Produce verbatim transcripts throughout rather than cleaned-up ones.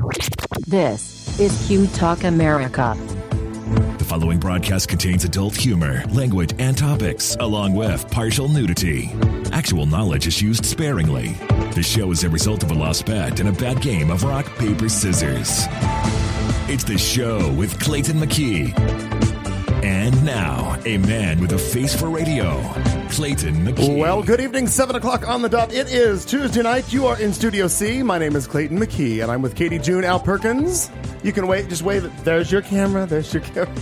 This is Q Talk America. The following broadcast contains adult humor, language, and topics, along with partial nudity. Actual knowledge is used sparingly. The show is a result of a lost bet and a bad game of rock, paper, scissors. It's The Show with Clayton McKee. And now, a man with a face for radio, Clayton McKee. Well, good evening, seven o'clock on the dot. It is Tuesday night. You are in Studio C. My name is Clayton McKee, and I'm with Katie June, Al Perkins. You can wait, just wave it. There's your camera. There's your camera.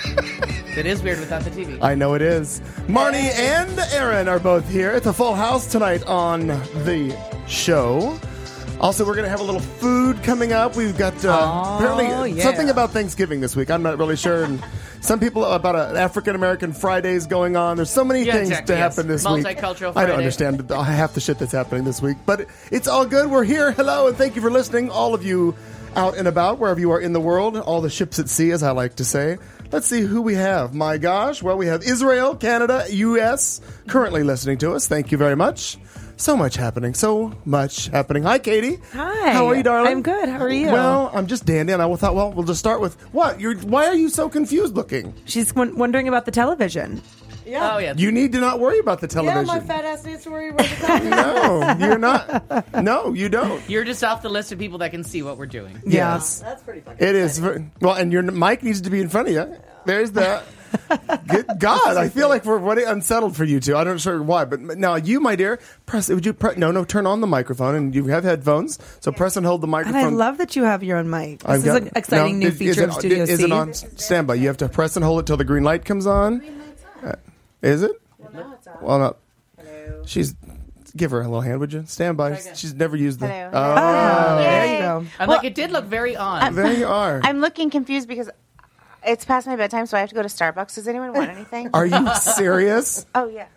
It is weird without the T V. I know it is. Marnie and Aaron are both here. It's a full house tonight on the show. Also, we're going to have a little food coming up. We've got uh, oh, apparently yeah. something about Thanksgiving this week. I'm not really sure. And some people about an African-American Fridays going on. There's so many yeah, things exactly, to yes. happen this Multicultural week. Multicultural I Friday. don't understand half the shit that's happening this week. But it's all good. We're here. Hello, and thank you for listening. All of you out and about, wherever you are in the world. All the ships at sea, as I like to say. Let's see who we have. My gosh. Well, we have Israel, Canada, U S currently listening to us. Thank you very much. So much happening. So much happening. Hi, Katie. Hi. How are you, darling? I'm good. How are you? Well, I'm just dandy, and I thought, well, we'll just start with what? You're. Why are you so confused looking? She's w- wondering about the television. Yeah. Oh, yeah. You need to not worry about the Yeah, television. my fat ass needs to worry about the television. No, you're not. No, you don't. You're just off the list of people that can see what we're doing. Yes. That's pretty fucking It is. Very, well, and your mic needs to be in front of you. There's that. Good God, I feel like we're really unsettled for you two. I'm not sure why, but now you, my dear, press. Would you press? No, no, turn on the microphone, and you have headphones, so press and hold the And microphone. I love that you have your own mic. This I've is got- an exciting no, new is- feature is it, of Studio is C. it on standby? You have to press and hold it till the green light comes on. Uh, is it? No, it's on. Well, no. Hello. She's. Give her a little hand, would you? Stand by. She's never used the. Hello. Oh, Oh, Yay. there you go. I'm Well, like, it did look very on. there you are. I'm looking confused because it's past my bedtime, so I have to go to Starbucks. Does anyone want anything? Are you serious? Oh, yeah.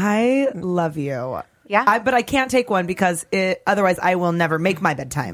I love you. Yeah? I, but I can't take one because it, otherwise I will never make my bedtime.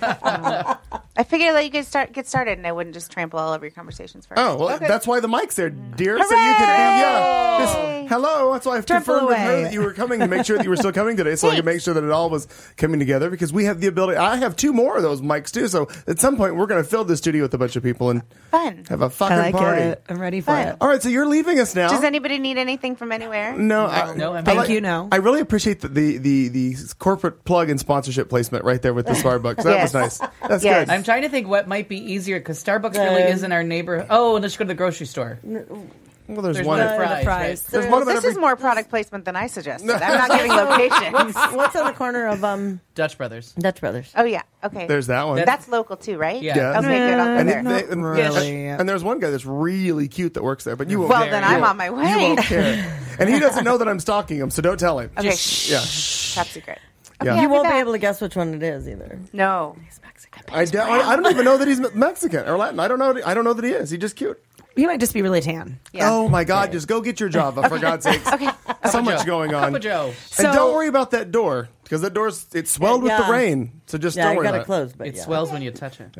yeah. I figured I'd let you guys start, get started, and I wouldn't just trample all over your conversations first. Oh, well, that's why the mic's there, dear. So you can, yeah. Just, hello. That's why I've Trample confirmed with her away. that you were coming to make sure that you were still coming today, so I could make sure that it all was coming together. Because we have the ability. I have two more of those mics too. So at some point, we're going to fill the studio with a bunch of people and Fun. have a fucking I like party. it. I'm ready for Fun. it. All right, so you're leaving us now. Does anybody need anything from anywhere? No, I, No, I'm I Thank like- you, no. I really appreciate the, the, the, the corporate plug and sponsorship placement right there with the Starbucks. That Yes. was nice. That's Yes. good. I'm trying to think what might be easier because Starbucks really is in our neighborhood. Oh, and let's go to the grocery store. Well, there's, There's one. one at Uh, fries. the fries. right? There's Well, one about this every. is more product placement than I suggested. I'm not giving locations. What's on the corner of um Dutch Brothers. Dutch Brothers? Oh, yeah. Okay. There's that one. That's local, too, right? Yeah. Yeah. Okay, good. I'll go And, there. it- they- and- really. and there's one guy that's really cute that works there, but you won't. Well, care. then You I'm won't- on my way. You won't care, and he doesn't know that I'm stalking him, so don't tell him. Okay, Yeah. shh. Top secret. Yeah. Okay, You I'll won't be back. able to guess which one it is either. No. I, doubt- I don't even know that he's Mexican or Latin. I don't know. I don't know that he is. He's just cute. You might just be really tan. Yeah. Oh my God! Just go get your Java for God's sakes. Okay. So much Joe. going Cup on. of Joe. And So- don't worry about that door because that door's it's swelled with the Yeah. rain. So just Yeah, don't I worry got about it closed, but It yeah. swells when you touch it. it.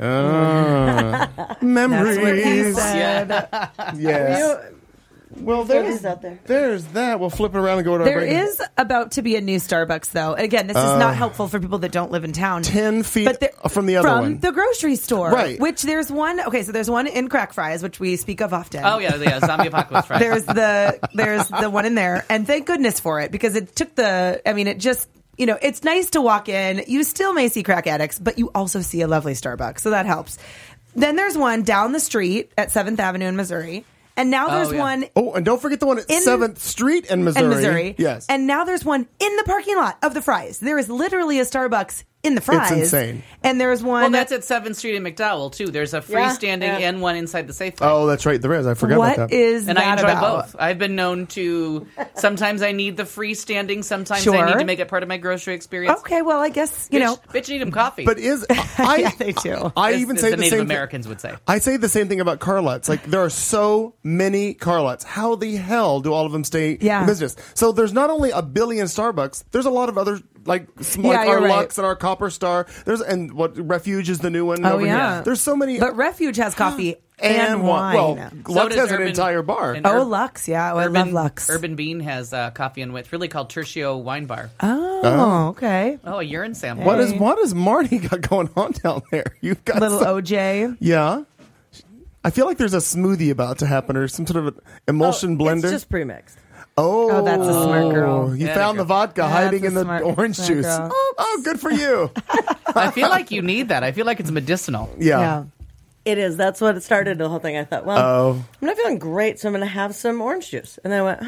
Ah, memories. That's what he said. Yes. Well, there's these out there. there's that. We'll flip it around and go to There our break. is about to be a new Starbucks, though. And again, this is not helpful for people that don't live in town. ten feet But there- from the other from one. the grocery store, Right. Which there's one. Okay, so there's one in Crack Fries, which we speak of often. Oh, yeah, yeah. Zombie apocalypse fries. There's the there's the one in there, and thank goodness for it because it took the. I mean, it just. You know, it's nice to walk in. You still may see crack addicts, but you also see a lovely Starbucks, so that helps. Then there's one down the street at seventh Avenue in Missouri, and now there's Oh, yeah. one Oh, and don't forget the one at In- seventh Street in Missouri. in Missouri. Yes. And now there's one in the parking lot of the Fries. There is literally a Starbucks in the Fries. insane. And there's one. Well, that's at seventh Street in McDowell, too. There's a freestanding Yeah, yeah. and one inside the Safeway. oh, that's right. There is. I forgot What about that. is And that I enjoy about? both. I've been known to, sometimes I need the freestanding, sometimes Sure. I need to make it part of my grocery experience. Okay, well, I guess, you bitch, know. bitch need them coffee. But is I? Yeah, they do. I as, even as say the the Native same. Americans would say. I say the same thing about car lots. Like there are so many car lots. How the hell do all of them stay Yeah. in business? So there's not only a billion Starbucks. There's a lot of other like, sm- like Yeah, our you're right. Lux and our Copper Star. There's and what Refuge is the new one. Oh, over yeah. Here. There's so many. But Refuge has coffee and, And wine. wine. Well, So Lux does has an Urban- entire bar. and Oh, Ur- Lux. Yeah. Oh, I Urban, love Lux. Urban Bean has uh, coffee and wit, really called Tertio Wine Bar. Oh, okay. Oh, a urine sample. What is what has Marty got going on down there? You've got Little some- O J. Yeah. I feel like there's a smoothie about to happen or some sort of an emulsion Oh, blender. It's just pre-mixed. oh, Oh, that's a smart girl. You Yeah, found girl. the vodka Yeah, hiding that's in a the smart- orange smart juice. girl. Oh, good for you. I feel like you need that. I feel like it's medicinal. Yeah. Yeah. It is. That's what it started, the whole thing. I thought, well, Oh. I'm not feeling great, so I'm going to have some orange juice. And then I went,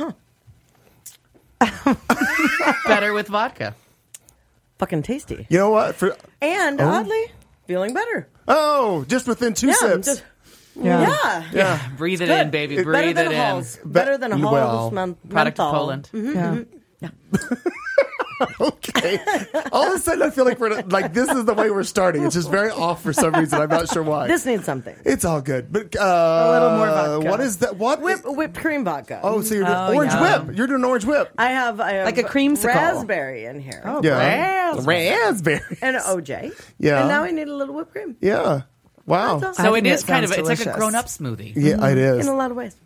huh, Better with vodka. fucking tasty. You know what? For And oddly, feeling better. oh, just within two Yeah, sips. just- Yeah. yeah. yeah. Breathe it Good. in, baby. Better Breathe than it a in. Halls. Better than a Halls well, men- Product of menthol. Poland. Yeah. Okay. All of a sudden, I feel like we're like this is the way we're starting. It's just very off for some reason. I'm not sure why. This needs something. It's all good, but uh, A little more vodka. What is that? What? Whip, whipped cream vodka. Oh, so you're doing Oh, orange yeah. whip. You're doing orange whip. I have, I have Like a creamsicle. raspberry in here. Oh, Yeah. raspberry. Raspberry. And an O J. Yeah. And now I need a little whipped cream. Yeah. Wow. That's all. So I it think is it kind of, sounds it's like a delicious. grown-up smoothie. Yeah, it is. In a lot of ways.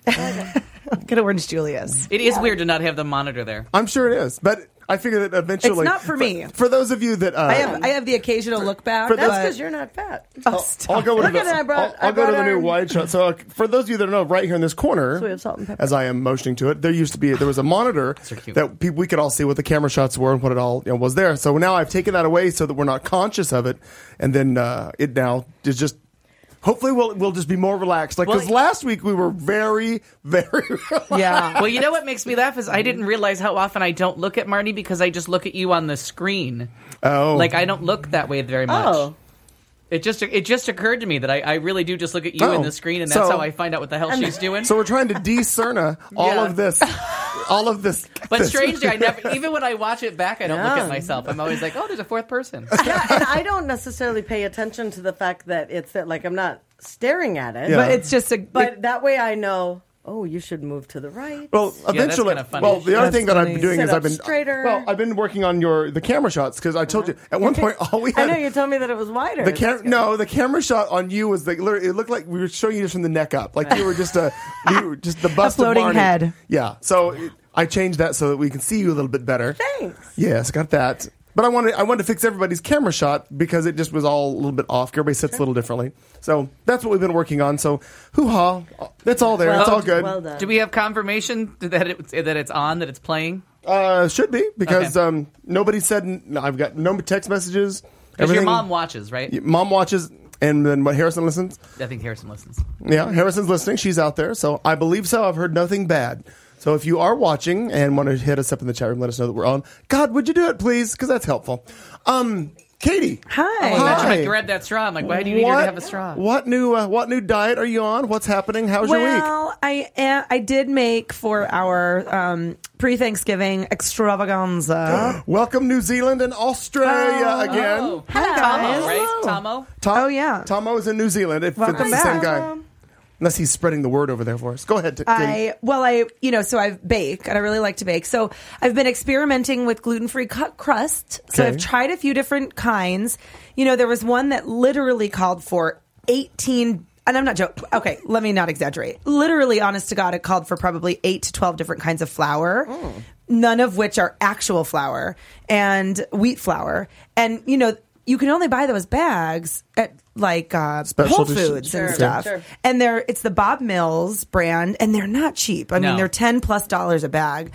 Get Orange Julius. It is weird to not have the monitor there. I'm sure it is, but I figure that eventually It's not for me. For those of you that uh, I have I have the occasional look back. for That's but- because you're not fat. Oh, stop. I'll go with Look the, at it, I brought- I'll, I'll I go to brought the new our- wide shot. So uh, for those of you that don't know, right here in this corner, So we have salt and pepper. as I am motioning to it, there used to be there was a monitor are cute. that pe- we could all see what the camera shots were and what it all you know, was there. So now I've taken that away so that we're not conscious of it, and then uh, it now is just. Hopefully, we'll we'll just be more relaxed. Like because Well, last week we were very very relaxed. Yeah. Well, you know what makes me laugh is I didn't realize how often I don't look at Marty because I just look at you on the screen. Oh, Like I don't look that way very much. Oh. It just it just occurred to me that I, I really do just look at you Oh. in the screen, and that's So- how I find out what the hell she's doing. so we're trying to discerna all Yeah. of this, all of this. but this- strangely, I never even when I watch it back, I don't look Yeah. at myself. I'm always like, oh, there's a fourth person. Yeah, and I don't necessarily pay attention to the fact that it's that, like, I'm not staring at it. Yeah. But it's just a But that way I know, oh, you should move to the right. Well, that's eventually, kinda funny. well, the other That's thing that I've funny. been doing Sit is up I've been straighter. Well, I've been working on your the camera shots because I told you at one point all we I had. know you told me that it was wider. The That's cam- good. no, the camera shot on you was like literally, it looked like we were showing you just from the neck up, like you were just a you were just the bust floating of Barney. head. Yeah, so it, I changed that so that we can see you a little bit better. Thanks. Yes, got that. But I wanted I wanted to fix everybody's camera shot because it just was all a little bit off. Everybody sits a little differently, so that's what we've been working on. So, hoo ha, it's all there. Well, it's all good. Well done. Do we have confirmation that it, that it's on, that it's playing? Uh, should be because Okay. um, nobody said. No, I've got no text messages. Because your Everything- mom watches, right? Mom watches, and then what? Harrison listens. I think Harrison listens. Yeah, Harrison's listening. She's out there, so I believe so. I've heard nothing bad. So if you are watching and want to hit us up in the chat room, let us know that we're on. God, would you do it, please? Because that's helpful. Um, Katie. Hi. Oh, that's Hi. right. Grab that straw. I'm like, why do you need her What- to have a straw? What new uh, What new diet are you on? What's happening? How's your week? Well, I am, I did make for our um, pre-Thanksgiving extravaganza. Welcome New Zealand and Australia Oh. again. Oh. Hi, Tomo, guys. right? Tomo? Tom, Oh, yeah. Tomo is in New Zealand. If Welcome it's the same back. guy. Unless he's spreading the word over there for us. Go ahead, T- Katie. I well, I you know, so I bake and I really like to bake. So I've been experimenting with gluten-free cut crust. So Okay. I've tried a few different kinds. You know, there was one that literally called for eighteen. And I'm not joking. Okay, let me not exaggerate. Literally, honest to God, it called for probably eight to twelve different kinds of flour. None of which are actual flour and wheat flour. And you know, you can only buy those bags at like uh, Whole Specialty sh- Foods and Sure, stuff. sure. And they're it's the Bob Mills brand, and they're not cheap. I No. mean, they're ten plus dollars a bag,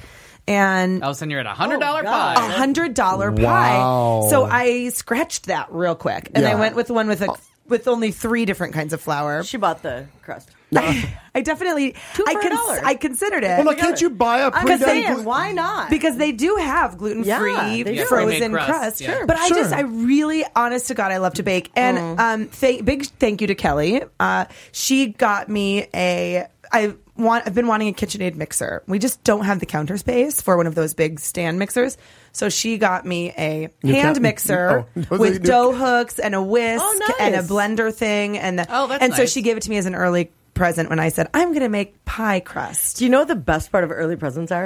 and All of a sudden you're at a hundred dollar Oh, God. a pie. hundred dollar Wow. pie. So I scratched that real quick, and I Yeah. went with the one with a, with only three different kinds of flour. She bought the crust. I definitely Two I for a dollar. I considered it. well, now, can't you buy a I'm pre-done saying, glu- why not? Because they do have gluten Yeah, free they do. frozen Pre-made crust, crust, yeah. Sure. but I Sure. just I really, honest to God, I love to bake, and um, th- big thank you to Kelly. Uh, she got me a I want I've been wanting a KitchenAid mixer. We just don't have the counter space for one of those big stand mixers, so she got me a New hand count- mixer oh, those are with new- dough hooks and a whisk Oh, nice. and a blender thing, and the, Oh, that's and so nice. she gave it to me as an early present when I said I'm going to make pie crust. Do you know what the best part of early presents are?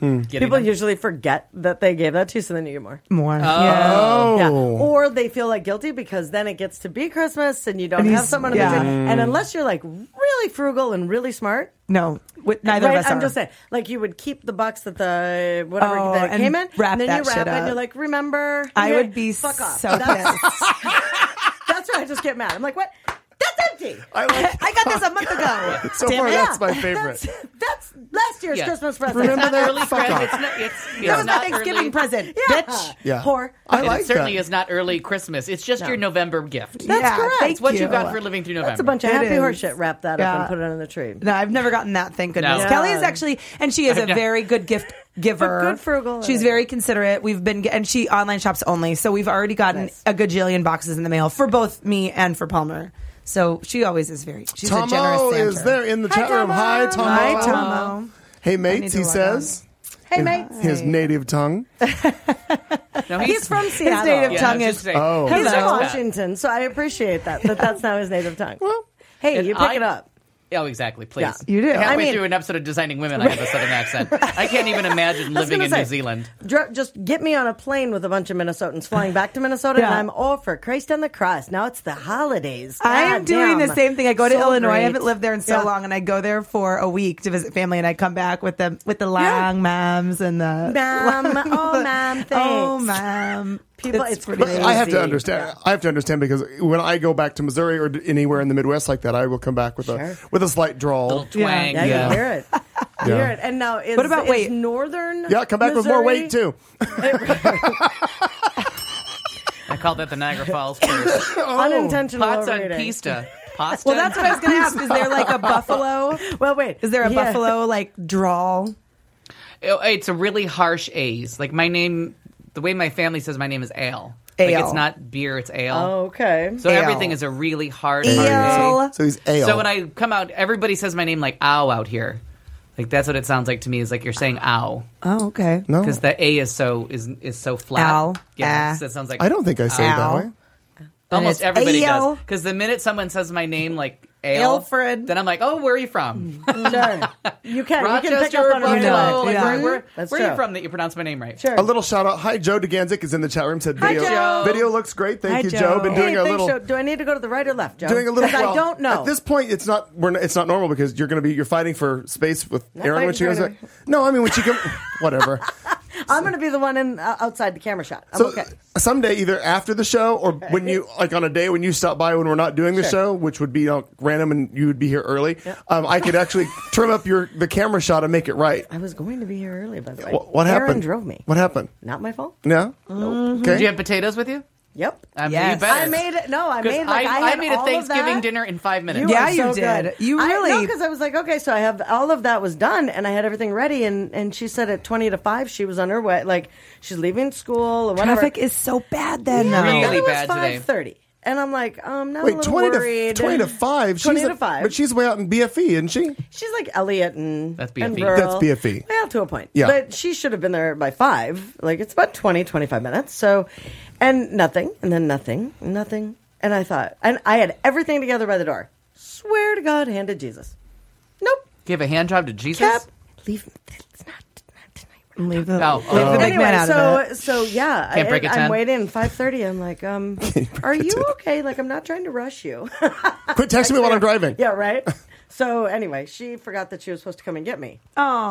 Getting People them? usually forget that they gave that to you, so then you get more. More. Oh. Yeah. Or they feel like guilty because then it gets to be Christmas and you don't And have he's- someone to yeah. drink. And unless you're like really frugal and really smart, No, with, neither right? of us I'm are. just saying, like you would keep the bucks that the whatever Oh, that and came in, wrap and then that you wrap shit it, and up. you're like, remember? I Okay, would be fuck off. so That's, pissed. that's why I just get mad. I'm like, what? That's empty. I like. I got this a month ago. So Damn far, it. that's my Yeah, favorite. That's, that's last year's Yeah. Christmas present. Remember It's not that? early Fuck Christmas. off. It's not, it's, it's That was my not Thanksgiving early. present, Yeah. bitch. Yeah. Whore. I And like it certainly that. is not early Christmas. It's just No. your November gift. That's Yeah, correct. thank It's what you you. got for living through November. That's a bunch of It happy is. horse shit. Wrap that up Yeah. and put it on the tree. No, I've never gotten that. Thank goodness. No. Kelly Yeah. is actually, and she is a I've got- very good gift giver. But good frugal. She's very considerate. We've been, and she online shops only, so we've already gotten Nice. a gajillion boxes in the mail for both me and for Palmer. So she always is very. She's a generous Tomo Santa. is there in the Hi, chat room. Tomo. Hi, Tomo. Hi, Tomo. Hey, need mates, to he log says. Hey, in mates. His native tongue. No, He's from His Seattle. native Yeah, I tongue was is. just saying, Oh. He's Hello. from Hello. Washington, so I appreciate that. That that's now his native tongue. Well, hey, And you pick I- it up. Oh, exactly. Please. Yeah. You do. Halfway I mean- through an episode of Designing Women, I have a southern accent. I can't even imagine I was living gonna in say, New Zealand. dr- just get me on a plane with a bunch of Minnesotans flying back to Minnesota, Yeah. and I'm all for Christ on the cross. Now it's the holidays. I am God doing damn. the same thing. I go to So Illinois. I great. haven't lived there in so Yeah. long, and I go there for a week to visit family, and I come back with the with the long mams and the Ma'am. Oh, the- ma'am, Oh, thanks. ma'am. People- it's pretty. crazy. I have to Easy. understand. I have to understand because when I go back to Missouri or anywhere in the Midwest like that, I will come back with Sure. a with a slight drawl. Little twang. Yeah, Yeah. you hear it. You Yeah. hear it. And now is, What about is weight? northern Yeah, come back with more Missouri- weight too. I call that the Niagara Falls curse. Unintentional Pots on overeating. pista. Pasta. Well, that's what I was going to ask. Is there like a buffalo? Well, wait. Is there a Yeah. buffalo like drawl? It- It's a really harsh A's. Like my name, the way my family says my name is Ale. Like Ale. it's not beer, it's ale. Oh, okay. So Ale. everything is a really hard, hard Ale. A. So he's ale. So when I come out, everybody says my name like ow out here. Like that's what it sounds like to me. Is like you're saying ow Oh, okay. no, because the A is so is is so flat. Ow. Yeah, Ah. so it sounds like I don't think I say it that Ow. way. almost it's everybody ale. does. Because the minute someone says my name like Ale, Alfred. then I'm like, oh, where are you from? Sure. You can. You can pick Rochester, up on it right know away. it. Buffalo. Like, Yeah. where where, That's where are you true. from that you pronounce my name right? Sure. A little shout out. Hi, Joe DeGanzik is in the chat room. Said Hi, video Joe. video looks great. Thank Hi, you, Joe. Joe. Been doing Hey, a thanks, little. Joe. Do I need to go to the right or left, Joe? Doing a little. 'Cause well, I don't know. At this point, it's not. We're not, it's not normal because you're going to be. You're fighting for space with Not Erin when fighting she for goes. anything. No, I mean when she comes. Whatever. I'm going to be the one in uh, outside the camera shot. I'm So okay. someday, either after the show or when you like on a day when you stop by when we're not doing the Sure. show, which would be you know, random and you would be here early, um, I could actually trim up your the camera shot and make it right. I was going to be here early, by the way. What, what Aaron happened? drove me. What happened? Not my fault. No. Mm-hmm. Did you Okay. have potatoes with you? Yep. Um, Yes. you better. I made it. No, I 'Cause made like I, I, had made a all Thanksgiving of that. dinner in five minutes. Yeah, are you so did. good. You I- really- no, because I was like, okay, so I have all of that was done, and I had everything ready, and and she said at twenty to five she was on her way, like she's leaving school or whatever. Traffic is so bad then. yeah, though. and Really it was bad today. five thirty, and I'm like, um, now I'm a Wait, little twenty worried. to twenty to five. Twenty she's to a- five, but she's way out in B F E, isn't she? she's like Elliot and That's B F E. and rural. That's B F E. Well, to a point. Yeah. But she should have been there by five. Like it's about twenty, twenty-five minutes. So, and nothing, and then nothing, nothing. And I thought, and I had everything together by the door. Swear to God, handed Jesus. Nope. Give a hand job to Jesus. Kept. Leave. It's not, not tonight. Leave the, Oh, leave oh. the big Anyway, man out so of it. so yeah, Can't I, break a I'm ten? waiting five thirty. I'm like, um, are you okay? Like I'm not trying to rush you. Quit texting me while I'm driving. Yeah, right. So anyway, she forgot that she was supposed to come and get me.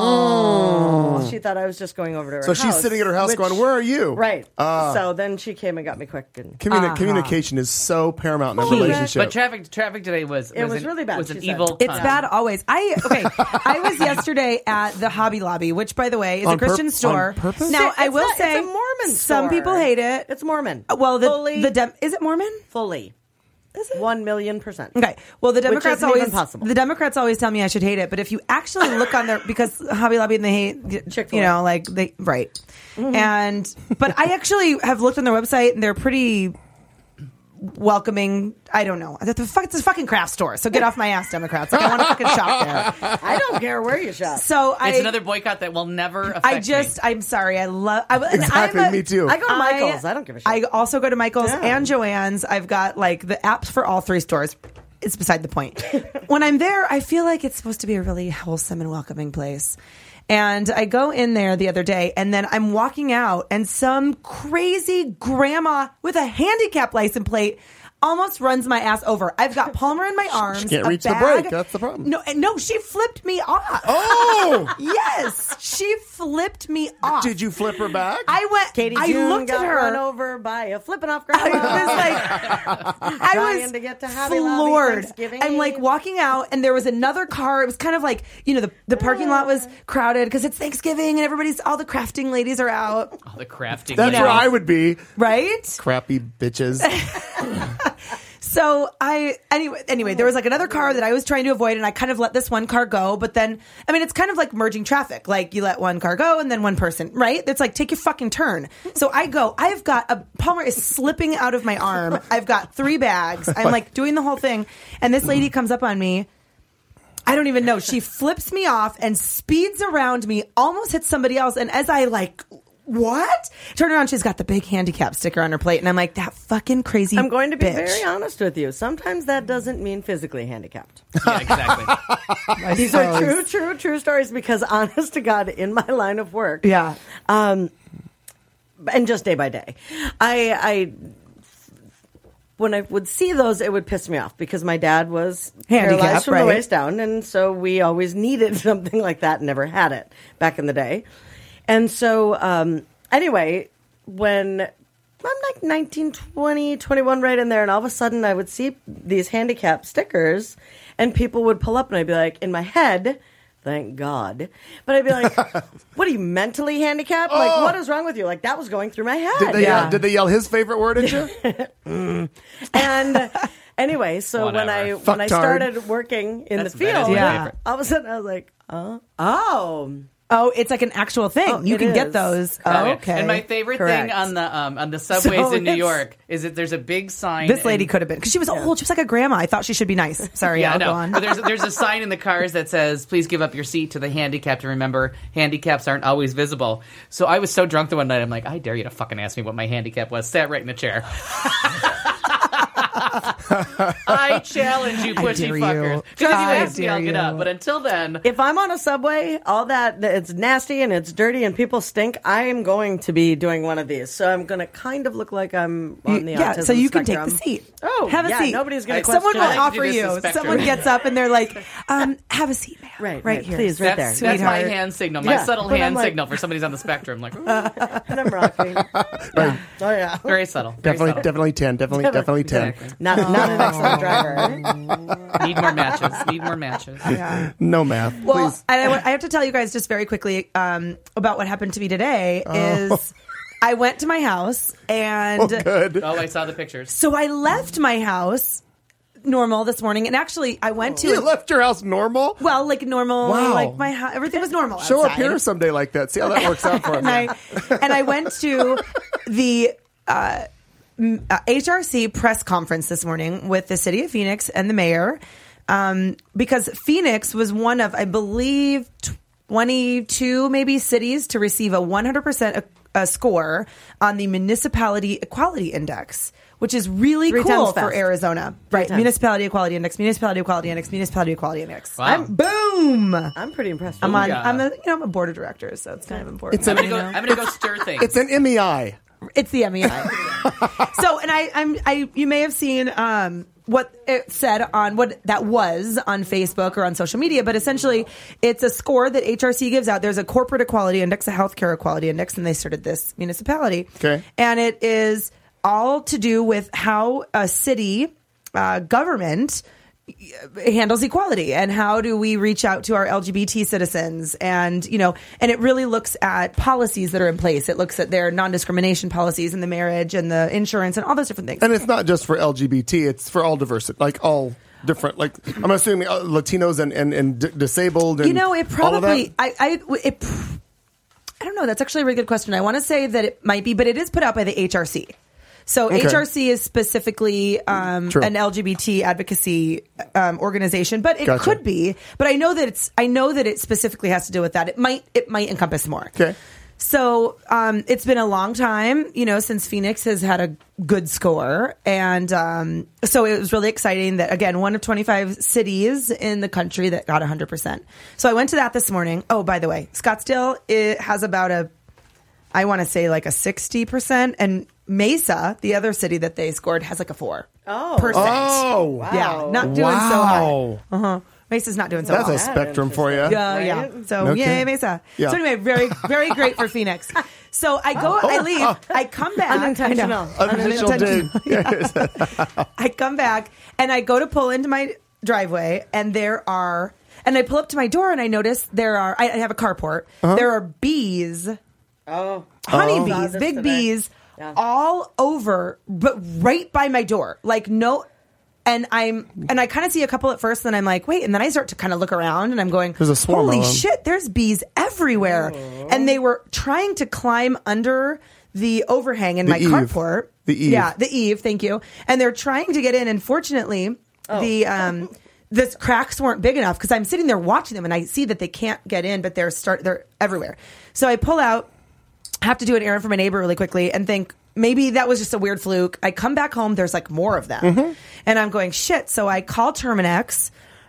Oh, She thought I was just going over to her So house. she's sitting at her house which- going, "Where are you?" Right. Ah. So then she came and got me quick. And Communi- Communication is so paramount in a Key. relationship. But traffic traffic today was It was an, really bad, Was an she said. evil. it's time. bad always. I okay. I was yesterday at the Hobby Lobby, which, by the way, is On a Christian purp- store. on purpose? Now, It's I will not- say, it's a Mormon some store. people hate it. It's Mormon. Well, the fully, the dem- is it Mormon? fully, Is it? one million percent. Okay. Well, the Democrats isn't even always possible. the Democrats always tell me I should hate it, but if you actually look on their because Hobby Lobby and they hate Chick-fil-A. you know like they right and but I actually have looked on their website and they're pretty welcoming. I don't know. The fuck, it's a fucking craft store, so get off my ass, Democrats. Like I want to fucking shop there. I don't care where you shop. So I It's another boycott that will never affect I just me. I'm sorry. I love I, and Exactly, I'm a- me too. I go to Michael's. I, don't give a shit. I also go to Michael's Yeah. and Joann's. I've got like the apps for all three stores. It's beside the point. When I'm there, I feel like it's supposed to be a really wholesome and welcoming place. And I go in there the other day, and then I'm walking out, and some crazy grandma with a handicap license plate almost runs my ass over. I've got Palmer in my arms. She can't a reach bag. the brake. That's the problem. No, no, she flipped me off. Oh! Yes, she flipped me off. Did you flip her back? I went. Katie I June looked got at her. run over by a flipping off I grandma. was like, I Trying was to get to Hobby Lobby floored. Thanksgiving I'm like Eve. walking out, and there was another car. It was kind of like, you know, the, the parking lot was crowded because it's Thanksgiving and everybody's, all the crafting ladies are out, Oh, the crafting. That's ladies. where I would be. right? Crappy bitches. So I anyway anyway there was like another car that I was trying to avoid, and I kind of let this one car go. But then I mean it's kind of like merging traffic. Like you let one car go and then one person, right? It's like take your fucking turn. So I go. I've got a Palmer is slipping out of my arm. I've got three bags. I'm like doing the whole thing, and this lady comes up on me. I don't even know. She flips me off and speeds around me, almost hits somebody else. And as I like. What? Turn around, she's got the big handicap sticker on her plate, and I'm like, that fucking crazy I'm going to be bitch. very honest with you. Sometimes that doesn't mean physically handicapped. Yeah, exactly. These are true, true, true stories because, honest to God, in my line of work, Yeah. um, and just day by day, I, I, when I would see those, it would piss me off because my dad was Handicapped, paralyzed from right. the waist down, and so we always needed something like that. Never had it back in the day. And so, um, anyway, when I'm like nineteen, twenty, twenty-one, right in there, and all of a sudden I would see these handicap stickers, and people would pull up, and I'd be like, in my head, thank God. But I'd be like, what are you, mentally handicapped? Like, Oh. what is wrong with you? Like, that was going through my head. Did they, Yeah. uh, did they yell his favorite word at you? And anyway, so when I Whatever. when I Fucktard. started working in That's- the that is field, my Yeah. favorite. all of a sudden I was like, oh, oh. Oh, it's like an actual thing. Oh, you it can get is. those. Oh, Oh, yeah. okay. And my favorite Correct. thing on the um, on the subways So in New it's- York is that there's a big sign. This lady and- could have been because she was old. She was like a grandma. I thought she should be nice. Sorry, Yeah, I'll I know. go on. But there's there's a sign in the cars that says, "Please give up your seat to the handicapped." And remember, handicaps aren't always visible. So I was so drunk the one night, I'm like, I dare you to fucking ask me what my handicap was. Sat right in the chair. I challenge you, I pushy dare fuckers. you. Because if you I ask me, dare I'll get you. up. But until then, If I'm on a subway, all that it's nasty and it's dirty and people stink, I am going to be doing one of these. So I'm going to kind of look like I'm on the yeah, autism so you can take spectrum. the seat. Oh, have a yeah, seat. nobody's gonna Someone question will it. I like to offer do this you. in Spectrum. Someone gets up and they're like, um, "Have a seat, ma'am." Right, right right, here. please, right that's, there. that's my Sweetheart. hand signal, my Yeah, subtle but I'm hand like- signal for somebody's on the spectrum. Like, ooh, And I'm rocking. Right. Oh yeah, very subtle. Very Definitely, subtle. definitely ten. Definitely, definitely ten. Exactly. not not an excellent driver. Need more matches. Need more matches. Yeah. No math. Well, Please. and I, wa- I have to tell you guys just very quickly um, about what happened to me today. Oh. Is I went to my house and Oh, good. Oh, I saw the pictures. so I left my house normal this morning, and actually I went to You left your house normal? well, like normal, Wow. like my house, everything was normal. Show up outside. here someday like that. See how that works out for and me. I and I went to the uh, m- uh, H R C press conference this morning with the city of Phoenix and the mayor, um, because Phoenix was one of, I believe, twenty-two maybe cities to receive a one hundred percent a, a score on the Municipality Equality Index, which is really Three cool times for fast. Arizona. Right, times. Municipality Equality Index, Municipality Equality Index, Municipality Equality Index. Wow. I'm boom. I'm pretty impressed. I'm on. Yeah. I'm a you know I'm a board of directors, so it's kind of important. It's I'm an, gonna go. I'm gonna go stir things. it's an M E I. It's the M E I. So, and I, I'm, I, you may have seen um, what it said on what that was on Facebook or on social media, but essentially, it's a score that H R C gives out. There's a corporate equality index, a healthcare equality index, and they started this municipality. Okay. And it is all to do with how a city uh, government handles equality and how do we reach out to our L G B T citizens, and you know, and it really looks at policies that are in place. It looks at their non-discrimination policies and the marriage and the insurance and all those different things. And it's not just for L G B T, it's for all diversity, like all different, like I'm assuming uh, Latinos and, and, and d- disabled and You know, it all of that. probably I I it I don't know. That's actually a really good question. I want to say that it might be, but it is put out by the H R C. So Okay. H R C is specifically um, True. an L G B T advocacy um, organization, but it Gotcha. could be. But I know that it's I know that it specifically has to do with that. It might it might encompass more. Okay. So um, it's been a long time, you know, since Phoenix has had a good score. And um, so it was really exciting that, again, one of twenty-five cities in the country that got one hundred percent. So I went to that this morning. Oh, by the way, Scottsdale, it has about a, I want to say like a sixty percent. And Mesa, the other city that they scored, has like a four Oh. percent. Oh, Wow. Yeah, not doing so Wow. hot. Uh-huh. Mesa's not doing so That's hot. a spectrum for you. Yeah, Right? yeah. So Okay. yay, Mesa. Yeah. So anyway, very, very great for Phoenix. So I go, I leave, I come back. Unintentional. I know. Unintentional dig. I come back and I go to pull into my driveway, and there are, and I pull up to my door, and I notice there are, I I have a carport. There are bees, Oh. honeybees, Saw this big today. bees, Yeah. all over, but right by my door. Like no. And I'm, and I kind of see a couple at first, and then I'm like, wait, and then I start to kind of look around, and I'm going, There's a swarm holy of them. shit, there's bees everywhere. And they were trying to climb under the overhang in The my eave. carport. The eave. Yeah, the eave, thank you. And they're trying to get in, and fortunately, the, um, the cracks weren't big enough, because I'm sitting there watching them, and I see that they can't get in, but they're start, they're everywhere. So I pull out, have to do an errand for my neighbor really quickly, and think, maybe that was just a weird fluke. I come back home, there's like more of them. Mm-hmm. And I'm going, shit. So I call Terminex.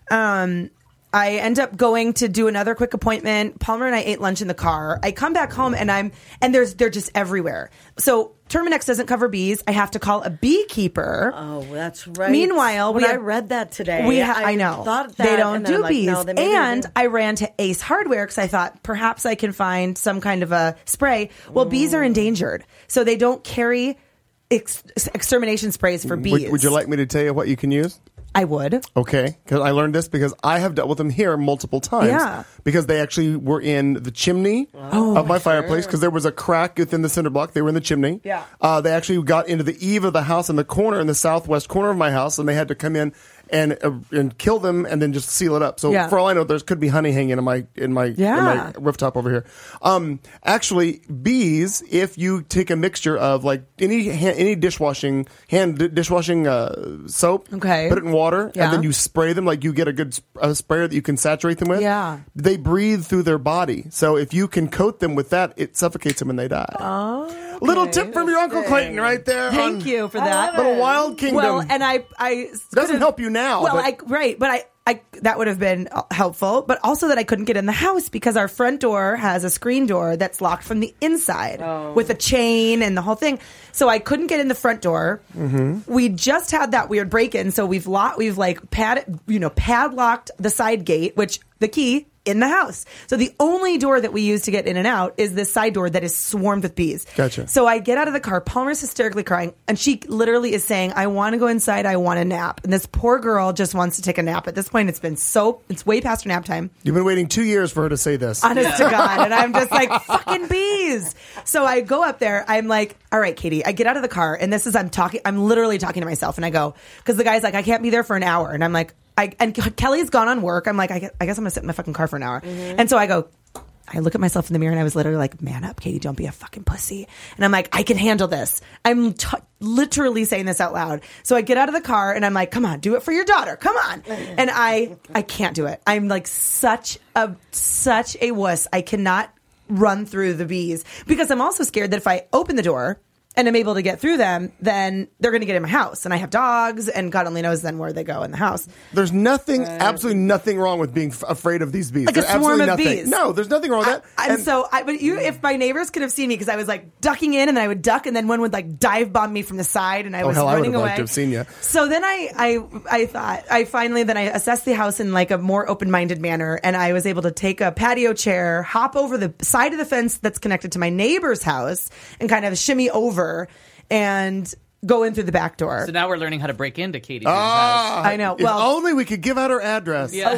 Um, I end up going to do another quick appointment. Palmer and I ate lunch in the car. I come back home, and I'm, and there's, they're just everywhere. So Terminex doesn't cover bees. I have to call a beekeeper. Oh, that's right. Meanwhile, when we I have- read that today, We ha- I know thought that, they don't and then do I'm like, bees, no, they maybe and do. I ran to Ace Hardware because I thought perhaps I can find some kind of a spray. Well, bees are endangered, so they don't carry ex- extermination sprays for bees. Would, would you like me to tell you what you can use? I would. Okay, because I learned this because I have dealt with them here multiple times. Yeah. Because they actually were in the chimney of my fireplace because there was a crack within the cinder block. They were in the chimney. Yeah. Uh, they actually got into the eave of the house in the corner, in the southwest corner of my house, and they had to come in and uh, and kill them and then just seal it up. So Yeah. for all I know, there could be honey hanging in my in my Yeah. in my rooftop over here. Um, actually, bees, if you take a mixture of like any hand, any dishwashing hand di- dishwashing uh, soap, Okay. put it in water, Yeah. and then you spray them like you get a good sp- a sprayer that you can saturate them with. Yeah. They breathe through their body. So if you can coat them with that, it suffocates them and they die. Oh, Little tip from your Uncle Clayton right there. thank on you for that. Little Wild Kingdom. Well, and I, I doesn't could've- help you now. Well, but- I right, but I, I that would have been helpful, but also that I couldn't get in the house because our front door has a screen door that's locked from the inside with a chain and the whole thing. So I couldn't get in the front door. Mm-hmm. We just had that weird break in, so we've locked, we've like pad, you know, padlocked the side gate, which the key in the house. So the only door that we use to get in and out is this side door that is swarmed with bees. Gotcha. So I get out of the car. Palmer's hysterically crying, and she literally is saying, I want to go inside. I want a nap. And this poor girl just wants to take a nap. At this point, it's been so, it's way past her nap time. You've been waiting two years for her to say this. Honest to God. And I'm just like, fucking bees. So I go up there. I'm like, all right, Katie, I get out of the car, and this is, I'm talking, I'm literally talking to myself, and I go, because the guy's like, I can't be there for an hour. And I'm like, I, and Kelly's gone on work. I'm like, I guess, I guess I'm gonna sit in my fucking car for an hour. And so I go, I look at myself in the mirror, and I was literally like, man up, Katie, don't be a fucking pussy. And I'm like, I can handle this. I'm t- literally saying this out loud. So I get out of the car, and I'm like, come on, do it for your daughter. Come on. And I, I can't do it. I'm like such a, such a wuss. I cannot run through the bees because I'm also scared that if I open the door and I'm able to get through them, then they're going to get in my house. And I have dogs, and God only knows then where they go in the house. There's nothing, absolutely nothing wrong with being f- afraid of these bees. Like a There's swarm absolutely of nothing. bees. No, there's nothing wrong with that. I, and, so, I, but you, if my neighbors could have seen me, because I was like ducking in, and then I would duck, and then one would like dive bomb me from the side, and I Oh, was hell, I running would have away. liked to have seen you. So then I, I, I thought, I finally, then I assessed the house in like a more open-minded manner, and I was able to take a patio chair, hop over the side of the fence that's connected to my neighbor's house, and kind of shimmy over and go in through the back door. So now we're learning how to break into Katie's Ah, house. I know. If Well- only we could give out her address. Yeah.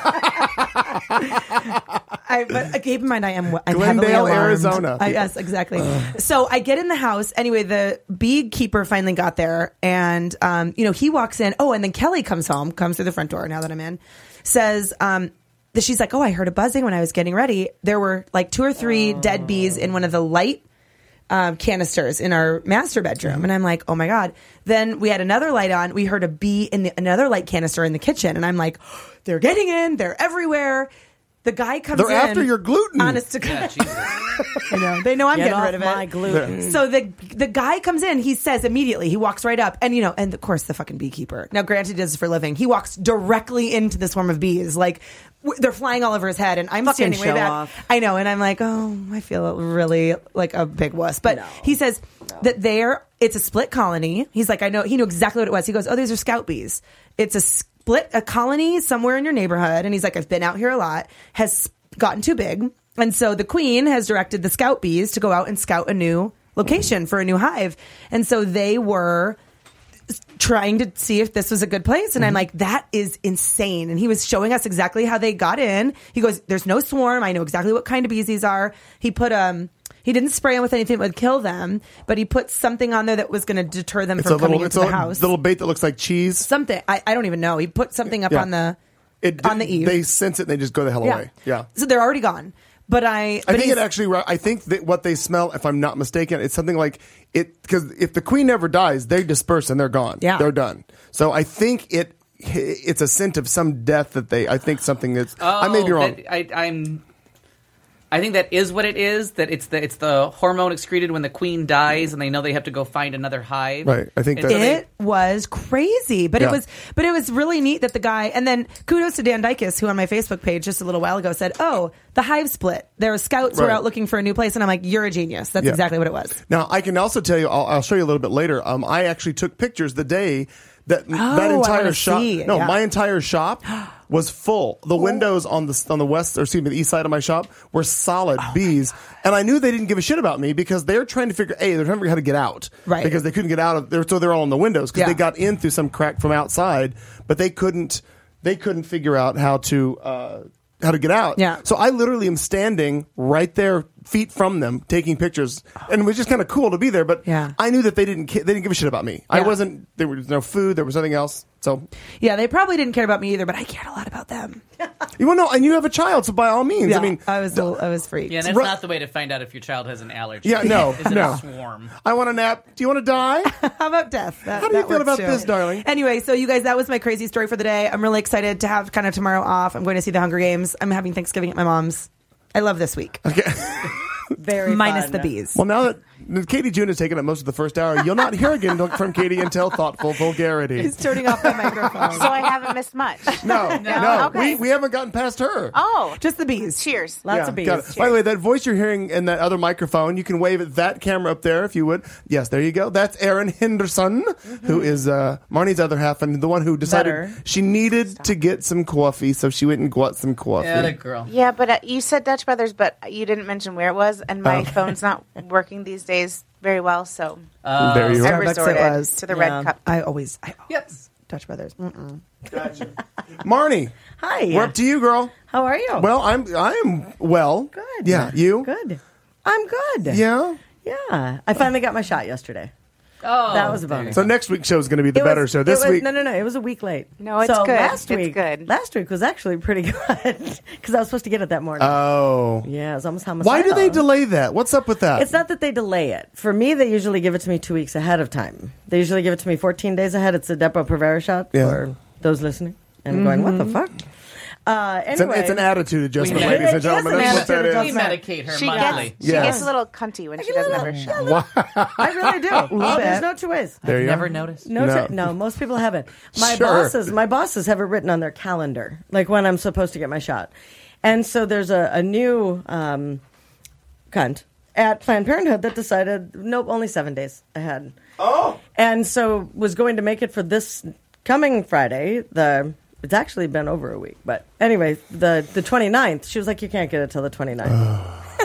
I, but uh, keep in mind, I am I'm Glendale, heavily alarmed. Arizona. I, yes, exactly. So I get in the house. Anyway, the bee keeper finally got there, and um, you know, he walks in. Oh, and then Kelly comes home, comes through the front door. Now that I'm in, says um, that she's like, oh, I heard a buzzing when I was getting ready. There were like two or three dead bees in one of the light um, canisters in our master bedroom, and I'm like, oh my God. Then we had another light on. We heard a bee in the, another light canister in the kitchen, and I'm like, they're getting in. They're everywhere. the guy comes They're in. after your gluten. Honest to Yeah, God. Jesus. I know. They know I'm Get getting off rid of my it. gluten. So the the guy comes in, he says immediately, he walks right up, and you know, and of course the fucking beekeeper. Now, granted, he does this for a living. He walks directly into the swarm of bees, like w- they're flying all over his head, and I'm Fucking standing way show back. off. I know, and I'm like, oh, I feel really like a big wuss. But No. he says that they're it's a split colony. He's like, I know, he knew exactly what it was. He goes, oh, these are scout bees. It's a split a colony somewhere in your neighborhood, and he's like, I've been out here a lot. Has gotten too big. And so the queen has directed the scout bees to go out and scout a new location for a new hive. And so they were trying to see if this was a good place. And I'm like, that is insane. And he was showing us exactly how they got in. He goes, there's no swarm. I know exactly what kind of bees these are. He put, um, he didn't spray them with anything that would kill them, but he put something on there that was going to deter them It's from a coming little, it's into a the house. little bait that looks like cheese. Something. I, I don't even know. He put something up Yeah. on the, It, on the eve. They sense it and they just go the hell away. Yeah. So they're already gone. But I, I but think he's- it actually. I think that what they smell, if I'm not mistaken, it's something like it. Because if the queen never dies, they disperse and they're gone. Yeah. they're done. So I think it. It's a scent of some death that they. I think something that's. Oh, I may be wrong. that- I, I'm. I think that is what it is. That it's the it's the hormone excreted when the queen dies, and they know they have to go find another hive. Right, I think And that- so they- It was crazy, but Yeah. it was, but it was really neat that the guy, and then kudos to Dan Dykes, who on my Facebook page just a little while ago said, "Oh, the hive split. There were scouts who were Right. out looking for a new place," and I'm like, "You're a genius. That's Yeah. exactly what it was." Now I can also tell you. I'll, I'll show you a little bit later. Um, I actually took pictures the day that Oh, that I entire wanna shop. see. No, Yeah. my entire shop was full. The windows on the on the west, or excuse me, the east side of my shop were solid Oh bees, and I knew they didn't give a shit about me because they're trying to figure. A, they're trying to figure out how to get out, Right. Because they couldn't get out of. They're, so they're all on the windows because Yeah. they got in through some crack from outside, but they couldn't. They couldn't figure out how to. Uh, how to get out. Yeah. So I literally am standing right there, feet from them, taking pictures, and it was just kind of cool to be there. But Yeah. I knew that they didn't ca- they didn't give a shit about me. I Yeah. wasn't. There was no food. There was nothing else. So Yeah, they probably didn't care about me either, but I cared a lot about them. you want to know? And you have a child, so by all means, Yeah, I mean, I was, I was freaked. Yeah, that's Ru- not the way to find out if your child has an allergy. Yeah, no, Is it no. a swarm? I want a nap. Do you want to die? How about death? That, How do you that feel works about too. this, darling? Anyway, so you guys, that was my crazy story for the day. I'm really excited to have kind of tomorrow off. I'm going to see the Hunger Games. I'm having Thanksgiving at my mom's. I love this week. Very Minus fun. the bees. Well, now that Katie June has taken up most of the first hour, you'll not hear again from Katie until thoughtful vulgarity. He's turning off my microphone. So I haven't missed much. No, no, Okay. we, we haven't gotten past her. Oh, Just the bees. cheers. Lots Yeah, of bees. got it. By the way, that voice you're hearing in that other microphone, you can wave at that camera up there if you would. Yes, there you go. That's Erin Henderson, who is uh, Marnie's other half and the one who decided Better. she needed to get some coffee, so she went and got some coffee. Yeah, that girl. Yeah, but uh, you said Dutch Brothers, but you didn't mention where it was, and my Oh. phone's not working these days very well, so Uh, there you I are. Starbucks it resorted was. to the Yeah. red cup. I always, I always Yes. Dutch Brothers. Mm-mm. Marnie, Hi. we're up to you, girl. How are you? Well, I'm I'm well. good. Yeah, you? Good. I'm good. Yeah. Yeah. I finally got my shot yesterday. Oh, That was a there you bonus. So next week's show is going to be the It better was- show. This it was- week, No, no, no. It was a week late. No, it's so good. Last It's week, good. Last week was actually pretty good because I was supposed to get it that morning. oh, yeah, it was almost homicidal. why do they delay that? What's up with that? It's not that they delay it. For me, they usually give it to me two weeks ahead of time. They usually give it to me fourteen days ahead. It's a Depo-Provera shot Yeah. for those listening and going, what the fuck? Uh, It's an, anyway, it's an attitude adjustment, We- ladies It and is gentlemen. an That's what that attitude is. We adjustment. medicate her She monthly. gets, she Yes. gets a little cunty when she get a doesn't have little- her shot. I really do. little There's bit. no two ways. There you Never go. noticed. No, No. no. no, most people haven't. My Sure. bosses, my bosses have it written on their calendar, like when I'm supposed to get my shot. And so there's a, a new um, cunt at Planned Parenthood that decided, nope, only seven days ahead. Oh, And so was going to make it for this coming Friday. The it's actually been over a week, but anyway, the the twenty-ninth, she was like, you can't get it till the twenty-ninth.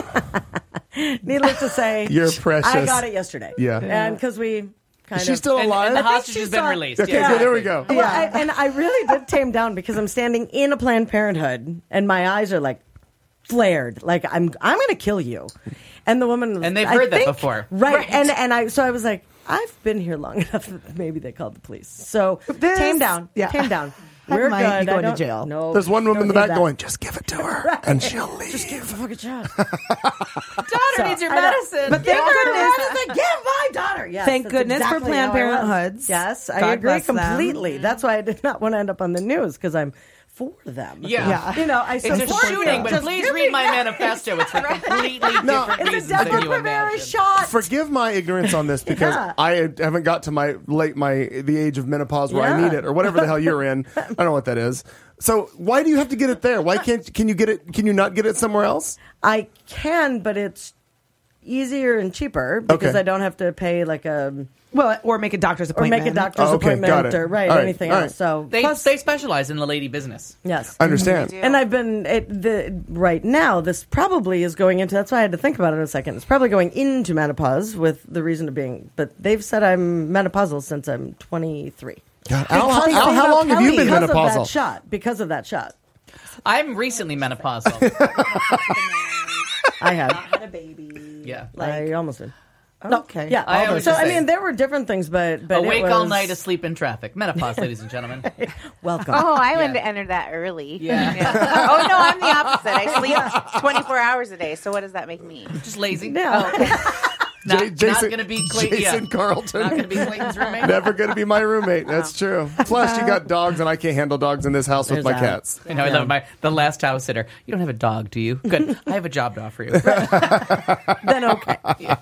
Needless to say, You're precious. I got it yesterday. Yeah. and because we kind is she of still And, alive? and the I think hostage she has been saw- released. Okay, Yeah, so there we exactly. go. Well, I, and I really did tame down because I'm standing in a Planned Parenthood and my eyes are like flared, like I'm I'm going to kill you. And the woman, And they've I heard that think- before. right? Right. And and I so I was like, I've been here long enough that maybe they called the police. So This- tame down, yeah. tame down. I We're might good. be going I to don't- jail. No, There's one woman in the don't back need going, just give it to her, and she'll leave. Just give the fucking shot. Daughter So, needs your I know. medicine. But thank Give goodness- her medicine. Give my daughter. Yes, Thank that's goodness for exactly Planned how I was. Parenthoods. Yes, I God agree bless them. completely. That's why I did not want to end up on the news because I'm for them. Yeah. Yeah. You know, I It's a support shooting, them. but Just please give read me- my manifesto. It's for completely different It's a reasons It's a than Deborah you Rivera imagine. shot. Forgive my ignorance on this because Yeah. I haven't got to my late my the age of menopause where I Yeah. need it or whatever the hell you're in. I don't know what that is. So why do you have to get it there? Why can't can you get it? Can you not get it somewhere else? I can, but it's easier and cheaper because Okay. I don't have to pay like a Well, or make a doctor's or appointment. make a doctor's Oh, okay, appointment got it. or right All right, anything all else. right. So They, plus, they specialize in the lady business. yes, I understand. do. And I've been it, the right now. This probably is going into. That's why I had to think about it a second. It's probably going into menopause with the reason of being. But they've said I'm menopausal since I'm twenty-three. God, Al, Because Al, of how long have you been because Of that menopausal? shot, because of that shot, I'm recently menopausal. I had. Had a baby. Yeah. I almost did. Okay. Yeah. I so always I just say- mean, there were different things, but but Awake it was, all night, asleep in traffic. Menopause, ladies and gentlemen. Welcome. Oh, I went Yeah. to enter that early. Yeah. Oh no, I'm the opposite. I sleep twenty-four hours a day. So what does that make me? Just lazy. Yeah. Not, J- Jason, not going to be Clayton. Jason Yeah. Carlton. Not going to be Clayton's roommate. Never going to be my roommate. That's true. Plus, you got dogs, and I can't handle dogs in this house with There's my that. cats. I know. I love my the last house sitter. You don't have a dog, do you? Good. I have a job to offer you. Then okay.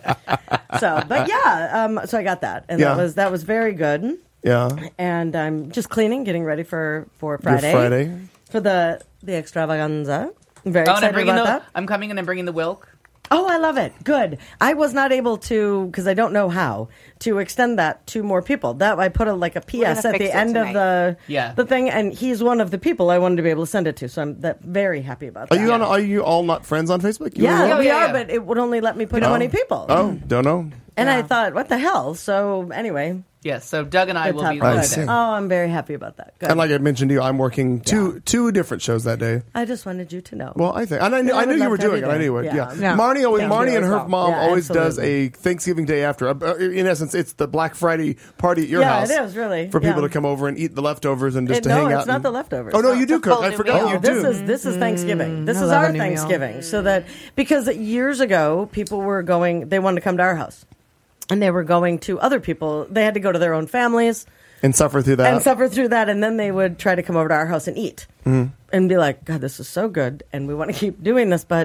So, but yeah, um, so I got that, and Yeah. that was that was very good. Yeah. And I'm just cleaning, getting ready for for Your Friday, Friday. for the the extravaganza. I'm very Oh, and I'm excited bringing about the. that. I'm coming and I'm bringing the Wilk. Oh, I love it. Good. I was not able to because I don't know how to extend that to more people. That I put a like a P We're S gonna at fix the it end of tonight. the Yeah. the thing, and he's one of the people I wanted to be able to send it to. So I'm that very happy about Are that. you on, are you all not friends on Facebook? You yeah, and Will? we yeah, are, yeah. but it would only let me put Oh. twenty people. Oh, don't know. And Yeah. I thought, what the hell? So anyway, Yes. So Doug and I good will top be good. I see. there. Oh, I'm very happy about that. Good. And like I mentioned to you, I'm working two two different shows that day. I just wanted you to know. Well, I think, and I knew, Yeah, I I knew would you love were to have doing you it. I there. knew it. Yeah. Yeah, Yeah. Marnie always, Thank Marnie you and as her well. mom Yeah, always does absolutely. a Thanksgiving Day after. Uh, In essence, it's the Black Friday party at your Yeah, house. it is, really. for people Yeah. to come over and eat the leftovers and just It- to no, hang it's out. not and- the leftovers. Oh no, you It's do a cook. full I new forgot meal. you Oh, this do. is this is Thanksgiving. This I is love our a new meal. Thanksgiving. So that because years ago people were going, they wanted to come to our house, and they were going to other people. They had to go to their own families and suffer through that. and suffer through that, and then they would try to come over to our house and eat Mm-hmm. and be like, "God, this is so good, and we want to keep doing this, but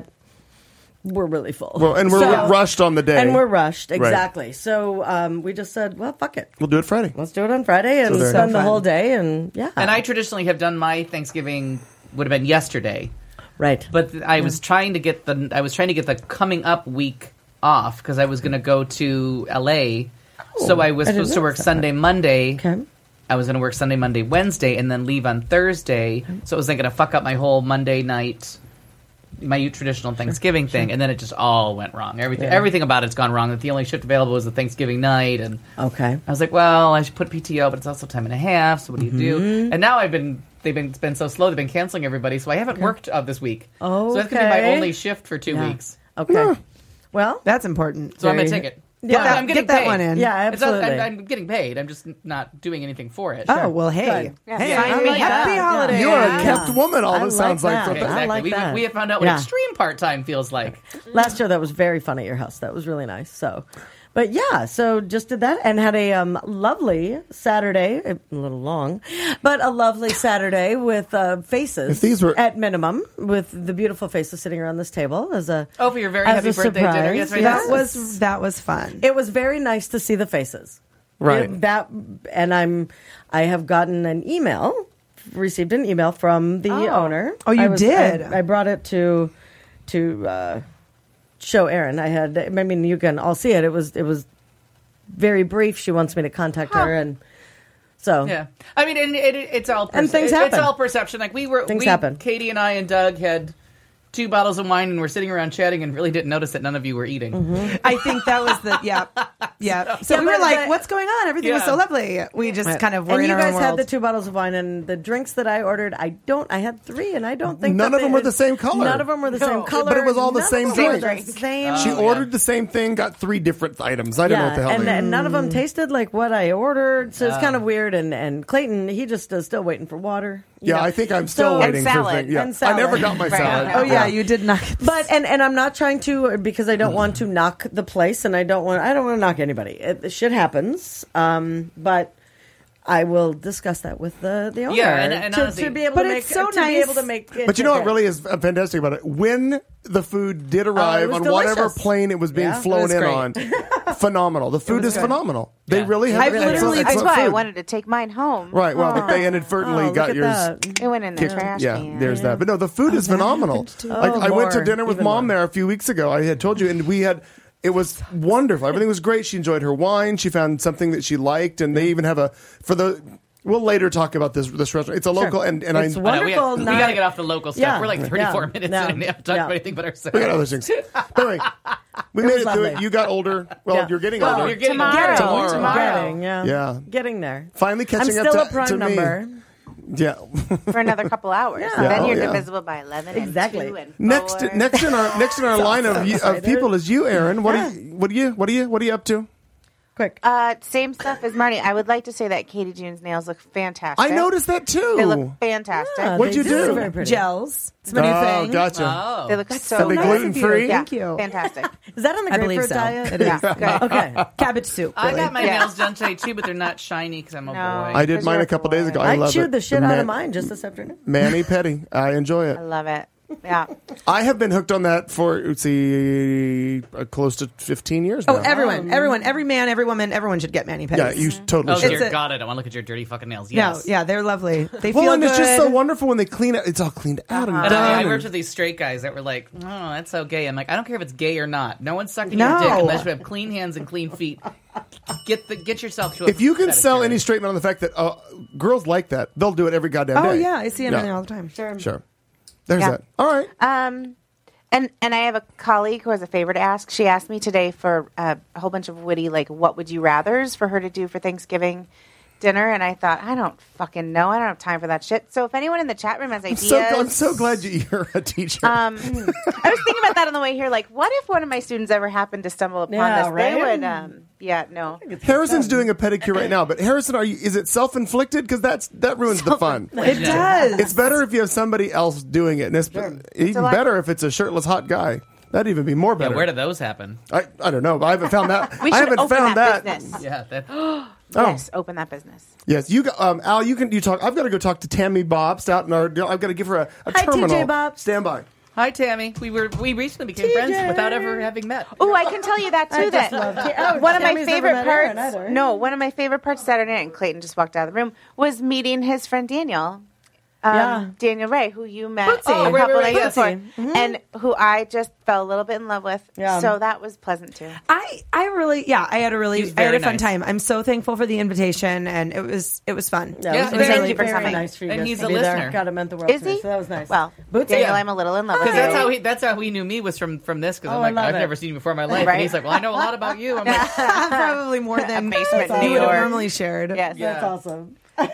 we're really full." Well, and we're So- rushed on the day. and we're rushed Right. exactly. So um, we just said, "Well, fuck it, We'll do it Friday. let's do it on Friday and So there- spend So the whole fun. day." And yeah, And I traditionally have done my Thanksgiving would have been yesterday, right. but th- I was trying to get the I was trying to get the coming up week off because I was going to go to L A. So I was I didn't supposed to work notice that. Sunday, Monday. Okay. I was going to work Sunday, Monday, Wednesday, and then leave on Thursday. So it was like going to fuck up my whole Monday night, my traditional Thanksgiving thing, and then it just all went wrong. Everything, Yeah. everything about it's gone wrong. That the only shift available was the Thanksgiving night, and Okay. I was like, well, I should put P T O, but it's also time and a half. So what do you do? Mm-hmm. And now I've been they've been it's been so slow. They've been canceling everybody, so I haven't worked uh, this week. So that's gonna be my Okay. only shift for two Yeah. weeks. Okay. Well, That's important. So I'm gonna Very- take it. Yeah. I'm, I'm getting Get that paid. one in. yeah, It's not, absolutely. I'm, I'm getting paid. I'm just not doing anything for it. Oh, well, hey. Good. Yeah. Hey, Yeah. I I mean, like happy that. holidays. You are a Yeah. kept woman. All I this like sounds like. that. So Okay, I exactly. like we, that. we have found out what Yeah. extreme part time feels like. Last year that was very fun at your house. That was really nice. So, but yeah, so just did that and had a um, lovely Saturday, a little long, but a lovely Saturday with uh, faces. If these were- at minimum, with the beautiful faces sitting around this table as a Oh, for your very as happy a birthday dinner. surprise. Yes, right. Yes. That was that was fun. It was very nice to see the faces. Right. It- that and I'm I have gotten an email, received an email from the Oh. owner. Oh, you I was- did? I, I brought it to to uh, show Erin. I had. I mean, you can all see it. It was it was very brief. She wants me to contact her, and so Yeah, I mean, and it, it, it's all And things it- happen. It's all perception. Like we were, Things we, happen. Katie and I and Doug had two bottles of wine and we're sitting around chatting and really didn't notice that none of you were eating. I think that was the yeah, yeah. So Yeah, we were but- like, but- "What's going on? Everything was Yeah. so lovely." We just kind of were and in you our guys own had world. the two bottles of wine and the drinks that I ordered. I don't. I had three, and I don't think None that of them they- were the same color. None of them were the No. same But color. it was all the None same of them were drink. the Same. She Oh, ordered yeah. the same thing, got three different items. I didn't know what the hell and, they and none of them tasted like what I ordered, so it's Oh. kind of weird. And, and Clayton, he just is still waiting for water. you Yeah, know. I think I'm still So- waiting And salad. for things. Yeah. And salad. I never got my Right. salad. oh yeah, you did not. Get But and and I'm not trying to because I don't want to knock the place, and I don't want I don't want to knock anybody. It, the shit happens, um, but I will discuss that with the the owner. Yeah, and- and to, honestly- to be able But to make it's so to be nice. able to make. It But you know what different. really is fantastic about it? When the food did arrive was on whatever delicious. plane it was being Yeah, it flown was in great. on, phenomenal. The food is good. phenomenal. They Yeah. really have I've excellent, literally- That's excellent why I food. wanted to take mine home. Right, well, but they inadvertently Oh, got look at yours. that. It went in the kicked- trash yeah, can. there's that. But no, the food is phenomenal. Like Oh, I went to more, dinner with even mom more. there a few weeks ago. I had told you, and we had. It was wonderful. Everything was great. She enjoyed her wine. She found something that she liked, and they even have a for the. We'll later talk about this this restaurant. It's a local, and and It's I. I know, we, wonderful. we not- got to get off the local stuff. Yeah, We're like thirty-four yeah, minutes yeah, in and we haven't talked yeah. about anything but ourselves. We got other things. But anyway, we made was it through it. lovely. You got older. Well, Yeah. you're getting Oh, older. you're getting Tomorrow. tomorrow. Tomorrow. Getting, yeah. Yeah. Getting there. Finally I'm catching still up a to, prime to me. number. Yeah. For another couple hours. Yeah. Then Oh, you're yeah. divisible by eleven Exactly. and two and Next, four. next in our next in our line of, you- of excited. people is you, Aaron. What Yeah. are you? What are you? What are you? What are you up to? Quick. Uh, same stuff as Marty. I would like to say that Katie June's nails look fantastic. I noticed that too. They look fantastic. Yeah, What'd they you do? look very pretty. Gels. It's my new Oh, thing. gotcha. Oh. They look That's so Are they good. gluten free? Yeah, Thank you. fantastic. Is that on the I believe grapefruit so. diet? It is. Yeah, good. Okay. Cabbage soup. I really. got my Yeah. nails done today too, but they're not shiny because I'm a No. boy. I did Because mine you're a couple days ago. boy. I, I love chewed it. the shit The out man- of mine just this afternoon. Manny Petty. I enjoy it. I love it. Yeah. I have been hooked on that for let's see, uh, close to fifteen years now. Oh, everyone, everyone, every man, every woman, everyone should get mani pedis. Yeah, you totally Oh, should. dear a- God, I don't want to look at your dirty fucking nails. No, Yes. yeah, they're lovely. They Well, feel and good. it's just so wonderful when they clean it. It's all cleaned out and And done. I, I and- worked with these straight guys that were like, "Oh, that's so gay." I'm like, I don't care if it's gay or not. No one's sucking No. your dick unless you have clean hands and clean feet. Get the get yourself to. A If you can sell pedicure. any straight man on the fact that uh, girls like that, they'll do it every goddamn Oh day. yeah, I see them Yeah. in there all the time. Sure. Sure. There's Yeah. that. All right. Um, and and I have a colleague who has a favor to ask. She asked me today for uh, a whole bunch of witty, like, what would you rather's for her to do for Thanksgiving dinner, and I thought, I don't fucking know. I don't have time for that shit. So if anyone in the chat room has I'm ideas, so, I'm so glad you, you're a teacher. Um, I was thinking about that on the way here. Like, what if one of my students ever happened to stumble upon Yeah, this? right? They would, um, yeah, no. Harrison's doing a pedicure right now, but Harrison, are you? Is it self-inflicted? Because that's that ruins the fun. It does. It's better if you have somebody else doing it, and it's even a lot- better if it's a shirtless hot guy. That'd even be more Yeah, better. where did those happen? I, I don't know, but I haven't found that. We I should haven't open found that, that. business. Yeah, that, Oh. Yes, open that business. Yes, you. Got, um, Al, you can. You talk. I've got to go talk to Tammy Bobst out in our. I've got to give her a, a Hi, T J terminal. Bobst. Stand by. Hi, Tammy. We were we recently became T J. friends without ever having met. Oh, I can tell you that too. I that just love T- oh, one of my Tammy's never favorite met Aaron parts. either. No, one of my favorite parts Saturday night, and Clayton just walked out of the room, was meeting his friend Daniel. Um, Yeah. Daniel Ray, who you met Bootsy. a Oh, right, couple right, right, nights yes. before, Mm-hmm. and who I just fell a little bit in love with. Yeah. So that was pleasant too. I, I really, yeah, I had a really, He's I had a very fun nice. time. I'm so thankful for the invitation, and it was, it was fun. Yeah, Yeah, it was thank very, you for very coming. nice for you And guys he's to a be listener. there. God, it meant the world Is to me, he? so that was nice. Well, Bootsy. Daniel, Yeah. I'm a little in love with Because you. that's how he that's how he knew me was from from this. Because Oh, I'm I like, love I've it. never seen you before in my life. Right. And he's like, well, I know a lot about you. I'm like, Probably more than basement you New would have York. normally shared. Yes. That's awesome.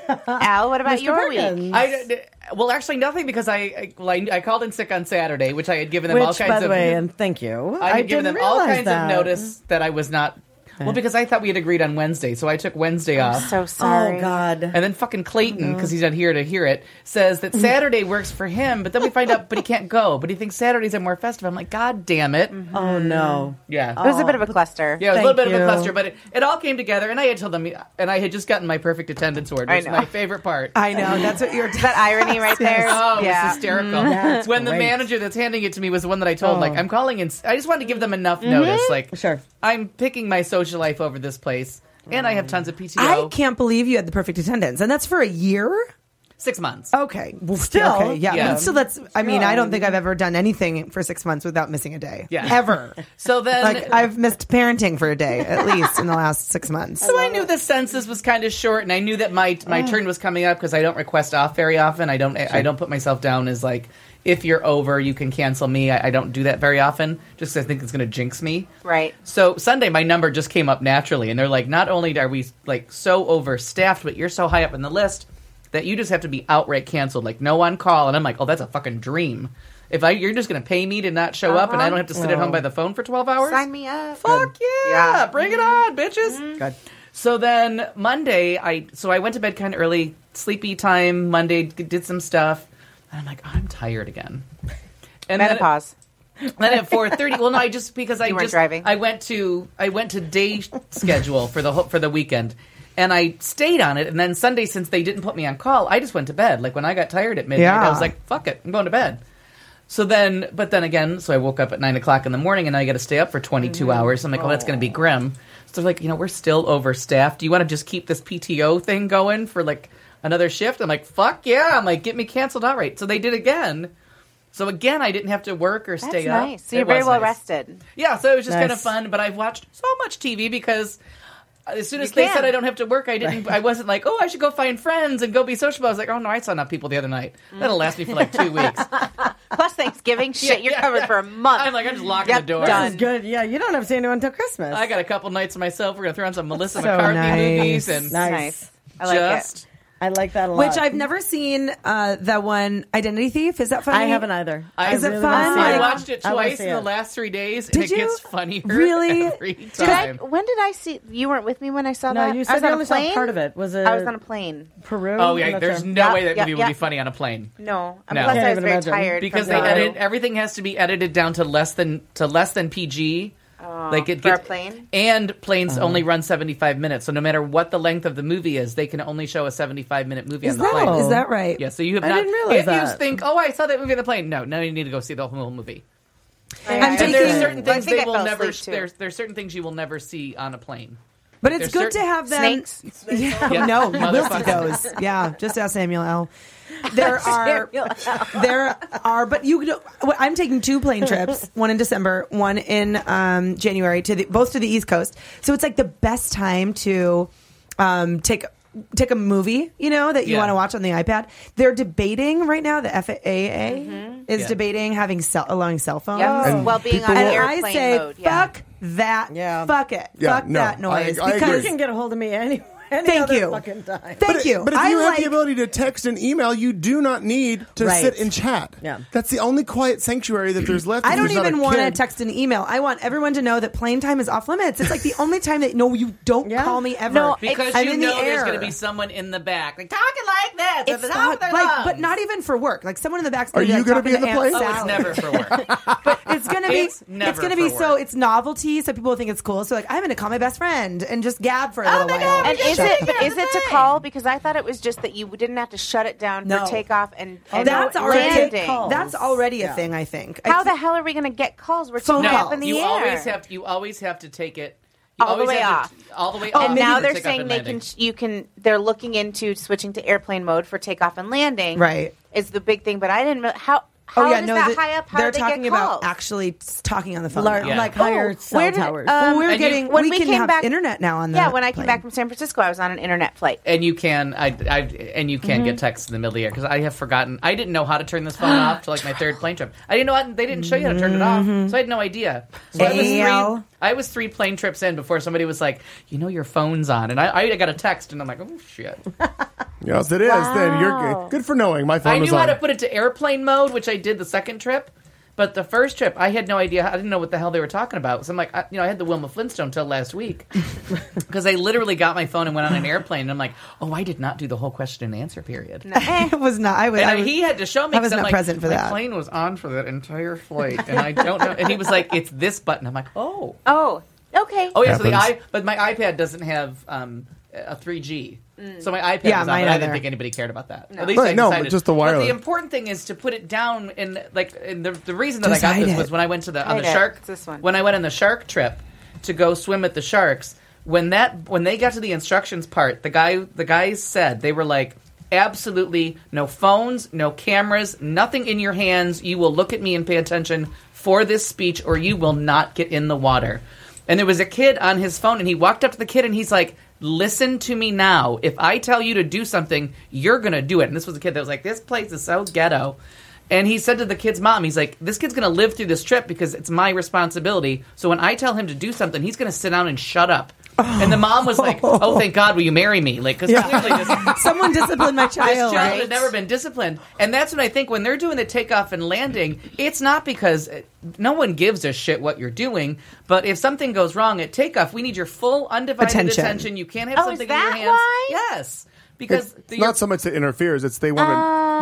Al, what about Mister your Perkins. week? I, well, actually, nothing because I, I, well, I I called in sick on Saturday, which I had given them all Which, kinds by the of. way, and thank you. I had given didn't them all realize kinds that. of notice that I was not. Well, because I thought we had agreed on Wednesday, so I took Wednesday off. So sorry. Oh, God. And then fucking Clayton, because he's not here to hear it, says that Saturday works for him, but then we find out, but he can't go. But he thinks Saturdays are more festive. I'm like, God damn it. Oh, no. Yeah. It was a bit of a cluster. Yeah, it was a little Thank bit of a you. cluster, but it, it all came together, and I had told them, and I had just gotten my perfect attendance award, I which is know. my favorite part. I know. That's what you're. Is that irony right there? Oh, it yeah. was hysterical. That's when the great. manager that's handing it to me was the one that I told, Oh. like, I'm calling in. I just wanted to give them enough notice. Like, Sure. I'm picking my social life over this place, and I have tons of P T I O. can't believe you had the perfect attendance, and that's for a year. Six months. Okay, well, Still. okay, yeah. Yeah. But still, that's. I mean, I don't think I've ever done anything for six months without missing a day. Yeah. ever. So then, Like I've missed parenting for a day at least in the last six months. so I knew the census was kind of short, and I knew that my my turn was coming up because I don't request off very often. I don't I don't put myself down as like, if you're over, you can cancel me. I, I don't do that very often, just 'cause I think it's going to jinx me. Right. So Sunday, my number just came up naturally, and they're like, not only are we like so overstaffed, but you're so high up in the list that you just have to be outright canceled, like no on call. And I'm like, oh, that's a fucking dream. If I, you're just going to pay me to not show up, and I don't have to sit at home by the phone for twelve hours. Sign me up. Fuck yeah, Yeah. bring it on, bitches. Good. So then Monday, I so I went to bed kind of early, sleepy time. Monday, d- did some stuff, and I'm like, oh, I'm tired again. And then- Menopause. then at four thirty, well, no, I just because I You weren't just driving? I went to I went to day schedule for the whole, for the weekend, And I stayed on it, and then Sunday, since they didn't put me on call, I just went to bed. Like, when I got tired at midnight, Yeah. I was like, fuck it, I'm going to bed. So then, but then again, so I woke up at nine o'clock in the morning, and I got to stay up for twenty-two Mm-hmm. hours. I'm like, oh, that's going to be grim. So they're like, you know, we're still overstaffed. Do you want to just keep this P T O thing going for, like, another shift? I'm like, fuck yeah. I'm like, get me canceled outright. So they did again. So again, I didn't have to work or That's stay up. nice. So you're It very was well nice. rested. Yeah, so it was just kind of Nice. fun. But I've watched so much T V because as soon as You they can. said I don't have to work, I didn't. I wasn't like, oh, I should go find friends and go be sociable. I was like, oh no, I saw enough people the other night. That'll last me for like two weeks. Plus Thanksgiving, shit, you're yeah, covered yeah. for a month. I'm like, I'm just locking Yep, the door. done. This is good. Yeah, you don't have to see anyone until Christmas. I got a couple nights to myself. We're gonna throw on some Melissa So McCarthy nice. movies and Nice. Nice. I like just. it. I like that a lot. Which I've never seen. Uh, that one, Identity Thief. Is that funny? I haven't either. I- Is it really fun? wanna see I Like- watched it I wanna twice see in the it. last three days, and Did it you? gets funnier Really? every Did I, time. when did I see? You weren't with me when I saw No, that. you I said was you on only a saw plane. part of it. Was it I was on a plane. Peru? Oh I'm yeah, not there's sure. no Yep, way that yep, movie yep. would be funny on a plane. No, I No. mean, plus Can't I was even very imagine. tired Because from they the- edit everything has to be edited down to less than to less than P G. like it for a gets- plane? and planes only run seventy-five minutes, so no matter what the length of the movie is, they can only show a seventy-five minute movie Is on the that, plane. is that right? Yeah, so you have I not. didn't realize if you that. think, oh, I saw that movie on the plane, no, now you need to go see the whole movie. I'm And And taking- there's certain Well, I things think they I will fell never. asleep, too. There's there's certain things you will never see on a plane. But Like, it's there's good to certain- have them. Snakes? Yeah, Yeah, no, we'll see motherfuckers. those. Yeah, just ask Samuel L. There are, there are, but you. know, I'm taking two plane trips, one in December, one in um, January, to the, both to the East Coast. So it's like the best time to um, take take a movie, you know, that you Yeah. want to watch on the iPad. They're debating right now. The F A A is Yeah. debating having cell, allowing cell phones. Yep. And well, being people on will- And I airplane say, mode. Yeah. fuck that. Yeah. Fuck it. Yeah, fuck no, that noise. I- I agree. You because can get a hold of me any, any Thank other you. fucking time. Thank But, you. but if I you have like, the ability to text and email, you do not need to Right. sit and chat. Yeah. That's the only quiet sanctuary that there's left. I if don't there's not even a want to kid. text an email. I want everyone to know that plane time is off limits. It's like the only time that no, you don't Yeah. call me ever. No, Because I'm you in the know there's air. going to be someone in the back, like talking like this. It's at the top not, of their like, lungs. but not even for work. Like someone in the back's Are going to you like, gonna talking be in to the Aunt plane? Oh, it's Sally. never for work. But it's gonna be It's never it's gonna be for so work. it's novelty, so people think it's cool. So like I'm gonna call my best friend and just gab for a Oh little my while. God, And is Shut it the is it to thing. call? Because I thought it was just that you didn't have to shut it down No. for takeoff and, Oh, and That's already landing. calls. that's already a Yeah. thing. I think. How I the hell are we going to get calls? We're Phone too high calls. up in the you air. always have to, you always have to take it you All the always way have off. to, all the way Oh, off. And maybe now for they're takeoff saying and they landing. can. You can. They're looking into switching to airplane mode for takeoff and landing. Right. Is the big thing, but I didn't. Know, how how Oh yeah, does no, that the- high up? How they're do they talking get about calls? actually talking on the phone. Like, now. Yeah. like higher Oh, cell where did- towers. um, Well, we're And you- getting when we, we can came have back- internet now on the Yeah, when I came plane. back from San Francisco, I was on an internet flight. And you can, I, I, and you can get texts in the middle of the air because I have forgotten. I didn't know how to turn this phone off to like my third plane trip. I didn't know how, they didn't show you how to turn it off, so I had no idea. So I was A L. three. I was three plane trips in before somebody was like, "You know your phone's on," and I, I got a text, and I'm like, "Oh shit!" Yes, it is. Then you're good. Good for knowing. My phone I was knew how on. to put it to airplane mode, which I did the second trip. But the first trip, I had no idea. I didn't know what the hell they were talking about. So I'm like, I, you know, I had the Wilma Flintstone till last week because I literally got my phone and went on an airplane. And I'm like, oh, I did not do the whole question and answer period. it was not. I was. And I I- was he had to show me. I was 'cause I'm not like, present for my that. plane was on for that entire flight, and I don't know. And he was like, "It's this button." I'm like, "Oh, Oh, okay. oh yeah." So the Happens. i, but my iPad doesn't have um, a three G. So my iPad Yeah, was on, mine but I either. didn't think anybody cared about that. No. At least Right, I no, decided. just the But wireless. the important thing is to put it down. And like, and the the reason that Just I got hide this it. was when I went to the on Hide the it. shark. It's this one. When I went on the shark trip to go swim at the sharks. When that when they got to the instructions part, the guy the guys said they were like, absolutely no phones, no cameras, nothing in your hands. You will look at me and pay attention for this speech, or you will not get in the water. And there was a kid on his phone, and he walked up to the kid, and he's like, listen to me now. If I tell you to do something, you're going to do it. And this was a kid that was like, this place is so ghetto. And he said to the kid's mom, he's like, this kid's going to live through this trip because it's my responsibility. So when I tell him to do something, he's going to sit down and shut up. And the mom was like, oh, thank God, will you marry me? Like, because clearly this, Someone disciplined my this child. child had never been disciplined. And that's when I think when they're doing the takeoff and landing, it's not because no one gives a shit what you're doing. But if something goes wrong at takeoff, we need your full undivided Attention. attention. You can't have Oh, is something in that your hands. why? Yes. Because It's the- not so much that interferes. It's they want to.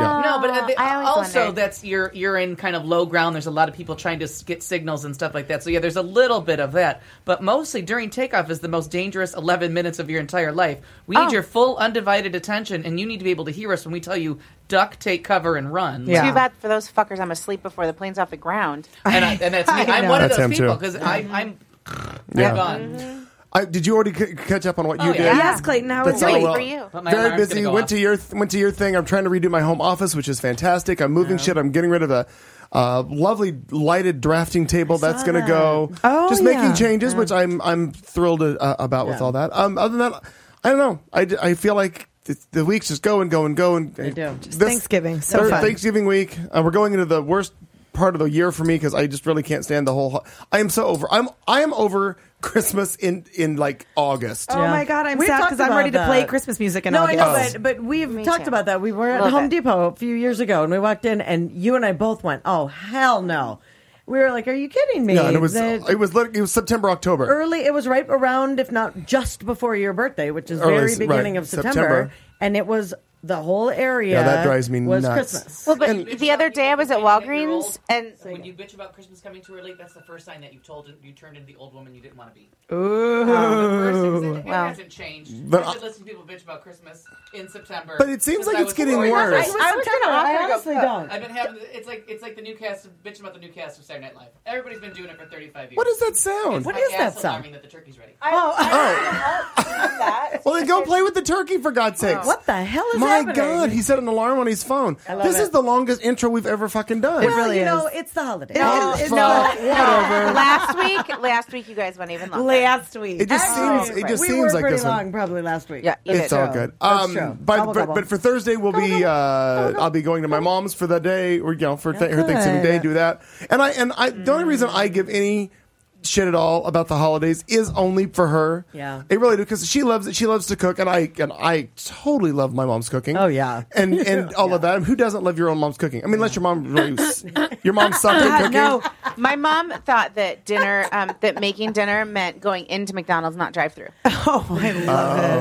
Yeah. No, but uh, they- I always also wondered. that's you're you're in kind of low ground. There's a lot of people trying to s- get signals and stuff like that. So yeah, there's a little bit of that. But mostly during takeoff is the most dangerous eleven minutes of your entire life. We need Oh. your full undivided attention, and you need to be able to hear us when we tell you duck, take cover, and run. Yeah. Too bad for those fuckers. I'm asleep before the plane's off the ground. And, I, and that's me. I I'm know. one of That's those him, too. people because I'm Yeah. I'm gone. I, did you already c- catch up on what you Oh, did? yeah. Yes, Clayton, how That's are all you? well. for you. But my Very alarm's busy. gonna go Went off. to your went to your thing. I'm trying to redo my home office, which is fantastic. I'm moving shit. I'm getting rid of the uh, lovely lighted drafting table. That's going to go. Oh, Just yeah. making changes, which I'm I'm thrilled uh, about with Yeah. all that. Um, other than that, I don't know. I, d- I feel like th- the weeks just go and go and go and They do. This- Thanksgiving, so third fun. Thanksgiving week. Uh, we're going into the worst part of the year for me because I just really can't stand the whole. ho- I am so over. I'm I am over Christmas in in like August. Oh Yeah. my god, I'm We've sad talked because I'm about ready to play that. Christmas music in No, I August. know, Oh. but, but we've Me talked too. about that. We were at Little Home bit. Depot a few years ago, and we walked in, and you and I both went, "Oh hell no!" We were like, "Are you kidding me?" Yeah, and it was The- it was lit- it was September October. early. It was right around, if not just before your birthday, which is Early, very right, beginning of September, September. and it was the whole area. Yeah, that drives me was nuts. Christmas. Well, but And- the other day I was at Walgreens, and when you bitch about Christmas coming too early, that's the first sign that you told you turned into the old woman you didn't want to be. Ooh. The first thing is it, it Wow. hasn't changed. But I I- should listen to people bitch about Christmas in September. But it seems since like I it's was getting four. worse. I was I was September. gonna offer I to go honestly cook. don't. I've been having it's like it's like the new cast of bitching about the new cast of Saturday Night Live. Everybody's been doing it for thirty-five years. What does that sound? What My is ass that sound? alarming that the turkey's ready. Well, then go play with the turkey for God's sakes. What the hell is My happening? God, he set an alarm on his phone. love This it. is the longest intro we've ever fucking done. Well, really you know, is. it's the holiday. Oh, It's- fuck, whatever. last week, last week you guys went even longer. Last week. It just Actually, seems. It just we seems were like pretty this one. long, probably last week. Yeah, you It's did. all true. good. That's Um, true. But, Gobble, but, gobble. but for Thursday, we'll be. Uh, I'll be going to my mom's for the day, or you know, for th- her Thanksgiving Day. Do that, and I and I. The only reason I give any shit at all about the holidays is only for her. Yeah. it really do because she loves it. She loves to cook, and I and I totally love my mom's cooking. Oh, yeah. and and all of that. Who doesn't love your own mom's cooking? I mean, unless your mom really, your mom sucked at God, cooking. no. My mom thought that dinner, um, that making dinner meant going into McDonald's, not drive-through. Oh, I love it.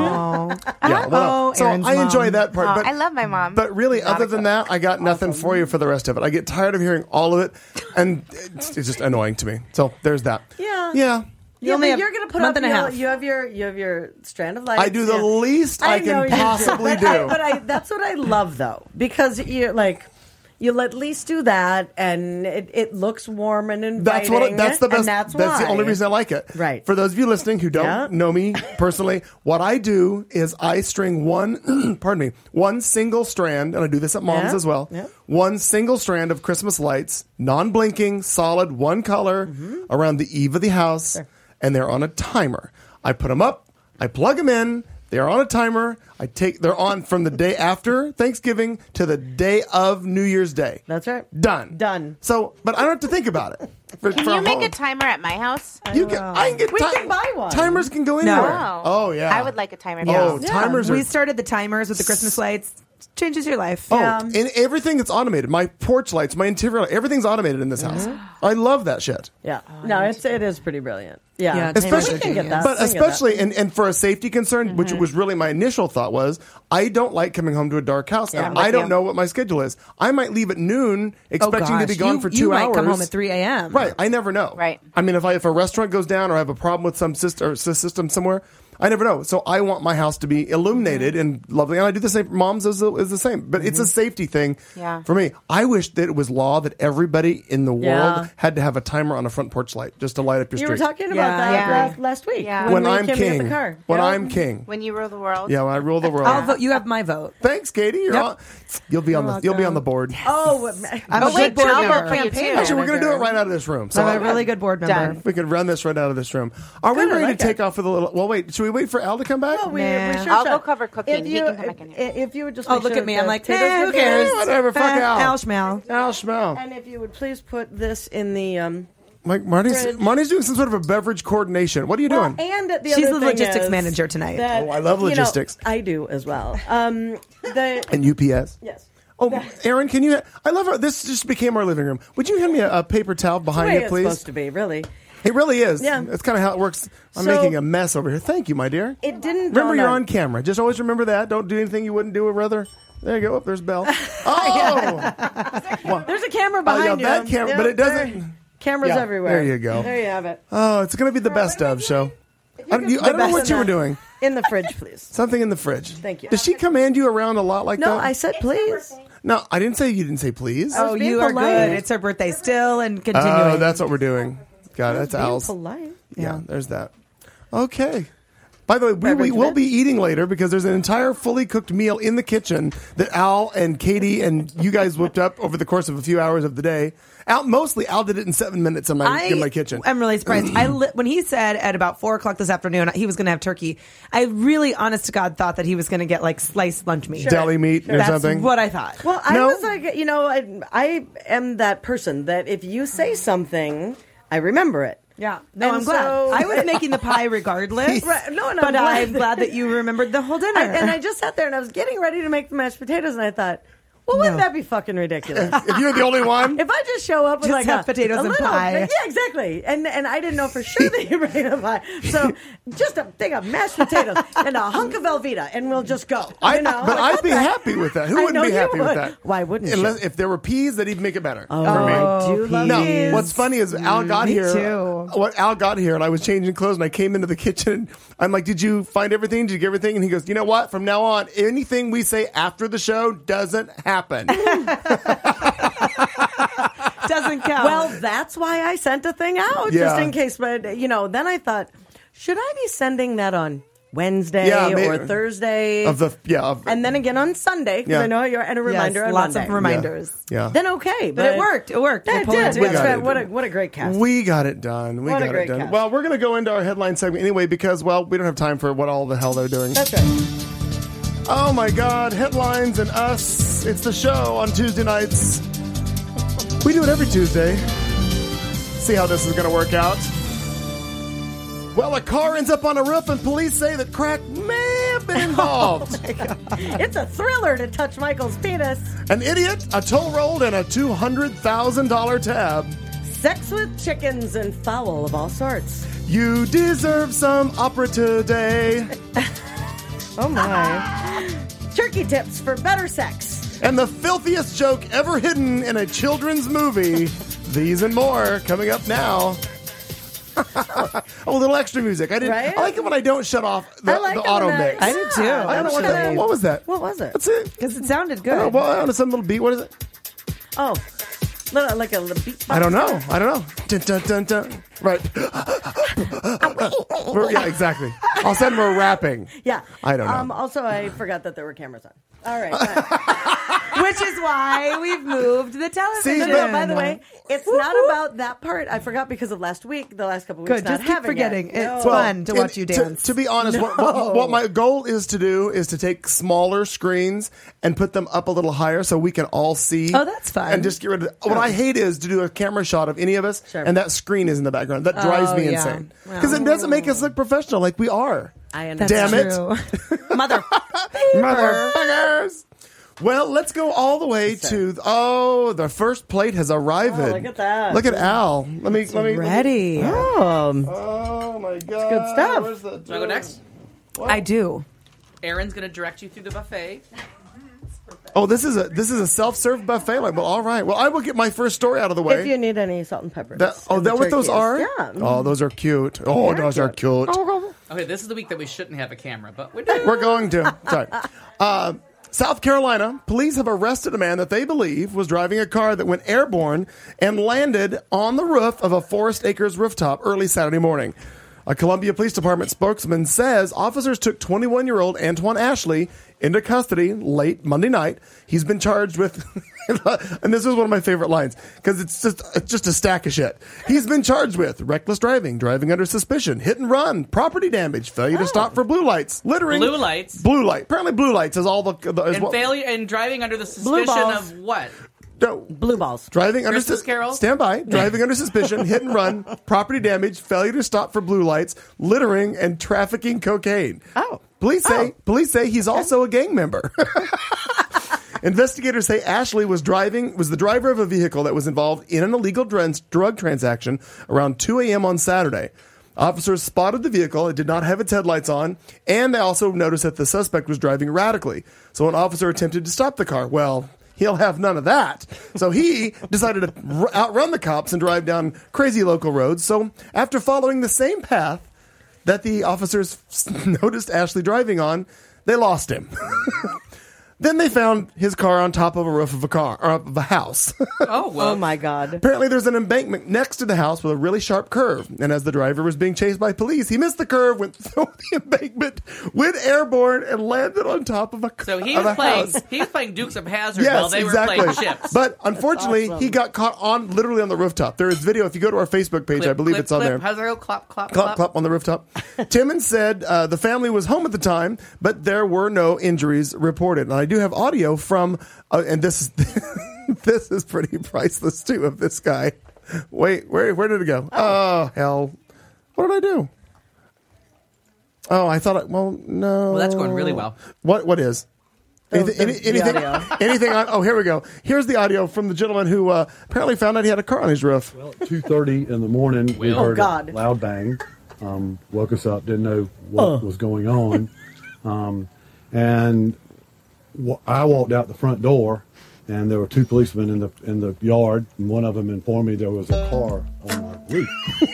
Oh. Yeah, well, Oh, so Aaron's I enjoy mom. that part. Oh, but I love my mom. But really, Not other a than cook. that, I got nothing for you for the rest of it. I get tired of hearing all of it, and it's, it's just annoying to me. So there's that. Yeah. Yeah. Yeah, only but have you're going to put month up and a your, half. you have your you have your strand of lights. I do the yeah. least I, know can you do. possibly but do. I, but I, that's what I love though, because you're like you'll at least do that, and it, it looks warm and inviting. That's what. It, that's the best. And that's that's the why. only reason I like it. Right. For those of you listening who don't Yeah. know me personally, what I do is I string one. pardon me. One single strand, and I do this at mom's Yeah. as well. Yeah. One single strand of Christmas lights, non-blinking, solid, one color, Mm-hmm. around the eve of the house, and they're on a timer. I put them up. I plug them in. They're on a timer. I take. They're on from the day after Thanksgiving to the day of New Year's Day. That's right. Done. Done. So, but I don't have to think about it. For, Can for you make home. a timer at my house? You can. I can get. We ti- can buy one. Timers can go No. anywhere. Wow. Oh yeah. I would like a timer. Oh, Yeah. timers are. We started the timers with the Christmas lights. Changes your life. Oh, Yeah. and everything that's automated. My porch lights, my interior, light, everything's automated in this house. I love that shit. Yeah. No, it's it is pretty brilliant. Yeah. Yeah, Especially, we can get that. but We can get especially, and, and for a safety concern, which Mm-hmm. was really my initial thought was, I don't like coming home to a dark house. Yeah, and I'm I with don't you. know what my schedule is. I might leave at noon, Oh, expecting to gosh. be gone you, for two you might hours. come home at three a.m. Right. I never know. Right. I mean, if I if a restaurant goes down or I have a problem with some system or sys- system somewhere, I never know. So I want my house to be illuminated and lovely. And I do the same. Mom's is the, is the same. But it's a safety thing Yeah. for me. I wish that it was law that everybody in the world Yeah. had to have a timer on a front porch light just to light up your You street. were talking about Yeah, that I last, agree. last week Yeah. when, when we I'm came to get king. the car. When Yeah. I'm king. When you rule the world. Yeah, when I rule the world. I'll vote. You have my vote. Thanks, Katie. You're Yep. on, you'll be on the you'll be on the board. Oh, I'm Oh, a wait, good board I'll member. vote for you too. Actually, we're going to do it right out of this room. So I'm a really good board member. Done. we could run this right out of this room. Are we Good, I ready like to take it. off with a little? Well, wait. Should we wait for Al to come back? No, we, Nah. we sure I'll should. go cover cooking. If He you, can come back in here. if, if you would just Oh, make look sure at me. the I'm like, potatoes nah, who get cares? cooked. Whatever, fuck Eh, Al. Al schmal. Al Schmel. And if you would please put this in the um. Like Marty's, Fridge. Marty's doing some sort of a beverage coordination. What are you doing? Well, and the She's other the thing logistics is manager tonight. that, Oh, I love you know, logistics. I do as well. Um, the And U P S. yes. Oh, Aaron, can you? I love how this just became our living room. Would you hand me a, a paper towel The behind way you, it's please? supposed to be, really. It really is. Yeah. It's kind of how it works. I'm So- making a mess over here. Thank you, my dear. It didn't. Remember, dawn you're on- on camera. Just always remember that. Don't do anything you wouldn't do with other There you go. Oh, there's Belle. Oh! There's a camera Oh, behind yeah, you. that camera, Yeah, but it there- doesn't. Cameras Yeah, everywhere. there you go. There you have it. Oh, it's going to be the best of show. I, you, I don't know what you were doing. In the fridge, please. Something in the fridge. Thank you. Does she command you around a lot like No, that? I said please. No, I didn't say you didn't say please. Oh, being you are polite. good. It's her birthday still and continuing. Oh, that's what we're doing. Got it. That's Being Al's. polite. Yeah, there's that. Okay. By the way, we, we Beverage will minute. be eating later because there's an entire fully cooked meal in the kitchen that Al and Katie and you guys whipped up over the course of a few hours of the day. Al, mostly Al did it in seven minutes in my, I in my kitchen. am really surprised. I li- when he said at about four o'clock this afternoon he was going to have turkey, I really, honest to God, thought that he was going to get like sliced lunch meat, Deli meat or That's something. what I thought. Well, I No. was like, you know, I, I am that person that if you say something, I remember it. Yeah, no, And I'm glad. so- I was making the pie regardless. Right, no, and I'm but glad I'm glad that you remembered the whole dinner. I, and I just sat there and I was getting ready to make the mashed potatoes, and I thought, well, wouldn't No. that be fucking ridiculous? If you're the only one, If I just show up with Just like have a, potatoes a and little, pie. yeah, exactly, and and I didn't know for sure that you bring a pie, so just a thing of mashed potatoes and a hunk of Velveeta, and we'll just go. I, you know? but Like, I'd what be the- happy with that. Who I wouldn't know be you happy with would. that? Why wouldn't Unless you? if there were peas, that'd even make it better Oh, for me. I do love No, peas. what's funny is Al got Me here. too. What Al got here, and I was changing clothes, and I came into the kitchen. I'm like, "Did you find everything? Did you get everything?" And he goes, "You know what? From now on, anything we say after the show doesn't happen." Doesn't count. Well, that's why I sent a thing out Yeah. just in case. But you know, then I thought, should I be sending that on Wednesday Yeah, or maybe. Thursday? of the yeah, of, and then again on Sunday because Yeah. I know you're and a yes, reminder on lots Monday. of reminders. yeah. Then okay, but, But it worked. It worked. Yeah, We it pulled did. it We That's got right. it. What a what a great cast. We got it done. We What a got it great done. cast. Well, we're going to go into our headline segment anyway because, well, we don't have time for what all the hell they're doing. That's right. Oh my God, headlines and us. It's the show on Tuesday nights. We do it every Tuesday. See how this is going to work out. Well, a car ends up on a roof and police say that crack may have been involved. It's a thriller to touch Michael's penis. An idiot, a toll rolled, and a two hundred thousand dollars tab. Sex with chickens and fowl of all sorts. You deserve some opera today. Oh my. Turkey tips for better sex. And the filthiest joke ever hidden in a children's movie. These and more coming up now. Oh, a little extra music. I didn't. Right? I like it when I don't shut off the, I like the it auto when that- mix. I do too. I don't know what that. Actually. What was that? What was it? That's it. Because it sounded I good. don't know, well, I don't know, some little beat. What is it? Oh, little, like a little beatbox. I don't know. I don't know. Dun, dun, dun, dun. Right. We're- yeah, exactly. All of a sudden we're rapping. Yeah. I don't know. Um, also, I forgot that there were cameras on. All right. fine. Which is why we've moved the television. See, No, but- no, by the way, it's not about that part. I forgot because of last week, the last couple of weeks. Good, not just keep having forgetting. It. It's No. fun to and watch you dance. To, to be honest, what, what, what my goal is to do is to take smaller screens and put them up a little higher so we can all see. Oh, that's fun. And just get rid of. What I hate is to do a camera shot of any of us Sure. and that screen is in the background. That drives Oh, me yeah. insane because it doesn't make us look professional like we are. I That's understand. Damn it. true. Mother. Motherfuckers. Well, let's go all the way to oh, the first plate has arrived. Oh, look at that. Look at Al. Let me let me Ready. Um, Oh my god. good stuff. Where's the Do I go next? I do. Aaron's going to direct you through the buffet. Oh, this is a this is a self-serve buffet. Like, well, all right. Well, I will get my first story out of the way. if you need any salt and pepper. That, oh, that what those are? Yeah. Oh, those are cute. Oh, They're those are cute. Okay, this is the week that we shouldn't have a camera, but we're doing We're going to. Sorry. Uh, South Carolina, police have arrested a man that they believe was driving a car that went airborne and landed on the roof of a Forest Acres rooftop early Saturday morning. A Columbia Police Department spokesman says officers took twenty-one-year-old Antoine Ashley into custody late Monday night. He's been charged with, and this is one of my favorite lines because it's just it's just a stack of shit. He's been charged with reckless driving, driving under suspicion, hit and run, property damage, failure to stop for blue lights, littering, Blue lights. blue light. Apparently, blue lights is all the, the is and what, failure and driving under the Blue suspicion balls. of what? no, Blue balls. driving under Christmas sus- Carol? Stand by. Driving under suspicion, hit and run, property damage, failure to stop for blue lights, littering, and trafficking cocaine. Oh. Police say Oh. police say he's also a gang member. Investigators say Ashley was driving was the driver of a vehicle that was involved in an illegal drug drug transaction around two a.m. on Saturday. Officers spotted the vehicle. It did not have its headlights on, and they also noticed that the suspect was driving erratically. So an officer attempted to stop the car. Well, he'll have none of that. So he decided to r- outrun the cops and drive down crazy local roads. So after following the same path that the officers noticed Ashley driving on, they lost him. Then they found his car on top of a roof of a car or of a house. Oh, well. Oh my God. Apparently, there's an embankment next to the house with a really sharp curve. And as the driver was being chased by police, he missed the curve, went through the embankment, went airborne, and landed on top of a car. So he of was a playing. house. He was playing Dukes of Hazzard Yes, while they exactly. were playing chips. But unfortunately, awesome. he got caught on literally on the rooftop. There is video. If you go to our Facebook page, Clip, I believe clip, it's on clip, there. Hazzard, clap, clap, Clap, clap. clap on the rooftop. Timmons said uh, the family was home at the time, but there were no injuries reported. And I do have audio from, uh, and this is this is pretty priceless too, of this guy. Wait, where where did it go? Oh, hell! What did I do? Oh, I thought. I, well, no. Well, that's going really well. What what is? Anything, the- any, the anything, audio. anything on? Oh, here we go. Here's the audio from the gentleman who uh, apparently found out he had a car on his roof. Well, two thirty in the morning, we Will. heard Oh, God. a loud bang. Um, woke us up, didn't know what was going on. Um, and w- I walked out the front door, and there were two policemen in the in the yard, and one of them informed me there was a car on my roof.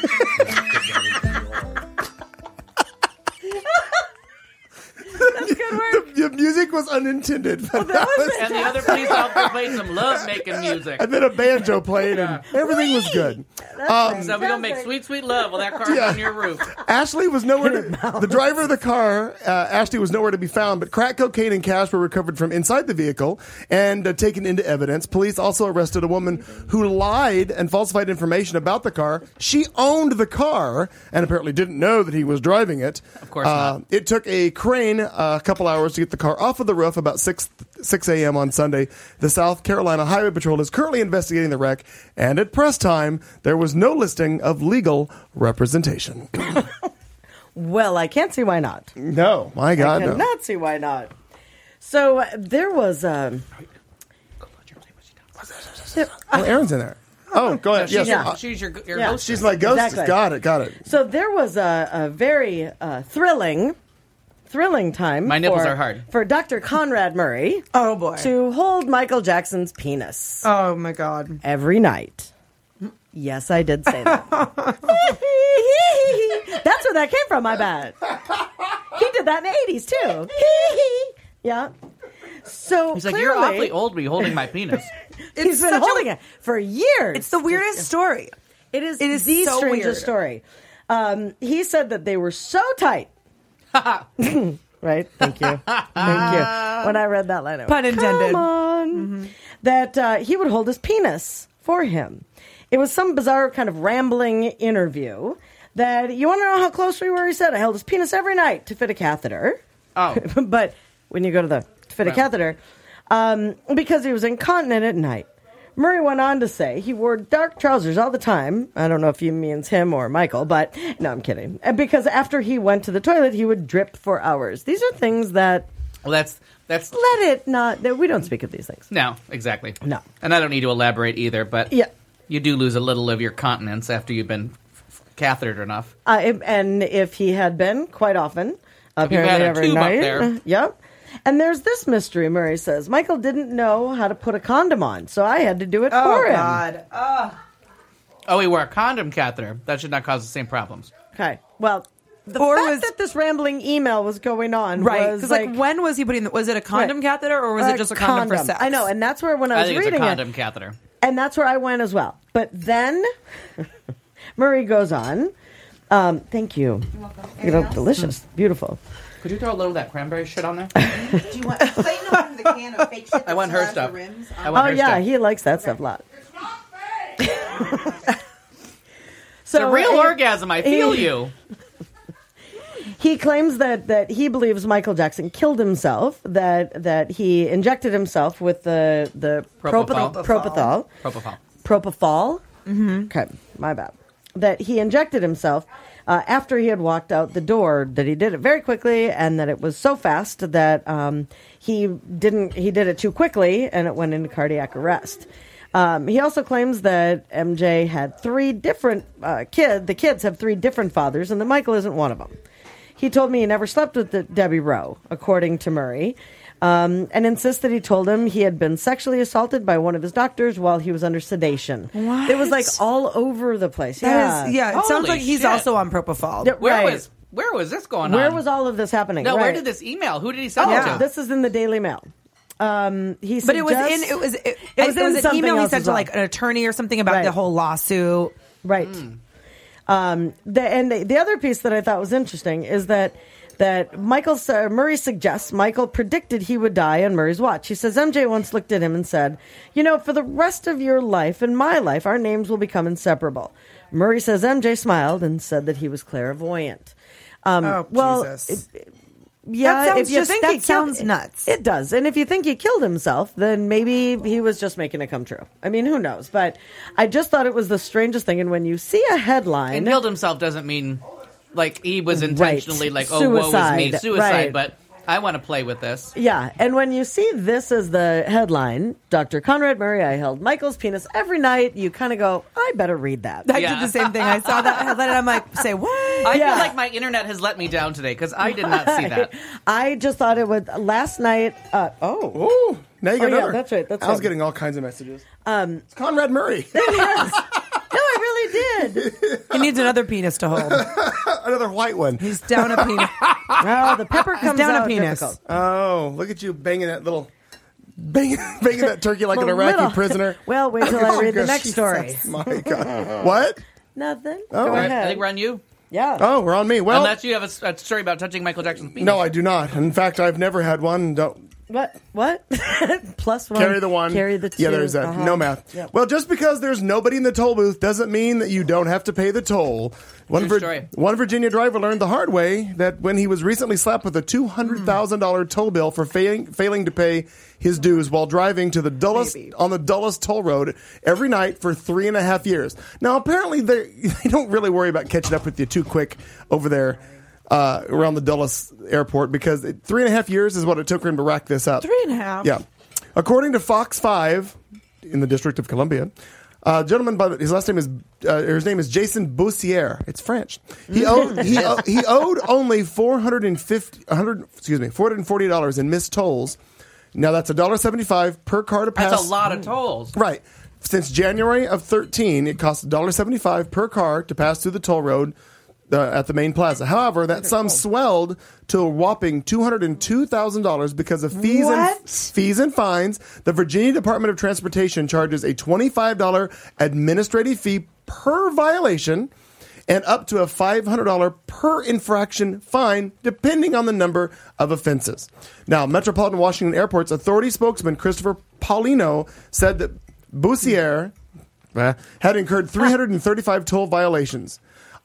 The, the music was unintended. But that was, And the other police officer played some love-making music. and then a banjo played, and everything was good. Um, So we're going to make sweet, sweet love while that car's Yeah. on your roof. Ashley was nowhere to, the driver of the car, uh, Ashley was nowhere to be found, but crack cocaine and cash were recovered from inside the vehicle and uh, taken into evidence. Police also arrested a woman who lied and falsified information about the car. She owned the car and apparently didn't know that he was driving it. Of course uh, not. It took a crane uh, a couple hours to get the car off of the roof about six a.m. on Sunday. The South Carolina Highway Patrol is currently investigating the wreck, and at press time, there was no listing of legal representation. Well, I can't see why not. No, my God, I no. cannot see why not. So uh, there was. Um, Oh, Aaron's in there. Oh, go ahead. She's, Yes. your, Uh, she's your, your Yeah. host. she's my ghost. Exactly. Got it. Got it. So there was a, a very uh, thrilling, thrilling time. My nipples for, are hard. for Doctor Conrad Murray Oh boy. to hold Michael Jackson's penis Oh my God. every night. Yes, I did say that. That's where that came from. I bet he did that in the eighties too. Yeah. So He's like, clearly, you're awfully old to be holding my penis. He's been such a- holding it for years. It's the weirdest story. It is. It is the so strangest weird. story. Um, he said that they were so tight. Right? Thank you. Thank you. When I read that line, I went, Pun intended. Come on. That uh, he would hold his penis for him. It was some bizarre kind of rambling interview. That you want to know how close we were? He said I held his penis every night to fit a catheter. Oh. But when you go to the to fit a Right. catheter, um, because he was incontinent at night. Murray went on to say he wore dark trousers all the time. I don't know if he means him or Michael, but no, I'm kidding. And because after he went to the toilet, he would drip for hours. These are things that Well, that's that's let it not. That we don't speak of these things. no, exactly. No. And I don't need to elaborate either, but Yeah. you do lose a little of your continence after you've been f- cathetered enough. Uh, and if he had been, quite often, had apparently a every tube up night. there. Yep. And there's this mystery, Murray says. Michael didn't know how to put a condom on, so I had to do it Oh for him. God. Oh. Oh, he wore a condom catheter. That should not cause the same problems. Okay. Well, the Or fact was- that this rambling email was going on Right. was Because like, when was he putting? The, was it a condom Right. catheter or was Uh, it just a condom, for sex? I know, and that's where when I I was think it's a reading condom it, catheter. and that's where I went as well. But then Murray goes on. Um, thank you. You know, delicious, beautiful. Could you throw a little of that cranberry shit on there? Do you want? So you know, from the can of fake shit I want that her still has stuff. the rims I on want Oh her yeah, stuff. he likes that stuff a lot. It's a real he- orgasm. I feel he- you. He claims that, that he believes Michael Jackson killed himself. That that he injected himself with the the Propofol. propo- propofol. Propofol. Propofol. Mm-hmm. Okay, my bad. That he injected himself uh, after he had walked out the door. That he did it very quickly, and that it was so fast that um, he didn't. He did it too quickly, and it went into cardiac arrest. Um, he also claims that M J had three different uh, kids. The kids have three different fathers, and that Michael isn't one of them. He told me he never slept with the Debbie Rowe, according to Murray, um, and insists that he told him he had been sexually assaulted by one of his doctors while he was under sedation. What? It was like all over the place. That yeah, is, yeah. It sounds Holy like he's shit. also on propofol. Yeah, Where right. was where was this going on? Where was all of this happening? No, Right. where did this email? Who did he send Oh, it to? this is in the Daily Mail. Um, he But it was suggests- in it was it, It it was was, in an something email he else sent as to well. like an attorney or something about Right. the whole lawsuit. Right. Um, the, and the, the other piece that I thought was interesting is that that Michael uh, Murray suggests Michael predicted he would die on Murray's watch. He says M J once looked at him and said, "You know, for the rest of your life and my life, our names will become inseparable." Murray says M J smiled and said that he was clairvoyant. Um, Oh, well, Jesus. it- yeah, That sounds if you just- think that he killed- sounds nuts. It does. And if you think he killed himself, then maybe he was just making it come true. I mean, who knows? But I just thought it was the strangest thing. And when you see a headline, And killed himself doesn't mean like he was Right. intentionally like, oh, woe is me, Suicide. suicide. Right. But I want to play with this. yeah, and when you see this as the headline, Doctor Conrad Murray, I held Michael's penis every night, you kind of go, I better read that. I Yeah. did the same thing. I saw that headline and I'm like, say what? I Yeah. feel like my internet has let me down today because I did not see that. I just thought it would, last night, uh, oh. Ooh, now you got Oh, yeah, another. that's right, that's I was right. getting all kinds of messages. Um, it's Conrad Murray. Yes. No, I really did. He needs another penis to hold. Another white one. He's down a penis. Oh, the pepper comes down a out penis. difficult. Oh, look at you banging that little, banging, banging that turkey like an Well, Iraqi little- prisoner. Well, wait till I Oh, read the gosh, next Jesus. story. My God. What? Nothing. Oh. Go All right, I ahead. think we're on you. Yeah. Oh, we're on me. Well, Unless you have a, s- a story about touching Michael Jackson's penis. no, I do not. In fact, I've never had one. Don't What? What? Plus one. carry the one. Carry the two. Yeah, there's that. Uh-huh. No math. Yep. Well, just because there's nobody in the toll booth doesn't mean that you don't have to pay the toll. One, True Vir- story. one Virginia driver learned the hard way that when he was recently slapped with a two hundred thousand dollars toll bill for failing, failing to pay his dues while driving to the dullest Maybe. on the dullest toll road every night for three and a half years. Now, apparently, they they don't really worry about catching up with you too quick over there. Uh, around the Dulles airport because it, three and a half years is what it took for him to rack this up. Three and a half. Yeah. According to Fox five in the District of Columbia, a gentleman by the, his last name is uh, his name is Jason Boussier. It's French. He owed he, uh, he owed only four hundred fifty, one hundred, excuse me, four hundred forty dollars in missed tolls. Now that's a dollar seventy-five per car to pass. That's a lot of tolls. Right. Since January of thirteen, it costs a dollar seventy-five per car to pass through the toll road uh, at the main plaza. However, that sum swelled to a whopping two hundred two thousand dollars because of fees and What? fees and fines. The Virginia Department of Transportation charges a twenty-five dollars administrative fee per violation and up to a five hundred dollars per infraction fine, depending on the number of offenses. Now, Metropolitan Washington Airport's authority spokesman Christopher Paulino said that Boussier uh, had incurred three hundred thirty-five toll violations.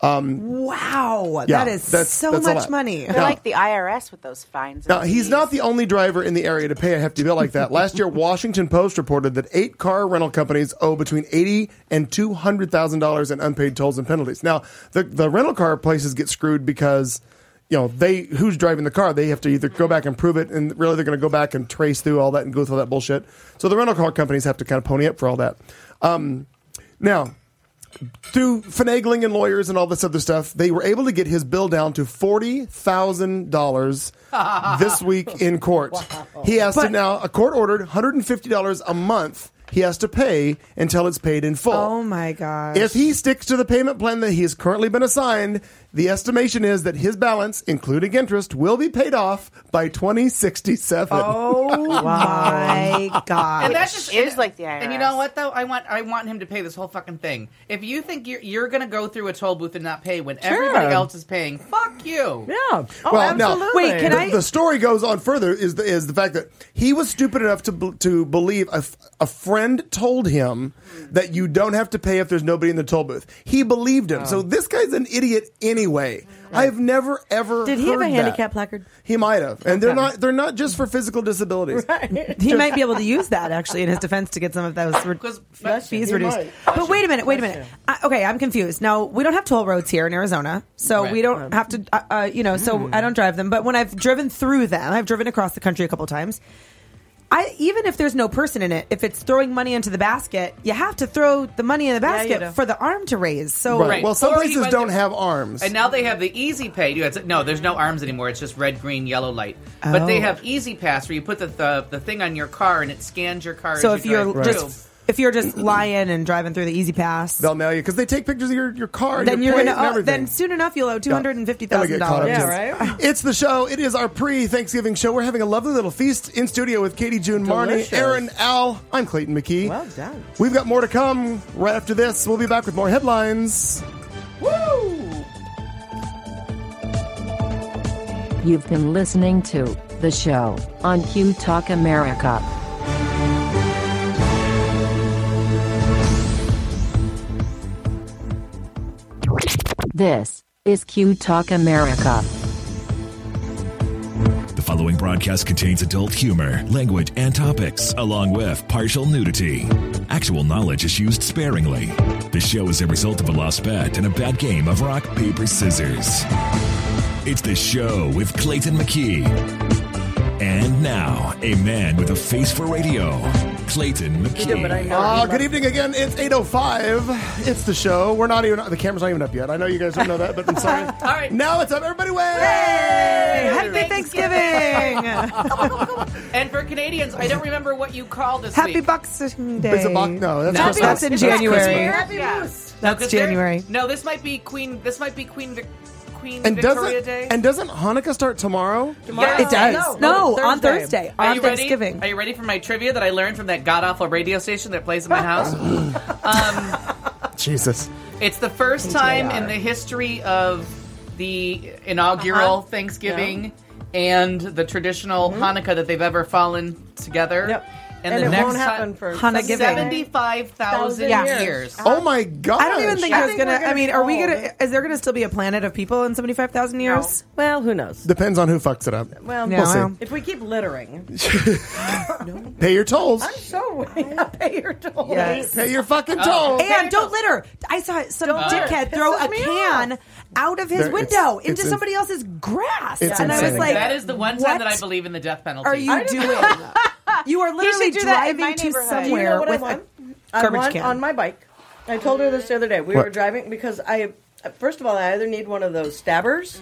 Wow. Yeah, that is that's- so that's a much lot. money. They're Yeah. like the I R S with those fines. Now, and he's fees. not the only driver in the area to pay a hefty bill like that. Last year, Washington Post reported that eight car rental companies owe between eighty and two hundred thousand dollars in unpaid tolls and penalties. Now, the the rental car places get screwed because, you know, they who's driving the car, they have to either go back and prove it, and really they're going to go back and trace through all that and go through all that bullshit. So the rental car companies have to kind of pony up for all that. Um, now, through finagling and lawyers and all this other stuff, they were able to get his bill down to forty thousand dollars this week in court. He has to But- now, a court ordered one hundred fifty dollars a month he has to pay until it's paid in full. Oh my gosh. If he sticks to the payment plan that he has currently been assigned, the estimation is that his balance, including interest, will be paid off by twenty sixty-seven. Oh my god. And that's just is like the I R S. And you know what though? I want I want him to pay this whole fucking thing. If you think you're you're gonna go through a toll booth and not pay when everybody else is paying, fuck you. Yeah. Oh, Well, now- absolutely. Wait, can the, I- the story goes on further is the, is the fact that he was stupid enough to b- to believe a, f- a friend told him that you don't have to pay if there's nobody in the toll booth. He believed him. So this guy's an idiot anyway. I've never ever Did he have heard a handicap that. placard? He might have, and they're Okay. not they're not just for physical disabilities. He might be able to use that actually in his defense to get some of those re- Because fees He reduced. might. But wait a minute, wait a minute. I, okay, I'm confused. Now we don't have toll roads here in Arizona, so Right. we don't have to. Uh, uh, you know, so I don't drive them. But when I've driven through them, I've driven across the country a couple times. I even if there's no person in it, if it's throwing money into the basket, you have to throw the money in the Yeah, you basket do. for the arm to raise. So Right. Right. Well, some Or you places went don't to- have arms. And now they have the Easy Pay. You had to- No, there's no arms anymore. It's just red, green, yellow light. But they Oh. have Easy Pass where you put the, the the thing on your car and it scans your car. so as if you you're drive just through. if you're just lying and driving through the Easy Pass, They'll mail you because they take pictures of your, your car and then your you're plate gonna and owe, everything. then soon enough you'll owe two hundred and fifty Gotta thousand get caught up. dollars. Yeah, right? It's the show. It is our pre-Thanksgiving show. We're having a lovely little feast in studio with Katie, June, Marnie, Delicious. Aaron, Al. I'm Clayton McKee. Well done. We've got more to come right after this. We'll be back with more headlines. You've been listening to The Show on Q Talk America. This is Q Talk America. The following broadcast contains adult humor, language, and topics, along with partial nudity. Actual knowledge is used sparingly. The show is a result of a lost bet and a bad game of rock, paper, scissors. It's The Show with Clayton McKee. And now, a man with a face for radio, Clayton McKee. But I know. Uh, good evening again. It's eight oh five. It's the show. We're not even, the camera's not even up yet. I know you guys don't know that, but I'm sorry. All right. Now it's up. Everybody wave! Happy Thanksgiving! And for Canadians, I don't remember what you call this Happy week. Boxing Day. It's a box. No, that's No, Christmas. That's in It's January. Christmas. Yeah. That's No, 'cause there- January. No, this might be Queen. This might be Queen. Vic, Queen And Victoria doesn't Day. and doesn't Hanukkah start tomorrow? Yes. It does. No, No, no, on Thursday. Thursday. Are On you ready? Thanksgiving. Are you ready for my trivia that I learned from that god awful radio station that plays in my house? Jesus. It's the first time in the history of the inaugural Uh-huh. Thanksgiving and the traditional Hanukkah that they've ever fallen together. Yep. And, And the it next won't time, happen for Hanukkah. seventy-five thousand Thousand years. Oh my God. I don't even think I there's think gonna. we're gonna I mean, be are we old. gonna? Is there gonna still be a planet of people in seventy-five thousand years? Well, who knows? Depends on who fucks it up. Well, Yeah, We'll see. well. if we keep littering, Pay your tolls. I'm so pay your tolls. Yes. Pay your fucking tolls. And don't litter. I saw some Don't litter. dickhead throw a Pisses me can out of his There- it's- window it's into in- somebody else's grass, It's and I was insane. like, That is the one time what that I believe in the death penalty. Are you doing? You are literally should do that in my driving to neighborhood. somewhere Do you know what with I want? a I garbage want can. on my bike. I told her this the other day. We What? were driving because I, first of all, I either need one of those stabbers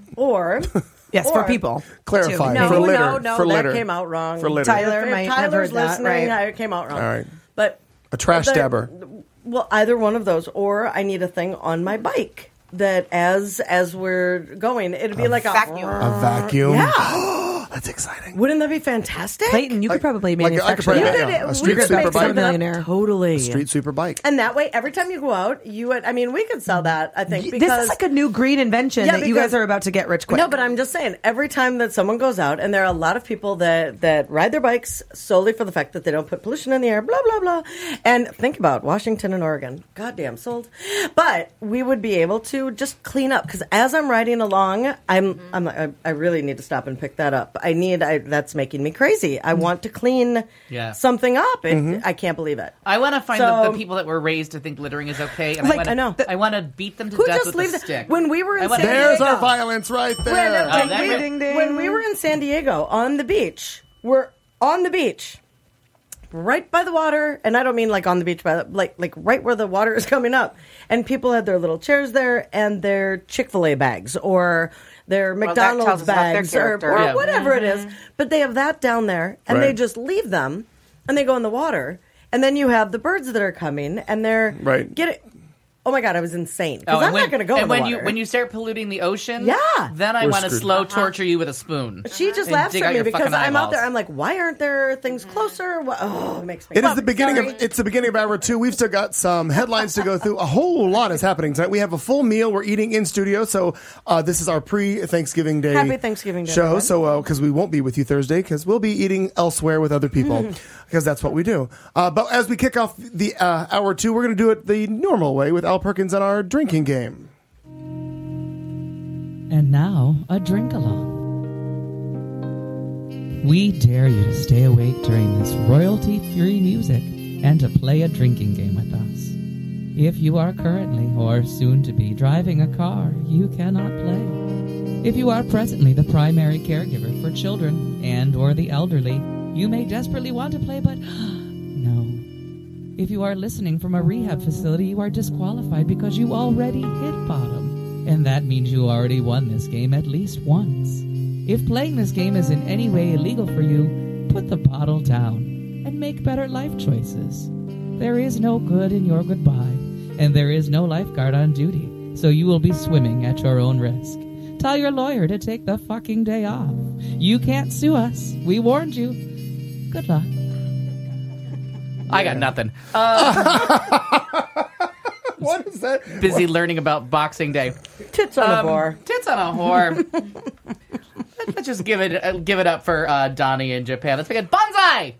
or yes, for or- people. Clarify. too. no, For litter. no, no, For that litter. came out wrong. For litter. Tyler If might have Tyler's heard that, listening, right. it came out wrong. All right. But A trash the- stabber. Well, either one of those, or I need a thing on my bike that as as we're going, it'd be like a vacuum. A vacuum. Yeah. That's exciting. Wouldn't that be fantastic? Clayton, you could Like- probably like, I could manufacture probably- that. You could- yeah, a we street could sweeper make bike. something up. Millionaire. Totally. Street sweeper bike. And that way, every time you go out, you would. I mean, we could sell that. I think because This is like a new green invention Yeah, that you guys because- are about to get rich quick. No, but I'm just saying, every time that someone goes out, and there are a lot of people that, that ride their bikes solely for the fact that they don't put pollution in the air, blah, blah, blah. And think about Washington and Oregon. Goddamn, sold. But we would be able to just clean up. Because as I'm riding along, I'm, I'm like, I, I really need to stop and pick that up. I need, I, that's making me crazy. I want to clean Yeah. something up. And Mm-hmm. I can't believe it. I want to find So- the, the people that were raised to think littering is okay, and Like, I want I know. to. I want to beat them to Who death just with leave a the- stick. when we were in I wanna- San There's Diego. our violence right there. When, Oh, when that we, right. Ding, ding. when we were in San Diego on the beach, we're on the beach, right by the water, and I don't mean like on the beach, by the, like like right where the water is coming up, and people had their little chairs there and their Chick-fil-A bags or their that McDonald's tells us about their bags or, character. or Yeah. whatever it is, but they have that down there, and they Right. just leave them, and they go in the water, and then you have the birds that are coming, and they're Right. get it. Oh my God, I was insane. Because Oh, and I'm when, not going to go and in the when water. you when you start polluting the ocean, Yeah. then I We're want to screwed. slow torture you with a spoon. She just And laughs dig at out me your because fucking I'm out there. eyeballs. I'm like, why aren't there things closer? Wha- Oh, it makes me. It is Well, the beginning sorry. of it's the beginning of hour two. We've still got some headlines to go through. A whole lot is happening tonight. We have a full meal. We're eating in studio, so uh, this is our pre-Thanksgiving Day Happy Thanksgiving Day, show. everyone. So because we won't be with you Thursday because we'll be eating elsewhere with other people because that's what we do. Uh, but as we kick off the uh, hour two, we're going to do it the normal way with Al Perkins and our drinking game. And now, a drink along. We dare you to stay awake during this royalty-free music and to play a drinking game with us. If you are currently or soon to be driving a car, you cannot play. If you are presently the primary caregiver for children and or the elderly, You may desperately want to play, but no. If you are listening from a rehab facility, you are disqualified because you already hit bottom. And that means you already won this game at least once. If playing this game is in any way illegal for you, put the bottle down and make better life choices. There is no good in your goodbye, and there is no lifeguard on duty, so you will be swimming at your own risk. Tell your lawyer to take the fucking day off. You can't sue us. We warned you. Good luck. I got nothing. Uh, What is that? busy learning about Boxing Day. Tits on a Um, bar. Tits on a whore. Let's just give it uh, give it up for uh, Donnie in Japan. Let's begin. Bonsai!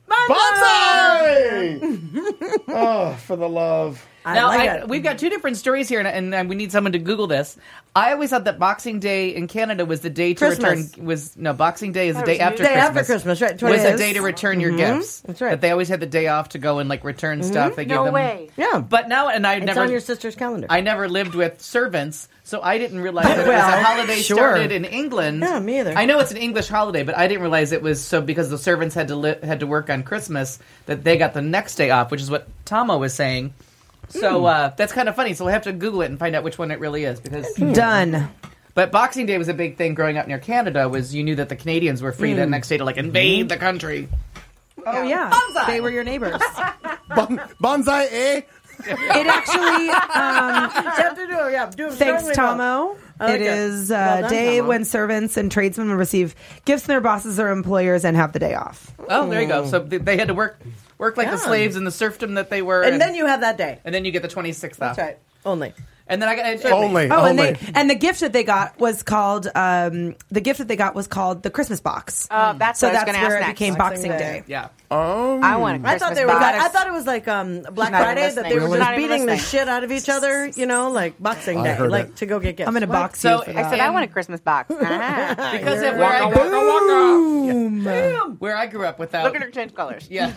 Bonsai! Oh, for the love. I Now, like I, it. we've got two different stories here, and, and, and we need someone to Google this. I always thought that Boxing Day in Canada was the day to Christmas. return. Was no Boxing Day is the That day was after Day Christmas. after Christmas, right? Was twenty the days. day to return your gifts. That's right. That they always had the day off to go and like return stuff. They give No them. way. Yeah. But now, and I It's never. on your sister's calendar. I never lived with servants, so I didn't realize that it was a Well, holiday sure. started in England. Yeah, me either. I know it's an English holiday, but I didn't realize it was so because the servants had to li- had to work on Christmas that they got the next day off, which is what Tomo was saying. So uh, that's kind of funny. So we'll have to Google it and find out which one it really is. Because, Done. but Boxing Day was a big thing growing up near Canada. Was you knew that the Canadians were free the next day to like invade the country. Oh, yeah. Bonsai! They were your neighbors. Bon- bonsai, eh? It actually, um, You have to do it, yeah, do it thanks, strongly well. Tomo. I like it it. is a Well done, day Tomo. when servants and tradesmen will receive gifts from their bosses or employers and have the day off. Oh, there you go. So they, they had to work work like the Yeah. slaves in the serfdom that they were, And then you have that day. and then you get the twenty-sixth off. That's right. Only. And then I got and, Only. Oh, and only. they and the gift that they got was called um, the gift that they got was called the Christmas box. Oh, that's so what I was that's going to where ask it next. became Boxing Boxing Day. Day. Yeah. Oh. I want a I Christmas thought they were. box. I thought it was like um, Black not even Friday that they listening. were We're just not even beating the listening. shit out of each other. You know, like Boxing I Day, heard like it. to go get gifts. I'm going to box So, you for I that. I said I want a Christmas box. Ah. Because of You're- where I Waka, grew Boom. where I grew up without. Look at her change colors. Yeah.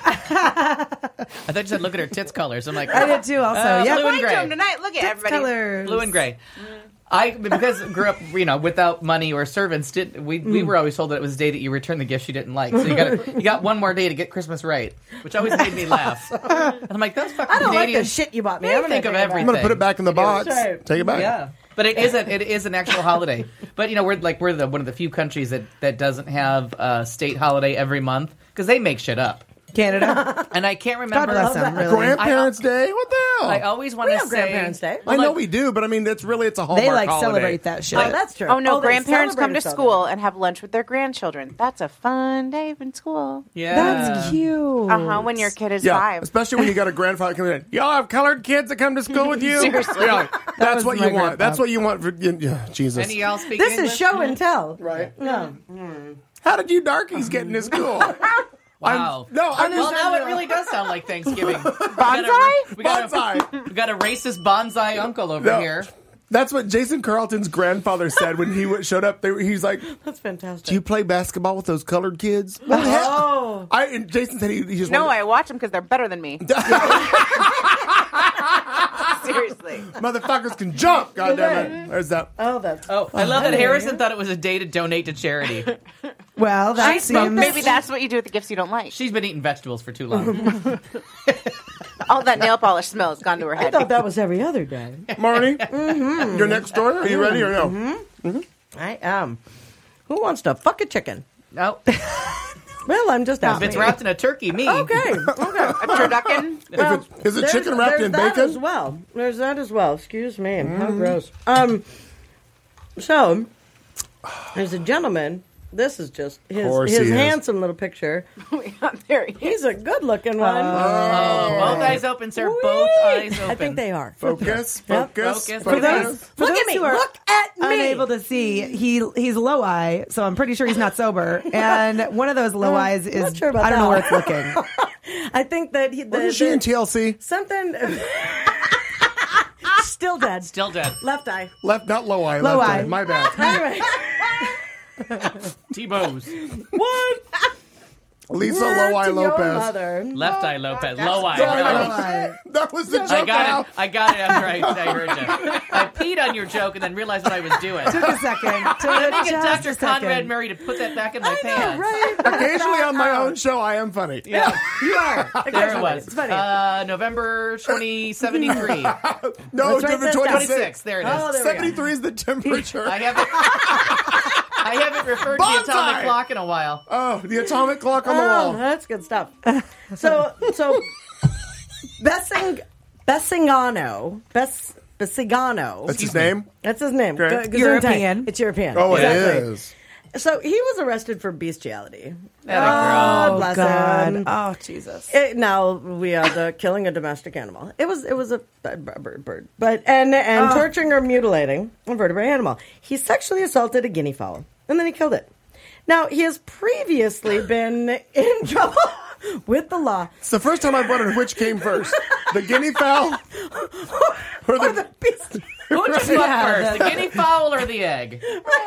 I thought you said look at her tits colors. I'm like, I did too. Also, Uh, yeah. blue and Point to gray. him tonight. Look at everybody. Colors. blue and gray. I because I grew up, you know, without money or servants. Did we? We were always told that it was the day that you returned the gifts you didn't like. So you got you got one more day to get Christmas right, which always made me laugh. And I'm like, those fucking I don't like the Canadians. shit you bought me. They I'm gonna think of take it back. I'm everything. going to put it back in the box. That's right. Take it back. Yeah, but it is a, it is an actual holiday. But you know, we're like we're the one of the few countries that that doesn't have a state holiday every month because they make shit up. Canada. And I can't God remember. bless them. Really. Grandparents Day? What the hell? I always want We to have say Grandparents Day. I know like- we do, but I mean, that's really, it's a Hallmark They like holiday. celebrate that shit. Oh, that's true. Oh no, they grandparents come celebrate to each school other. and have lunch with their grandchildren. That's a fun day in school. Yeah, That's cute. Uh huh. When your kid is Yeah, five. especially when you got a grandfather coming in. Y'all have colored kids that come to school with you? Seriously. Yeah, that's was what my you want. grandpa. That's what you want for, yeah, Jesus. Any of y'all speak This English? is show and tell. Right. Yeah. How did you darkies get into school? Wow. no, I'm well, just now it really does sound like Thanksgiving. Bonsai? We got a, Bonsai. we got a racist bonsai uncle over No. here. That's what Jason Carlton's grandfather said when he w- showed up. They, were- he's like, That's fantastic. "Do you play basketball with those colored kids?" Oh. I and Jason said he, he just No, wanted- I watch them because they're better than me. Seriously. motherfuckers can jump. God damn it! There's that. Oh, that's. Oh, I love that Harrison thought it was a day to donate to charity. Well, that She's- seems. Maybe that's what you do with the gifts you don't like. She's been eating vegetables for too long. All that nail polish smell has gone to her I head. thought that was every other day. Marnie, your next story. Are you ready or no? I am. Who wants to fuck a chicken? No, Well, I'm just if asking. it's wrapped in a turkey, me. Okay. Okay. A turducken? Well, If it- is it there's- chicken wrapped there's in that bacon? as well. There's that as well. Excuse me. How gross. Um. So there's a gentleman. This is just his Course his he is. handsome little picture. There he is. He's a good looking one. Oh, both eyes open, sir. Both eyes open. I think they are. Focus, Yep. focus, Focus. For focus. those, for Look those at me. who are Look at me. unable to see, he he's low eye, so I'm pretty sure he's not sober. And one of those low eyes is not sure about I don't know that. where it's looking. I think that he. The, Wasn't she the- in T L C? something. Still dead. Still dead. Left eye. Left, not low eye. Low left eye. eye. My bad. All right. T-Bows. What? Lisa Word Loai to your Lopez. mother. Left eye Lopez. Low eye. Sorry, really. that was- That was the joke. I got now. it. I got it after I, I heard you. I peed on your joke and then realized what I was doing. Took a second. Took I think just it's Doctor a second. Conrad Murray to put that back in my I know, pants. right? Occasionally on my own show, I am funny. Yeah, You are. there it was. It's funny. Uh, November twenty seventy-three. No, Let's write November this down. twenty-sixth. twenty-six. There it is. Oh, there we go. seventy-three is the temperature. I haven't. I haven't referred to the Bonsai! atomic clock in a while. Oh, the atomic clock on the Oh, wall. that's good stuff. So, so Bessing, Bessingano, Bess, Bessigano. That's his name? That's his name. Okay. G- European. It's European. Oh, it Exactly. is. So he was arrested for bestiality. Atta Oh, girl. bless God. him. Oh, Jesus. It, now we are the killing a domestic animal. It was it was a bird, bird, bird. but and and torturing or mutilating a vertebrate animal. He sexually assaulted a guinea fowl and then he killed it. Now he has previously been in trouble with the law. It's the first time I've wondered which came first. The guinea fowl or the, Or the beast. Who just fucked first, the guinea fowl or the egg?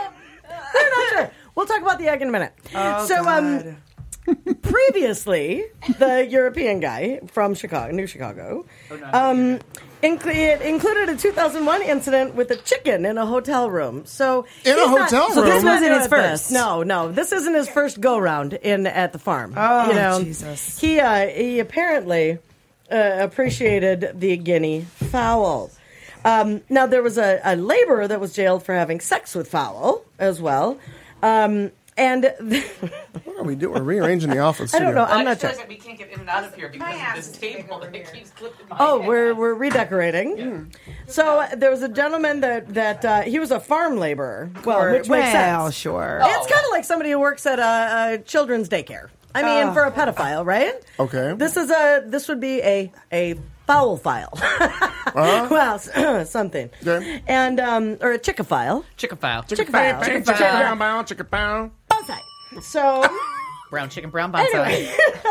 I'm not sure. We'll talk about the egg in a minute. Oh, so, um, God. previously, the European guy from Chicago, New Chicago, um, incl- it included a two thousand one incident with a chicken in a hotel room. So In a he's not- hotel so this room? wasn't his his first. first. No, no, this isn't his first go round in at the farm. Oh, you know, Jesus. He uh, he apparently uh, appreciated the guinea fowl. Um, now, there was a, a laborer that was jailed for having sex with fowl as well. Um, and What are we doing? We're rearranging the office. I don't know. studio. I'm I not just sure. realized that we can't get in and out of here because ass of this is big table over that here. keeps clipping my Oh, head. we're we're redecorating. So uh, there was a gentleman that that uh, he was a farm laborer. Well, which makes well, sense. sure. It's kind of like somebody who works at a, a children's daycare. I mean, Oh. for a pedophile, right? Okay. This is a this would be a a foul file. Well, s- something. Okay. And um, or a chickophile. Chicken fowl. Chicken file. Chicken Chicken pow, file. pow, chicken pow. Bonsai. So. Brown chicken, brown bonsai. Anyway,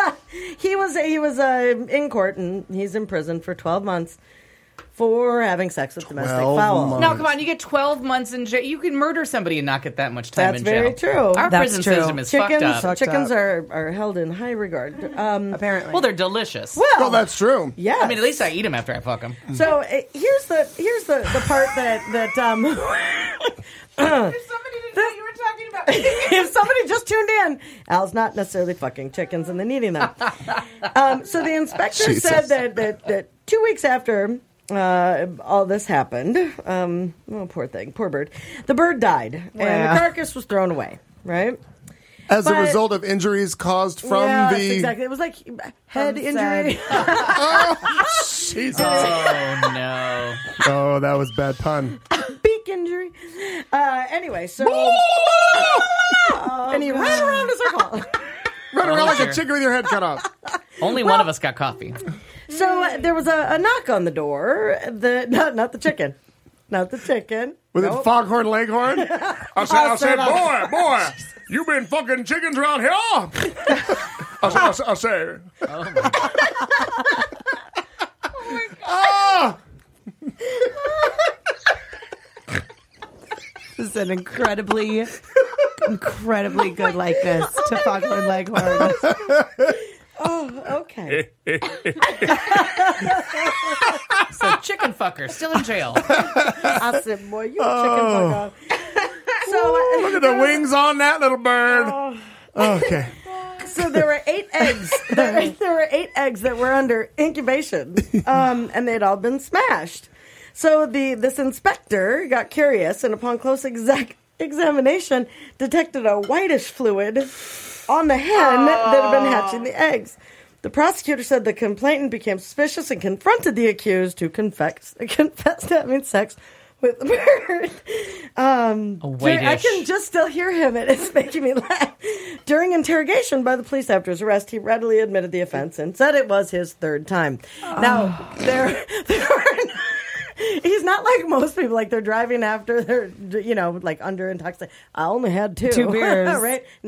he was he was uh, in court and he's in prison for twelve months for having sex with domestic twelve fowl. months. No, come on, you get twelve months in jail. You can murder somebody and not get that much time That's in jail. very true. Our That's prison true. system is Chickens, fucked up. Fucked chickens up. are, are held in high regard. Um, Apparently. Well, they're delicious. well, Oh, that's true. yeah. I mean, at least I eat them after I fuck them. So uh, here's the here's the, the part that that um, If somebody didn't know you were talking about if somebody just tuned in, Al's not necessarily fucking chickens and then eating them. Um, so the inspector Jesus. said that, that that two weeks after uh, all this happened, um, oh poor thing, poor bird, the bird died and Yeah. the carcass was thrown away. Right. As a But- result of injuries caused from yes, the. exactly. It was like head From injury. Jesus. Oh, no. Oh, that was bad pun. Beak injury. Uh, anyway, so and he ran around a circle. Run around like a dear. chicken with your head cut off. Only one of us got coffee. So uh, there was a, a knock on the door. The not, not the chicken, not the chicken. Was Nope. it Foghorn Leghorn? I said, I said, boy, boy, you been fucking chickens around here? I said, I said, I said. Oh, my God. Ah! This is an incredibly, incredibly good likeness to Foghorn Leghorn. Oh, okay. So, chicken fucker, still in jail. I said, boy, you a chicken fuck off. So uh, Look at the wings on that little bird. Okay. So there were eight eggs. There, there were eight eggs that were under incubation, um, and they'd all been smashed. So the this inspector got curious, and upon close exec- examination, detected a whitish fluid on the hen that had been hatching the eggs. The prosecutor said the complainant became suspicious and confronted the accused, who confessed, confessed to having sex with the bird. Um, A dur- I whitish. can just still hear him, and it's making me laugh. During interrogation by the police after his arrest, he readily admitted the offense and said it was his third time. Now, there, there are... He's not like most people, like they're driving after they're, you know, like under intoxicated. I only had two. Two beers. Right? No.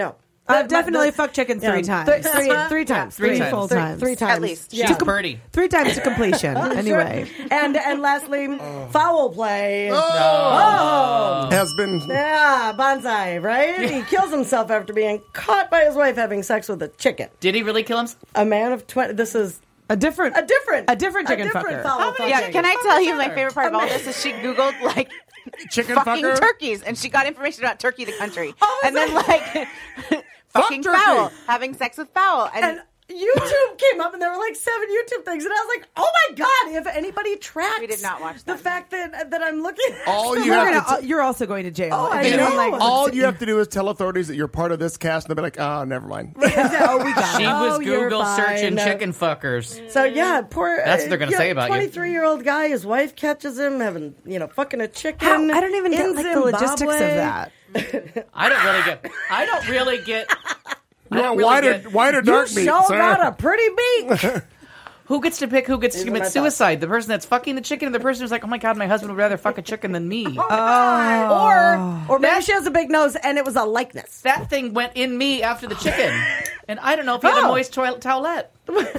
I've definitely fucked chicken three Yeah. times. Th- three, three times. Three Three times. full Three- times. Three times. At least. She's Birdie. Three times to completion. Anyway. And and lastly, foul play. Oh. Has been. Yeah, bonsai, right? He kills himself after being caught by his wife having sex with a chicken. Did he really kill him? A man of twenty. This is A different, a different, a different chicken fucker. foul Yeah, fucking. can I tell you my favorite part of all this is she Googled like Chicken fucking fucker? turkeys and she got information about Turkey the country. Oh, and then like fucking turkey. fowl, having sex with fowl. And, And YouTube came up, and there were like seven YouTube things, and I was like, "Oh my god!" If anybody tracks, We did not watch the that. fact that that I'm looking. All you You're, have gonna, to. you're also going to jail. Oh, I If you don't know. like- All you have to do is tell authorities that you're part of this cast, and they'll be like, "Oh, never mind." oh, we got She it. was Oh, you're Google searching fine. chicken fuckers. So yeah, poor. That's what they're gonna uh, say about you. Twenty-three year old guy, his wife catches him having, you know, fucking a chicken. How- I don't even in get like the logistics of Zimbabwe. that. I don't really get. I don't really get. I You don't want really white or, get- white or dark You meat, sure sir? got a pretty beak. Who gets to pick who gets to These are commit my thoughts. suicide? The person that's fucking the chicken, or the person who's like, "Oh my god, my husband would rather fuck a chicken than me." or or maybe she has a big nose and it was a likeness. That thing went in me after the chicken, and I don't know if he had a Oh. moist toilet towelette.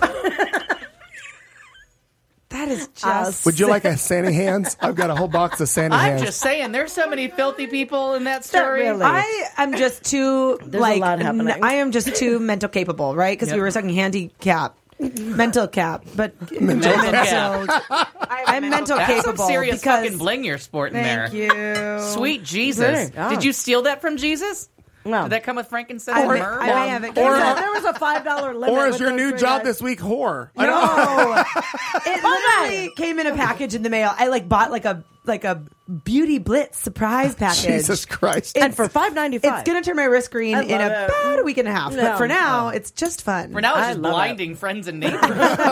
That is just. Would you like a Sandy Hands? I've got a whole box of Sandy I'm Hands. just saying, there's so many filthy people in that story. really. I am just too There's a like lot happening. n- I am just too mental capable, right? Because we Yep. were talking handicap, mental cap, but Mental mental. cap. I'm mental That's some capable serious because fucking bling you're sporting thank there. you. Sweet Jesus! Very- oh. Did you steal that from Jesus? No. Did that come with frankincense I and may, myrrh? I may have it. Or- There there was a five dollar limit. or is with your those new three job guys. this week whore? I don't know. No, it literally came in a package in the mail. I like bought like a like a Beauty Blitz surprise package. Jesus Christ. And for five ninety five, It's gonna turn my wrist green I in love it. about a week and a half. No. But for now, it's just fun. For now, it's I just love it. blinding friends and neighbors.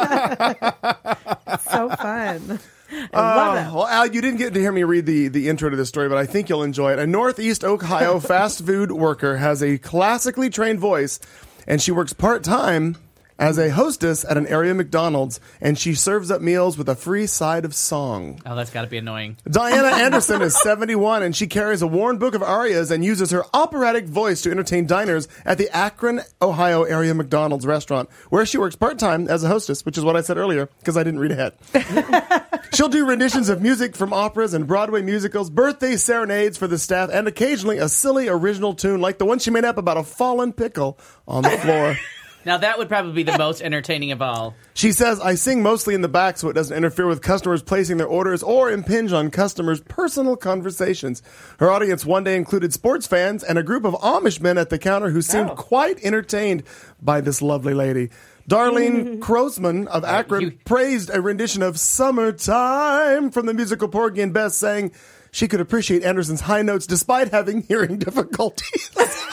so fun. Uh, well, Al, you didn't get to hear me read the, the intro to this story, but I think you'll enjoy it. A Northeast Ohio fast food worker has a classically trained voice, and she works part-time as a hostess at an area McDonald's, and she serves up meals with a free side of song. Oh, that's got to be annoying. Diana Anderson is seventy-one, and she carries a worn book of arias and uses her operatic voice to entertain diners at the Akron, Ohio area McDonald's restaurant, where she works part-time as a hostess, which is what I said earlier, because I didn't read ahead. She'll do renditions of music from operas and Broadway musicals, birthday serenades for the staff, and occasionally a silly original tune like the one she made up about a fallen pickle on the floor. Now, that would probably be the most entertaining of all. She says, I sing mostly in the back so it doesn't interfere with customers placing their orders or impinge on customers' personal conversations. Her audience one day included sports fans and a group of Amish men at the counter who seemed Oh. quite entertained by this lovely lady. Darlene Krosman of Akron you- praised a rendition of Summertime from the musical Porgy and Bess, saying she could appreciate Anderson's high notes despite having hearing difficulties.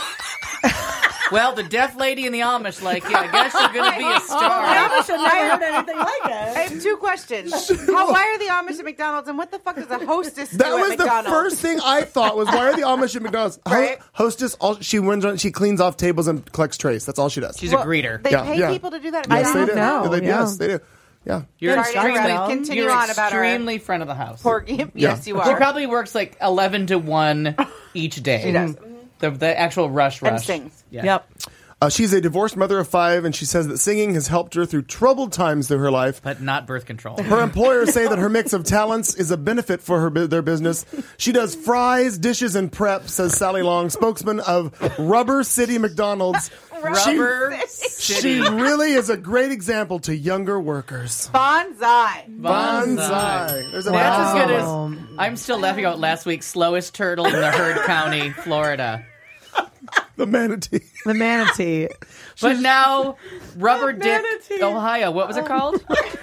Well, the deaf lady and the Amish, like, yeah, I guess you're going to be a star. Amish had never heard anything like I it. have two questions. How, why are the Amish at McDonald's, and what the fuck does a hostess do That at was the McDonald's? first thing I thought was, why are the Amish at McDonald's? Ho- Right. hostess, all, she runs on, she cleans off tables and collects trays. That's all she does. She's Well, a greeter. They Yeah, pay yeah. people to do that at yes, they McDonald's? do. know. Yeah, they, Yeah. Yes, they do. Yeah. You're Sorry to extremely, interrupt. Continue you're on about our- extremely front of the house. Porgy. Yes, you are. She probably works like eleven to one each day. She does. The, the actual rush rush. And sings. Yeah. Yep. Uh, she's a divorced mother of five, and she says that singing has helped her through troubled times through her life. But not birth control. Her employers say that her mix of talents is a benefit for her bu- their business. She does fries, dishes, and prep, says Sally Long, spokesman of Rubber City McDonald's. Rubber She City. really is a great example to younger workers. Bonsai. Bonsai. There's a That's as good Wow. as I'm still laughing about last week's slowest turtle in the Heard County, Florida. the manatee. The manatee. But now, Rubber Dick, manatee. Ohio. What was it called?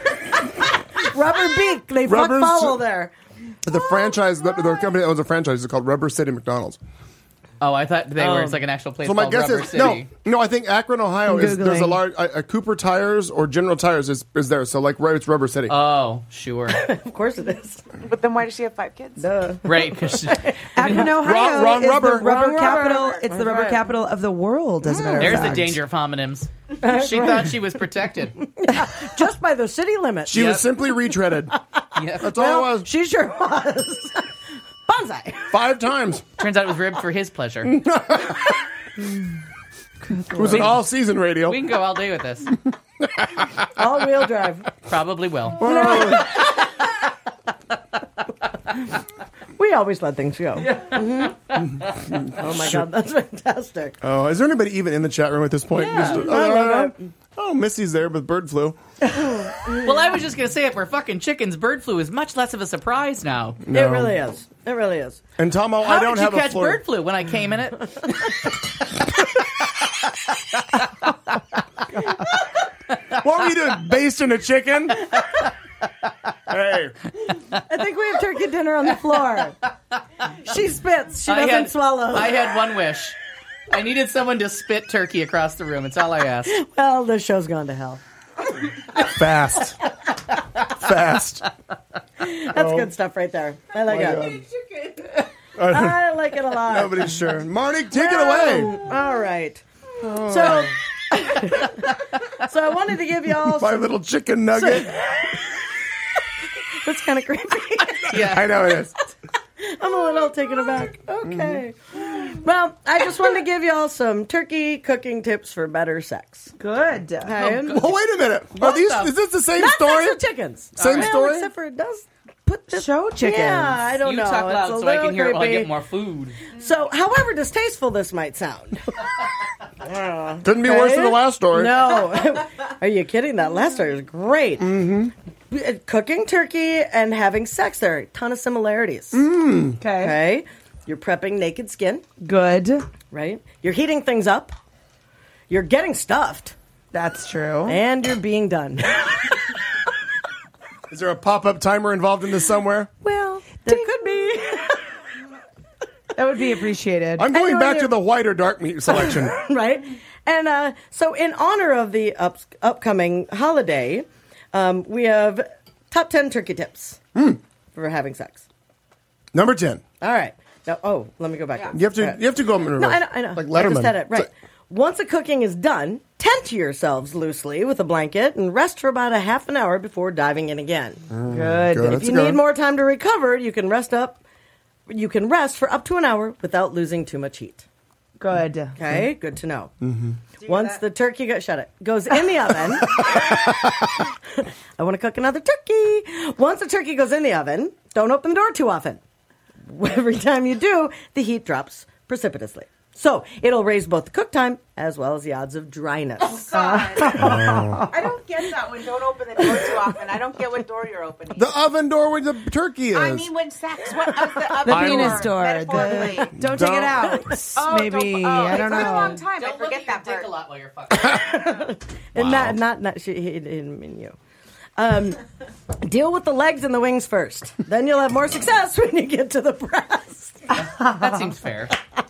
Rubber beak. They fuck Rubber's- foul there. The franchise, the, the company that owns a franchise is called Rubber City McDonald's. Oh, I thought they were. Oh. It's like an actual place So my called guess Rubber is City. no, no. I think Akron, Ohio is there's a Googling. large a, a Cooper Tires or General Tires is, is there. So like right, it's Rubber City. Oh, sure. Of course it is. But then why does she have five kids? Duh. Right, because Akron, Ohio Wrong- wrong is rubber. the rubber Wrong capital. rubber. It's the That's rubber right. capital of the world, as a matter of there's the fact. danger of homonyms. She thought she was protected. Just by the city limits. she Yep. was simply retreaded. Yep. That's all Well, it was. she sure was. Bonsai. Five times. Turns out it was ribbed for his pleasure. It was an all-season radio. We can go all day with this. All-wheel drive. Probably will. We always let things go. Mm-hmm. Oh my God, that's fantastic. Oh, is there anybody even in the chat room at this point? Yeah. Just- I love oh, oh, Missy's there with bird flu. Well, I was just going to say, if we're fucking chickens, bird flu is much less of a surprise now. No. It really is. It really is. And Tomo, How I don't did you have catch a flu. bird flu when I came in it? What were you doing? Basting a chicken? Hey. I think we have turkey dinner on the floor. She spits. She I doesn't had, swallow. I had one wish. I needed someone to spit turkey across the room. It's all I asked. Well, the show's gone to hell. Fast. Fast. That's good stuff right there. I like My it. I like it a lot. Nobody's sure. Marnie, take it away. All right. So, so I wanted to give y'all My some, little chicken nugget. that's kind of creepy. Yeah. I know it is. I'm a little taken aback. Okay. Well, I just wanted to give y'all some turkey cooking tips for better sex. Good. Okay? Well, wait a minute. Are these, is this the same Not story? sex with chickens. Same Well, story? except for it does put the Show chickens. Yeah, I don't You know. talk It's loud a so I little can hear it while I creepy. get more food. So, however distasteful this might sound. Couldn't be worse than the last story. No. Are you kidding? That last story was great. Mm-hmm. Cooking turkey and having sex, there are a ton of similarities. Mm. Okay. Okay? You're prepping naked skin, Good. right? You're heating things up. You're getting stuffed. That's true. And you're being done. Is there a pop-up timer involved in this somewhere? Well, there could be. That would be appreciated. I'm going know back you- to the white or dark meat selection. Right? And uh, so, in honor of the up- upcoming holiday, um, we have top ten turkey tips for having sex. Number ten. All right. Now, oh, let me go back. You have to. You have to go in reverse. No, I know. I know. Like I Letterman. just had it right. So- Once the cooking is done, tent yourselves loosely with a blanket and rest for about a half an hour before diving in again. Good. good. If That's you good. need more time to recover, you can rest up. You can rest for up to an hour without losing too much heat. Good. Okay, good to know. Mm-hmm. Once the turkey goes, shut it, goes in the oven. I want to cook another turkey. Once the turkey goes in the oven, don't open the door too often. Every time you do, the heat drops precipitously. So it'll raise both the cook time as well as the odds of dryness. Oh, God. I don't get that one. Don't open the door too often. I don't get what door you're opening. The oven door where the turkey is. I mean, when sex, what uh, the oven The door, penis door. metaphorically. The, don't take it out. Oh, Maybe. don't- oh, I don't it's been a long know. time. I Don't look forget at your that dick part. a lot while you're fucking. And not, not, not, she, he didn't mean you. Um, deal with the legs and the wings first. Then you'll have more success when you get to the breast. That seems fair.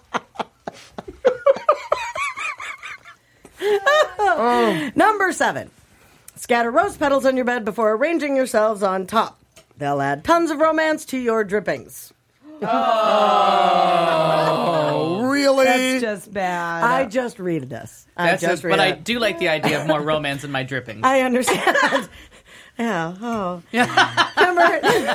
Number seven. Scatter rose petals on your bed before arranging yourselves on top. They'll add tons of romance to your drippings. Oh, really? That's just bad. I just read this. I That's just just, read but I it. do like the idea of more romance in my drippings. I understand. Yeah. Oh. Number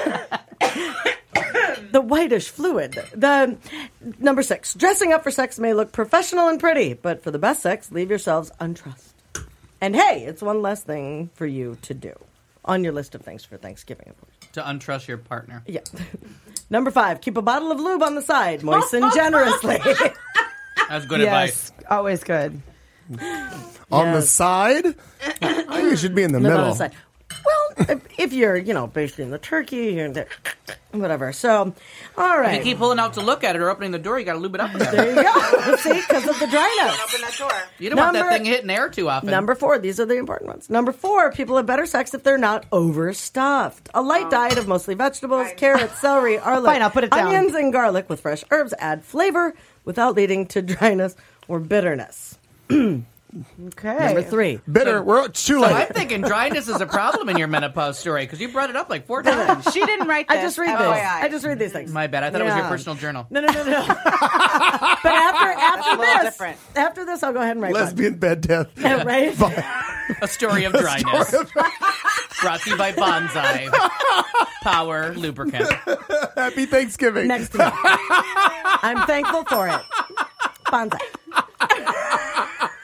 the whitish fluid. The number six. Dressing up for sex may look professional and pretty, but for the best sex, leave yourselves untrussed. And hey, it's one less thing for you to do on your list of things for Thanksgiving, of course. To untrust your partner. Yeah. Number five. Keep a bottle of lube on the side. Moisten generously. That's good yes. advice. Always good. On the Yes. side? I think it should be in the Live on middle. the side. Well, if, if you're, you know, basting the turkey, you're there, whatever. So, all right. If you keep pulling out to look at it or opening the door, you got to lube it up. There. There you go. See, because of the Don't dryness. open that door. You don't want Number- that thing hitting air too often. Number four, these are the important ones. Number four, people have better sex if they're not overstuffed. A light diet of mostly vegetables, Fine. carrots, celery, garlic, Fine, I'll put it down. onions, and garlic with fresh herbs add flavor without leading to dryness or bitterness. Okay. Number three. Bitter. We're it's too So late. I'm thinking dryness is a problem in your menopause story because you brought it up like four times. She didn't write this. I just read F this. Y I. I just read these things. My bad. I thought it was your Yeah. personal journal. No, no, no, no. But after after a little this, different. after this, I'll go ahead and write one. Lesbian bed death. Yeah, right? A story of dryness. Brought to you by Bonsai. Power lubricant. Happy Thanksgiving. Next to me. I'm thankful for it. Bonsai.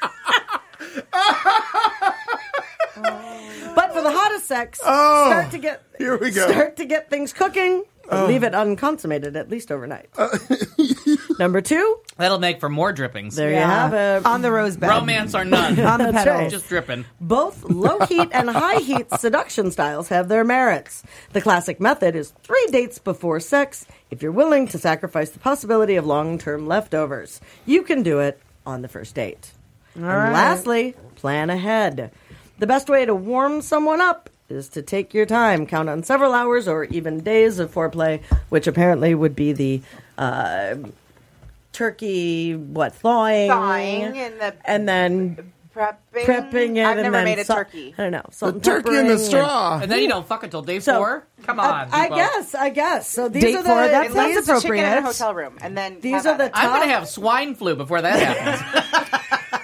sex. Oh, start to get here we go. Start to get things cooking. Oh. Leave it unconsummated at least overnight. Uh. Number two. That'll make for more drippings. There yeah. you have it. On the rose bed. Romance or none. On the pedal. Right. Just dripping. Both low heat and high heat seduction styles have their merits. The classic method is three dates before sex if you're willing to sacrifice the possibility of long-term leftovers. You can do it on the first date. All and right. lastly, plan ahead. The best way to warm someone up is to take your time, count on several hours or even days of foreplay, which apparently would be the uh, turkey, what, thawing? Thawing and the and then prepping. prepping it. I've and never then made a salt- turkey. I don't know. Salt The and turkey in the peppering straw. And then you don't fuck until day So, four? Come on. I people. guess, I guess. So these Date are the four, that At sounds least it's a chicken in a appropriate. hotel room, and then These have are the at it. I'm going top- to have swine flu before that happens.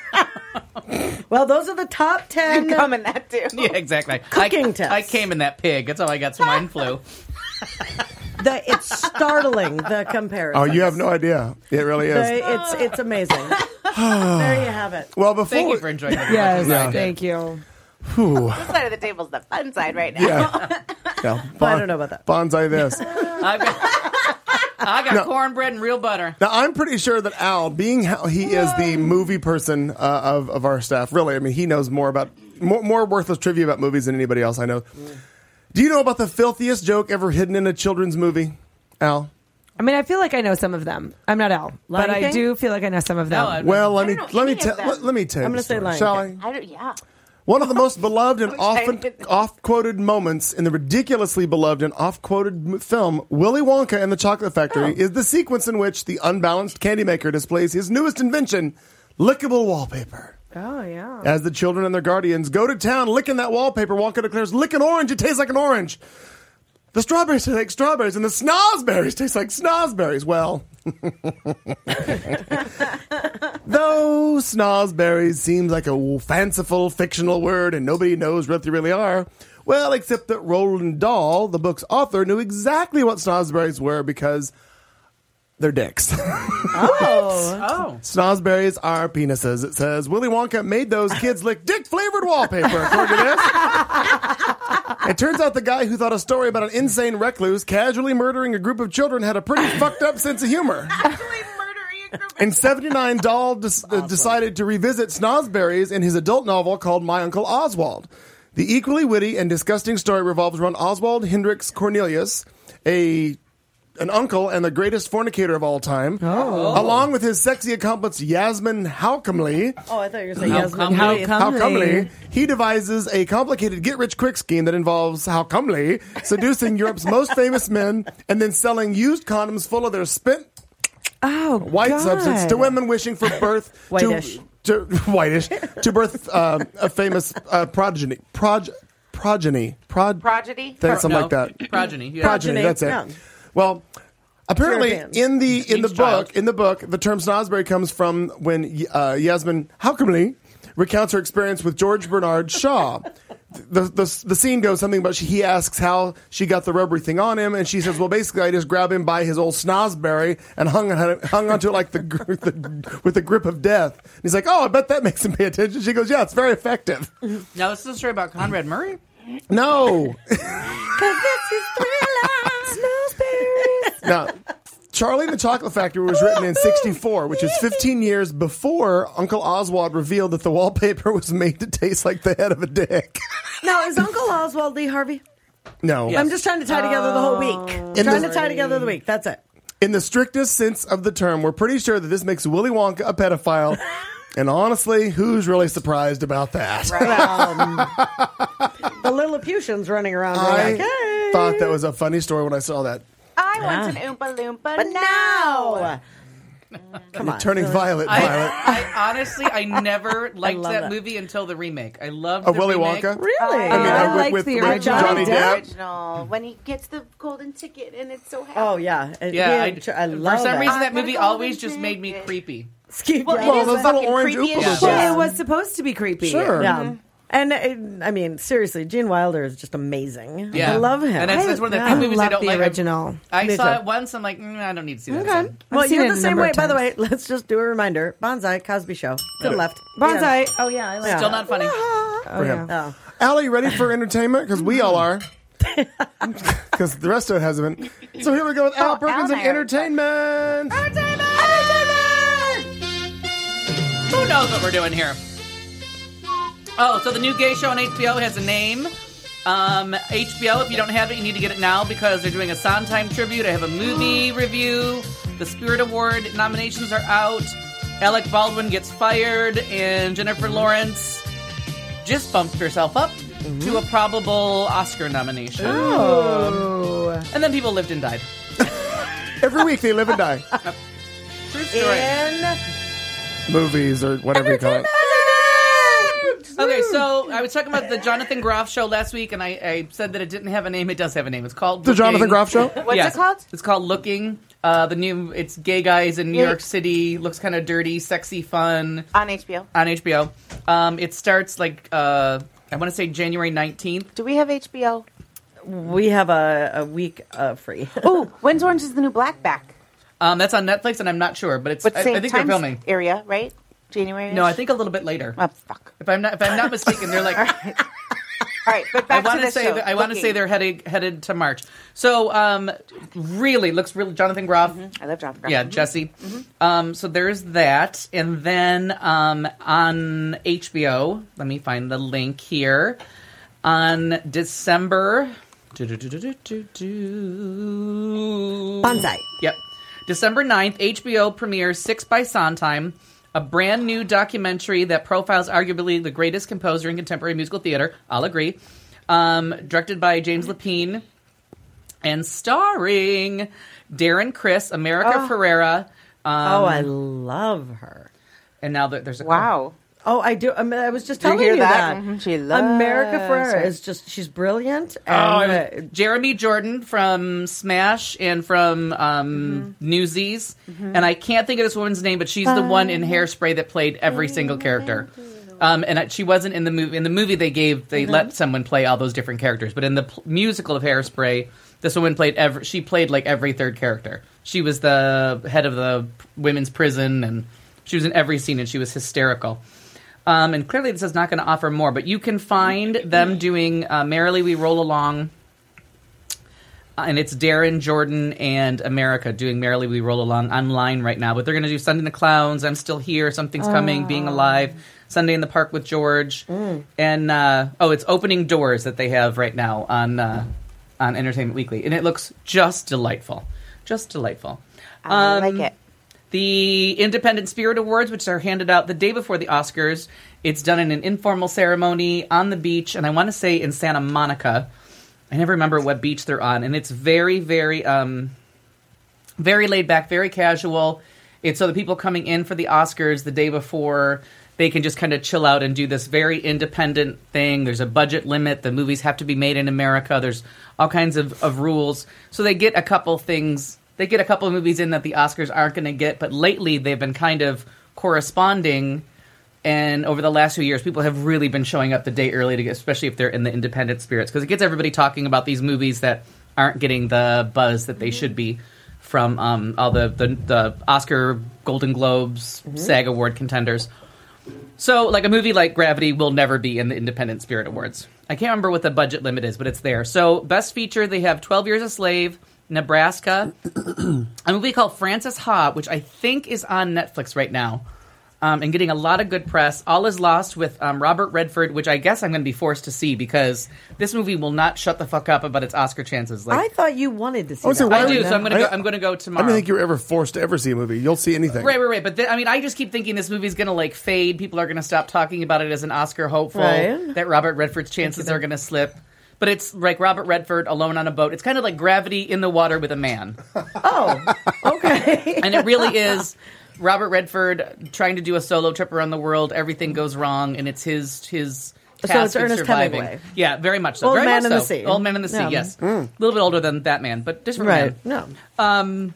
well, those are the top ten. come in that too. Yeah, exactly. Cooking I, tips. I came in that pig. That's how I got swine flu. The, it's startling the comparison. Oh, you have no idea. It really is. The, it's it's amazing. There you have it. Well, before Thank you for enjoying it. Yes, Yeah. thank you. Whew. This side of the table's the fun side right now. Yeah. yeah. But I don't know about that. Bonsai this. I've got, I got No. cornbread and real butter. Now, I'm pretty sure that Al, being how he is the movie person uh, of, of our staff, really, I mean, he knows more about, more, more worthless trivia about movies than anybody else I know. Do you know about the filthiest joke ever hidden in a children's movie, Al? I mean, I feel like I know some of them. I'm not Al, but Lion I King? do feel like I know some of them. No, I- Well, let I me don't know let me any tell of them. let, let me tell you. I'm the gonna say story, Lion shall King. I? I don't, yeah. One of the most beloved and Which often I- oft-quoted moments in the ridiculously beloved and oft-quoted m- film Willy Wonka and the Chocolate Factory Oh. is the sequence in which the unbalanced candy maker displays his newest invention, lickable wallpaper. Oh, yeah. As the children and their guardians go to town licking that wallpaper, Wonka declares, "Lick an orange, it tastes like an orange. The strawberries taste like strawberries, and the snozberries taste like snozberries." Well, though snozberries seems like a fanciful, fictional word, and nobody knows what they really are, well, except that Roald Dahl, the book's author, knew exactly what snozberries were because they're dicks. Oh. Snozberries are penises. It says Willy Wonka made those kids lick dick-flavored wallpaper, according to this. It turns out the guy who thought a story about an insane recluse casually murdering a group of children had a pretty fucked up sense of humor. Actually murdering a group of In seventy-nine, Dahl des- uh, decided to revisit snozberries in his adult novel called My Uncle Oswald. The equally witty and disgusting story revolves around Oswald Hendricks Cornelius, a an uncle and the greatest fornicator of all time, Oh. along with his sexy accomplice Yasmin Haucomely. Oh, I thought you were saying How Yasmin. come- How How come- Haucomely, he devises a complicated get-rich-quick scheme that involves Haucomely seducing Europe's most famous men and then selling used condoms full of their spent Oh, white God. substance to women wishing for birth Whitish. to, to whitish to birth uh, a famous uh, progeny prog, progeny prod, Progeny? That's something No, like that. Progeny. Yeah. Progeny, Progeny, that's it. yeah. Well, apparently Europeans. in the in the Means book child. in the book the term snozberry comes from when uh, Yasmin Haucomely recounts her experience with George Bernard Shaw. The, the the scene goes something about she, he asks how she got the rubbery thing on him, and she says, "Well, basically, I just grabbed him by his old snozberry and hung on it, hung onto it like the, gr- the with the grip of death." And he's like, "Oh, I bet that makes him pay attention." She goes, "Yeah, it's very effective." Now, this is a story about Conrad Murray? No, now Charlie and the Chocolate Factory was written in sixty-four, which is fifteen years before Uncle Oswald revealed that the wallpaper was made to taste like the head of a dick. Now, is Uncle Oswald Lee Harvey? No. Yes. I'm just trying to tie together the whole week. In trying the- to tie together the week. That's it. In the strictest sense of the term, we're pretty sure that this makes Willy Wonka a pedophile. And honestly, who's really surprised about that? Um, the Lilliputians running around. I Like, hey. thought that was a funny story when I saw that. I want an Oompa Loompa But now. now, come on, Turning violet, I, violet. I honestly, I never liked love that, that. movie until the remake. I loved Of the Willy remake. Wonka? Really? I mean, I uh, with, liked with, the with original. Johnny The Depp. Original. When he gets the golden ticket and it's so happy. Oh yeah, And Yeah, he I, had- I, love for some that. reason I that gotta movie go always and just drink made me it. creepy. Ski- Well, yeah. it Well, is those little fucking orange creepy as Oompa shit. Well, it was supposed to be creepy. Sure. Yeah. And uh, I mean, seriously, Gene Wilder is just amazing. Yeah. I love him. And it's, it's one of the I few movies I love don't the like. original. I Me saw too. it once. I'm like, mm, I don't need to see that. Okay. again. Well, I've seen you're it the a same number way. of By the way, times. let's just do a reminder. Bonsai, Cosby Show. To the left. Bonsai. Oh, yeah. I like Yeah. Still not funny. Oh, For yeah. him. Oh. Allie, ready for entertainment? Because we all are. Because the rest of it hasn't been. So here we go with Al Oh, Perkins Al and and I are- entertainment. Who knows what we're doing here? Oh, so the new gay show on H B O has a name. Um, H B O, if you don't have it, you need to get it now because they're doing a Sondheim tribute. I have a movie review. The Spirit Award nominations are out. Alec Baldwin gets fired, and Jennifer Lawrence just bumped herself up to a probable Oscar nomination. Oh. And then people lived and died. Every week they live and die. True story. In Movies or whatever you call it. Okay, so I was talking about the Jonathan Groff show last week, and I, I said that it didn't have a name. It does have a name. It's called The Looking. Jonathan Groff Show? What's Yes. it called? It's called Looking. Uh, the new, it's gay guys in New Yeah. York City. Looks kind of dirty, sexy, fun. On H B O. On H B O. Um, it starts like, uh, I want to say January nineteenth. Do we have H B O? we have a, a week uh, free. Oh, when's Orange is the New Black back? Um, that's on Netflix, and I'm not sure, but it's, But I, same I think time they're filming. area, right? January. No, I think a little bit later. Oh fuck. If I'm not, if I'm not mistaken, they're like, All right, but I back want to to the say show. that, I want to Looking. say they're headed headed to March. So, um, really looks really Jonathan Groff. I love Jonathan Groff. Yeah, Mhm. Jesse. Um, so there's that, and then um, on H B O, let me find the link here. On December, Bonsai. Yep, December ninth, H B O premieres Six by Sondheim, a brand new documentary that profiles arguably the greatest composer in contemporary musical theater. I'll agree. Um, directed by James Lapine and starring Darren Criss, America Oh. Ferrera. Um, Oh, I love her. And now there- there's a Wow. Oh, I do. I, mean, I was just Do you telling hear you that? that. Mhm, she loves America Ferrera her. is just, she's brilliant. Oh, And, it was uh, Jeremy Jordan from Smash and from um, Newsies. And I can't think of this woman's name, but she's the one in Hairspray that played every single character. Um, and I- she wasn't in the movie. In the movie, they gave they let someone play all those different characters. But in the pl- musical of Hairspray, this woman played every. She played like every third character. She was the head of the women's prison, and she was in every scene, and she was hysterical. Um, and clearly, this is not going to offer more, but you can find them doing uh, "Merrily We Roll Along." Uh, and it's Darren, Jordan, and America doing Merrily We Roll Along online right now. But they're going to do Sunday in the Clowns, I'm Still Here, Something's Coming, Being Alive, Sunday in the Park with George. And, uh, oh, it's Opening Doors that they have right now on uh, on Entertainment Weekly. And it looks just delightful. Just delightful. I Um, like it. The Independent Spirit Awards, which are handed out the day before the Oscars, it's done in an informal ceremony on the beach, and I want to say in Santa Monica. I never remember what beach they're on, and it's very, very, um, very laid back, very casual. It's so the people coming in for the Oscars the day before, they can just kind of chill out and do this very independent thing. There's a budget limit. The movies have to be made in America. There's all kinds of, of rules. So they get a couple things. They get a couple of movies in that the Oscars aren't going to get, but lately they've been kind of corresponding. And over the last few years, people have really been showing up the day early, to get, especially if they're in the independent spirits, because it gets everybody talking about these movies that aren't getting the buzz that they should be from um, all the, the, the Oscar, Golden Globes, SAG Award contenders. So, like a movie like Gravity will never be in the Independent Spirit Awards. I can't remember what the budget limit is, but it's there. So, Best Feature, they have twelve Years a Slave, Nebraska, a movie called Frances Ha, which I think is on Netflix right now, um, and getting a lot of good press. All Is Lost with um, Robert Redford, which I guess I'm going to be forced to see because this movie will not shut the fuck up about its Oscar chances. Like, I thought you wanted to see I would say, that. why I would do, you- so I'm going to go. I- I'm going to go I tomorrow. don't think you were ever forced to ever see a movie. You'll see anything. Right, right, right. But th- I mean, I just keep thinking this movie's going to like fade. People are going to stop talking about it as an Oscar hopeful. Right. That Robert Redford's chances are going to slip. But it's like Robert Redford alone on a boat. It's kind of like Gravity in the water with a man. Oh, okay. And it really is Robert Redford trying to do a solo trip around the world. Everything goes wrong, and it's his his So task it's of Ernest surviving. Hemingway. Yeah, very much so. Old very Man much in the so. Sea. Old Man in the Sea. Yeah. Yes, a little bit older than Batman, but different Right. man. No.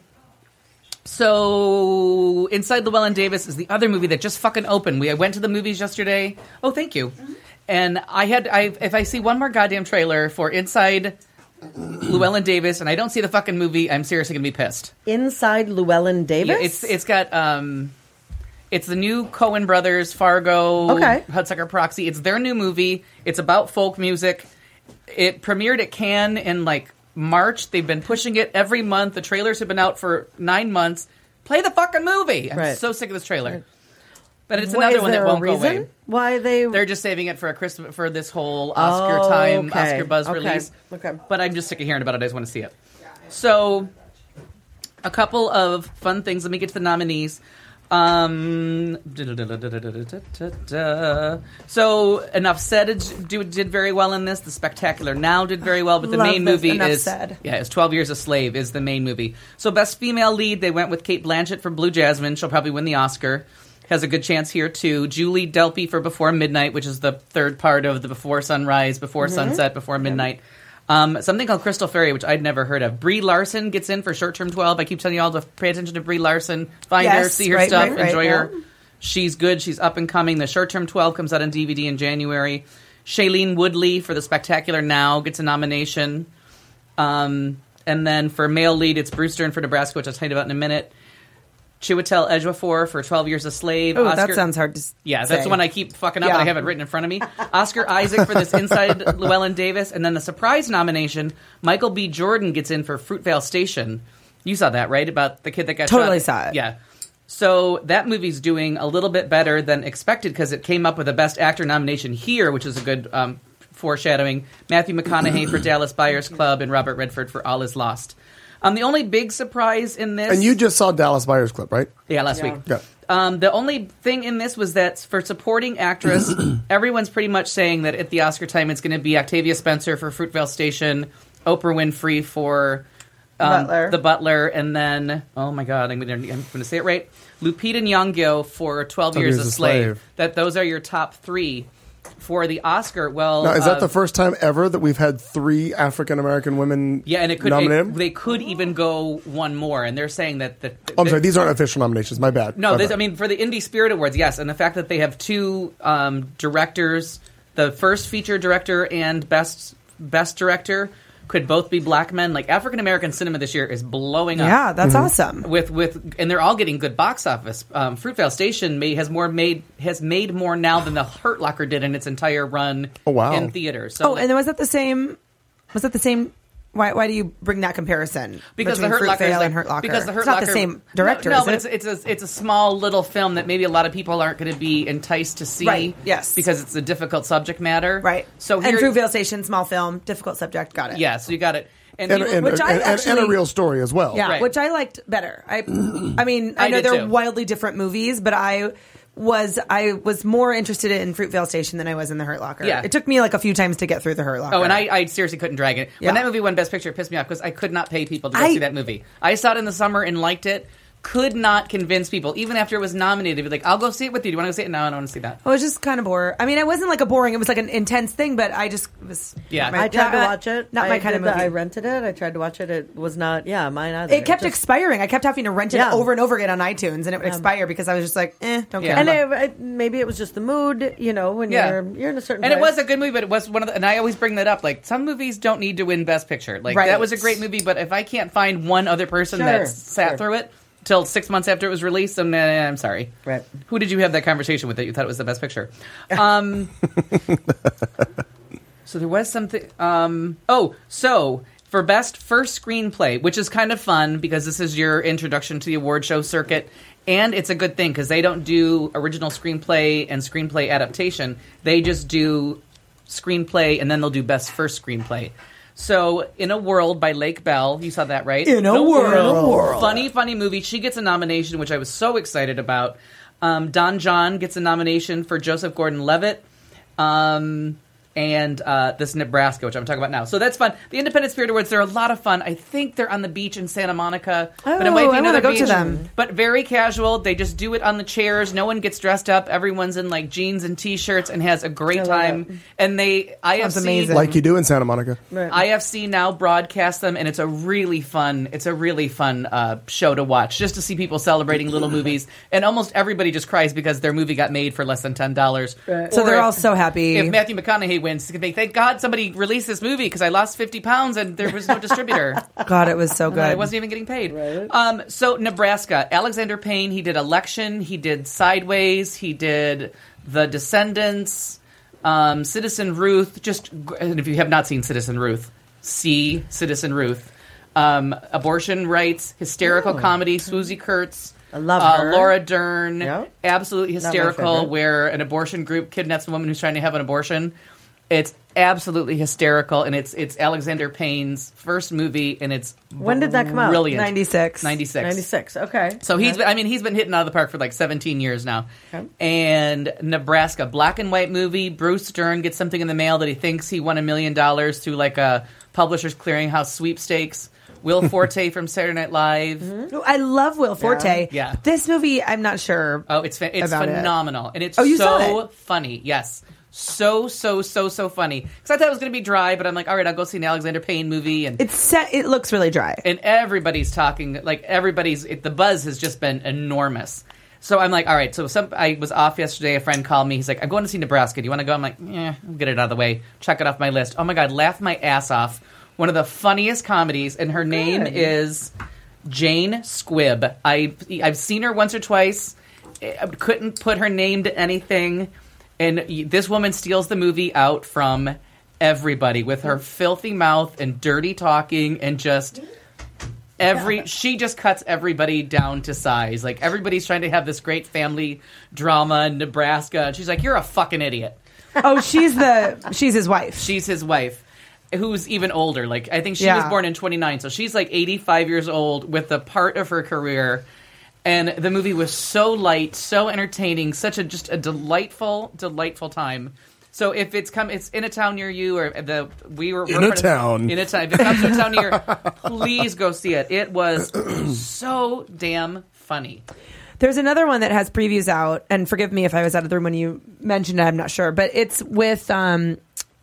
So, Inside Llewellyn Davis is the other movie that just fucking opened. We I went to the movies yesterday. Oh, thank you. And I had, I if I see one more goddamn trailer for Inside Llewellyn Davis and I don't see the fucking movie, I'm seriously gonna be pissed. Inside Llewellyn Davis? Yeah, it's it's got um, It's the new Coen Brothers, Fargo, Okay. Hudsucker Proxy. It's their new movie. It's about folk music. It premiered at Cannes in like March. They've been pushing it every month. The trailers have been out for nine months. Play the fucking movie. I'm Right. so sick of this trailer. But it's Why- another is one there that a won't go reason away. Why they? They're just saving it for a Christmas for this whole Oscar Oh, time, okay. Oscar buzz Okay. release. Okay. But I'm just sick of hearing about it. I just want to see it. So, a couple of fun things. Let me get to the nominees. Um, so Enough Said did, did very well in this. The Spectacular Now did very well, but the Love main this movie Enough is Said. yeah, it's twelve Years a Slave is the main movie. So Best Female Lead, they went with Cate Blanchett for Blue Jasmine. She'll probably win the Oscar. Has a good chance here too. Julie Delpy for Before Midnight, which is the third part of the Before Sunrise, Before Mm-hmm. Sunset, Before Midnight. Um, something called Crystal Fairy, which I'd never heard of. Brie Larson gets in for Short Term twelve. I keep telling you all to pay attention to Brie Larson. Find her, Yes, see her right, stuff, right, right, enjoy her. yeah. She's good. She's up and coming. The Short Term twelve comes out on D V D in January. Shailene Woodley for The Spectacular Now gets a nomination. Um, and then for male lead, it's Bruce Dern for Nebraska, which I'll tell you about in a minute. Chiwetel Ejiofor for twelve Years a Slave. Oh, Oscar- that sounds hard to s- Yeah, that's say. the one I keep fucking up, Yeah. and I have it written in front of me. Oscar Isaac for this Inside Llewellyn Davis. And then the surprise nomination, Michael B. Jordan gets in for Fruitvale Station. You saw that, right? About the kid that got Totally shot? saw it. Yeah. So that movie's doing a little bit better than expected because it came up with a Best Actor nomination here, which is a good um, foreshadowing. Matthew McConaughey for Dallas Buyers Club and Robert Redford for All Is Lost. Um, the only big surprise in this... And you just saw Dallas Buyers Club, right? Yeah, last Yeah. week. Yeah. Um, the only thing in this was that for supporting actress, everyone's pretty much saying that at the Oscar time it's going to be Octavia Spencer for Fruitvale Station, Oprah Winfrey for um, Butler. The Butler, and then, oh my God, I'm going to say it right, Lupita Nyong'o for twelve Years a Slave. That those are your top three for the Oscar. Well, Now, is that uh, the first time ever that we've had three African American women yeah, and it could nominated? it, they could even go one more, and they're saying that the, Oh, I'm sorry, these aren't official nominations. My bad. No, My this, bad. I mean for the Indie Spirit Awards, yes, and the fact that they have two um, directors, the first feature director and best best director, could both be black men. Like African American cinema this year is blowing up. Yeah, that's Mm-hmm. awesome. With with and they're all getting good box office. Um, Fruitvale Station may, has more made has made more now than the Hurt Locker did in its entire run Oh, wow. in theaters. So Oh, and then was that the same? Was that the same? Why? Why do you bring that comparison? because the between Hurt Locker is Fruitvale like, and Hurt Locker? because the Hurt it's not Locker, the same director. No, no is but it? it's it's a it's a small little film that maybe a lot of people aren't going to be enticed to see. Right, yes. because it's a difficult subject matter. right. So and here, Fruitvale Station, small film, difficult subject. Got it. yeah, so you got it. And, and, you- and, Which I and- and- and a actually- real story as well. Yeah, Right. which I liked better. I, I mean, I, I know did they're too. wildly different movies, but I was I was more interested in Fruitvale Station than I was in the Hurt Locker. Yeah. It took me like a few times to get through the Hurt Locker. Oh, and I, I seriously couldn't drag it. Yeah. When that movie won Best Picture, it pissed me off because I could not pay people to go I- see that movie. I saw it in the summer and liked it. Could not convince people, even after it was nominated. Be like, I'll go see it with you. Do you want to go see it? No, I don't want to see that. I was just kind of bored. I mean, it wasn't like a boring. It was like an intense thing, but I just it was. Yeah. not my- I tried to not- watch it. Not I my kind of did the- movie. I rented it. I tried to watch it. It was not. Yeah, mine either. it kept just- expiring. I kept having to rent it Yeah. over and over again on iTunes, and it would expire because I was just like, eh, don't Yeah. care. And it, it, maybe it was just the mood, you know, when Yeah. you're you're in a certain. And it place. was a good movie, but it was one of the. And I always bring that up. Like some movies don't need to win Best Picture. Like Right. that was a great movie, but if I can't find one other person Sure, that sat sure. through it till six months after it was released, then eh, I'm sorry. Right. Who did you have that conversation with that you thought it was the Best Picture? Um, so there was something. Um, oh, so for Best First Screenplay, which is kind of fun because this is your introduction to the award show circuit. And it's a good thing because they don't do original screenplay and screenplay adaptation. They just do screenplay and then they'll do Best First Screenplay. So, In a World by Lake Bell, you saw that, right? In a World. Funny, funny movie. She gets a nomination, which I was so excited about. Um, Don John gets a nomination for Joseph Gordon-Levitt. Um, and uh, this Nebraska, which I'm talking about now. So that's fun. The Independent Spirit Awards, they're a lot of fun. I think they're on the beach in Santa Monica. but it Oh, might be I another wanna go to beach. them. But very casual. They just do it on the chairs. No one gets dressed up. Everyone's in like jeans and t-shirts and has a great I love time. And they, I have Sounds seen, amazing. Like you do in Santa Monica. Right. I F C now broadcast them, and it's a really fun. It's a really fun uh, show to watch, just to see people celebrating little movies. And almost everybody just cries because their movie got made for less than ten dollars. Right. So they're all so happy. If Matthew McConaughey wins. It's gonna be, thank God somebody released this movie because I lost fifty pounds and there was no distributor. God, it was so good. I wasn't even getting paid. Right. Um, so Nebraska, Alexander Payne, he did Election, he did Sideways, he did The Descendants, um, Citizen Ruth. Just and if you have not seen Citizen Ruth, see Citizen Ruth. Um, abortion rights, hysterical Oh. comedy, Swoosie Kurtz. I love uh, her. Laura Dern, Yep. absolutely Not my hysterical, favorite. where an abortion group kidnaps a woman who's trying to have an abortion. It's absolutely hysterical, and it's it's Alexander Payne's first movie, and it's When did that come out? brilliant. ninety-six. ninety-six. ninety-six. Okay. So he's Okay. been, I mean, he's been hitting out of the park for like seventeen years now. Okay. And Nebraska, black and white movie. Bruce Dern gets something in the mail that he thinks he won a million dollars through like a Publishers Clearinghouse sweepstakes. Will Forte from Saturday Night Live. Mm-hmm. I love Will Forte. Yeah. This movie, I'm not sure. Oh, it's fa- it's about it. phenomenal, and it's Oh, you so saw it? funny. Yes, so so so so funny. Because I thought it was going to be dry, but I'm like, all right, I'll go see an Alexander Payne movie, and It's set. It looks really dry. and everybody's talking like everybody's. It, the buzz has just been enormous. So I'm like, all right. So some I was off yesterday. A friend called me. He's like, I'm going to see Nebraska. Do you want to go? I'm like, yeah, I'll get it out of the way. Check it off my list. Oh my god, laugh my ass off. One of the funniest comedies, and her name is Jane Squibb. I I've seen her once or twice. I couldn't put her name to anything, and this woman steals the movie out from everybody with her filthy mouth and dirty talking and just every she just cuts everybody down to size. Like everybody's trying to have this great family drama in Nebraska, and she's like, "You're a fucking idiot." Oh, she's the she's his wife. She's his wife. Who's even older. Like, I think she Yeah. was born in twenty-nine, so she's like eighty-five years old with the part of her career. And the movie was so light, so entertaining, such a just a delightful, delightful time. So if it's come, it's in a town near you, or the we were In we're a part of- town. in a town. If it comes to a town near, please go see it. It was so damn funny. There's another one that has previews out, and forgive me if I was out of the room when you mentioned it. I'm not sure, but it's with um,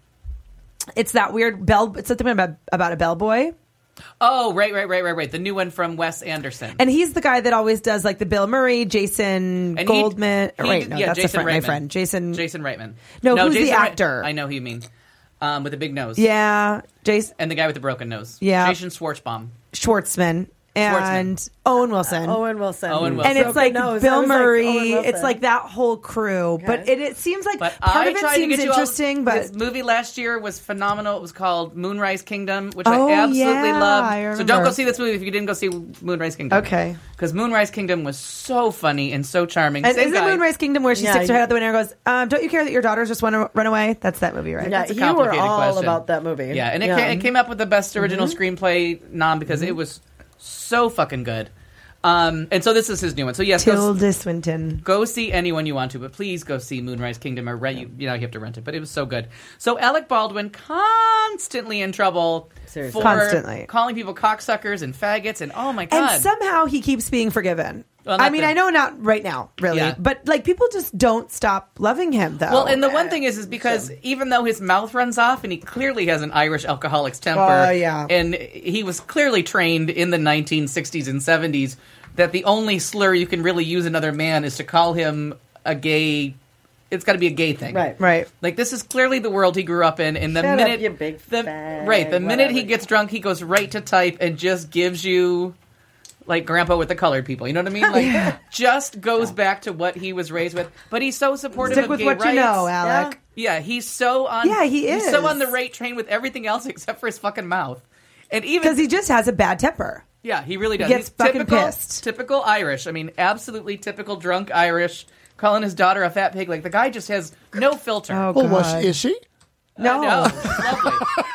it's that weird bell. It's something about about a bellboy, Oh, right, right, right, right, right. The new one from Wes Anderson. and he's the guy that always does like the Bill Murray, Jason And he- Goldman. he- Wait, no, yeah, that's the Jason friend, my Reitman. friend, Jason. Jason Reitman. No, who's the Jason Reit- actor? I know who you mean. Um, with the big nose. Yeah, Jason And the guy with the broken nose. Yeah. Jason Schwartzbaum. Schwartzman and Owen Wilson. Owen Wilson. Owen Wilson. And it's like Broken nose. I Bill was like, Murray. Owen Wilson. It's like that whole crew. But it, it seems like But part I of it tried seems to get you all- interesting. But his movie last year was phenomenal. It was called Moonrise Kingdom, which Oh, I absolutely yeah, loved. I So don't remember. go see this movie if you didn't go see Moonrise Kingdom. Okay. Because Moonrise Kingdom was so funny and so charming. And Same is it guy. Moonrise Kingdom where she Yeah, sticks her you- head out the window and goes, um, "Don't you care that your daughters just want to run away?" That's that movie, right? Yeah, That's a you were complicated all question. about that movie. Yeah, and it, Came, it came up with the best original screenplay nom because it was so fucking good. Um, and so this is his new one. So yes, go, Tilda Swinton. go see anyone you want to, but please go see Moonrise Kingdom or rent. You, you know you have to rent it, but it was so good. So Alec Baldwin constantly in trouble Seriously. for Constantly. calling people cocksuckers and faggots, and oh my god, And somehow he keeps being forgiven. Well, not I mean, the- I know not right now, really, Yeah. but like people just don't stop loving him, though. Well, and the one thing is, is because even though his mouth runs off, and he clearly has an Irish alcoholic's temper, Oh, yeah. and he was clearly trained in the nineteen sixties and seventies that the only slur you can really use another man is to call him a gay. It's got to be a gay thing, Right. right. Like this is clearly the world he grew up in. And the Shut up, minute you big the fag, right, the minute he whatever. gets drunk, he goes right to type and just gives you. Like grandpa with the colored people, you know what I mean? Like, just goes back to what he was raised with. But he's so supportive Stick of with gay what rights. you know, Alec. Yeah, he's so on. Yeah, he He's is. so on the right train with everything else except for his fucking mouth. And even Because he just has a bad temper. yeah, he really does. gets he's fucking typical, pissed. Typical Irish. I mean, absolutely typical drunk Irish. Calling his daughter a fat pig. Like the guy just has no filter. Oh, Oh, well, God. is she? No. No, lovely.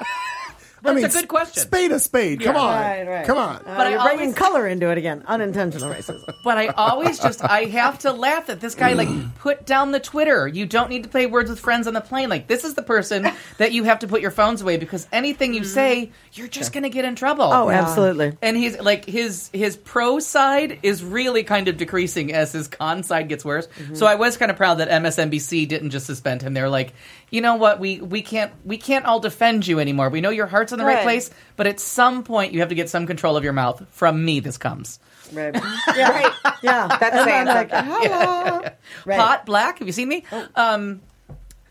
I mean, That's a good question. Spade a spade. Come on. Right, right. Come on. Uh, But I you're bringing always- color into it again. Unintentional racism. But I always just I have to laugh that this guy like put down the Twitter. You don't need to play Words with Friends on the plane. Like this is the person that you have to put your phones away because anything you say, you're just gonna get in trouble. Oh, absolutely. And he's like his his pro side is really kind of decreasing as his con side gets worse. So I was kind of proud that M S N B C didn't just suspend him. They're like, you know what, we we can't we can't all defend you anymore. We know your heart's in the right Right. place, but at some point you have to get some control of your mouth. From me, this comes. Right. Yeah. Right. Yeah. That's And saying I'm like, something. hello. Right. Pot black. Have you seen me? Um,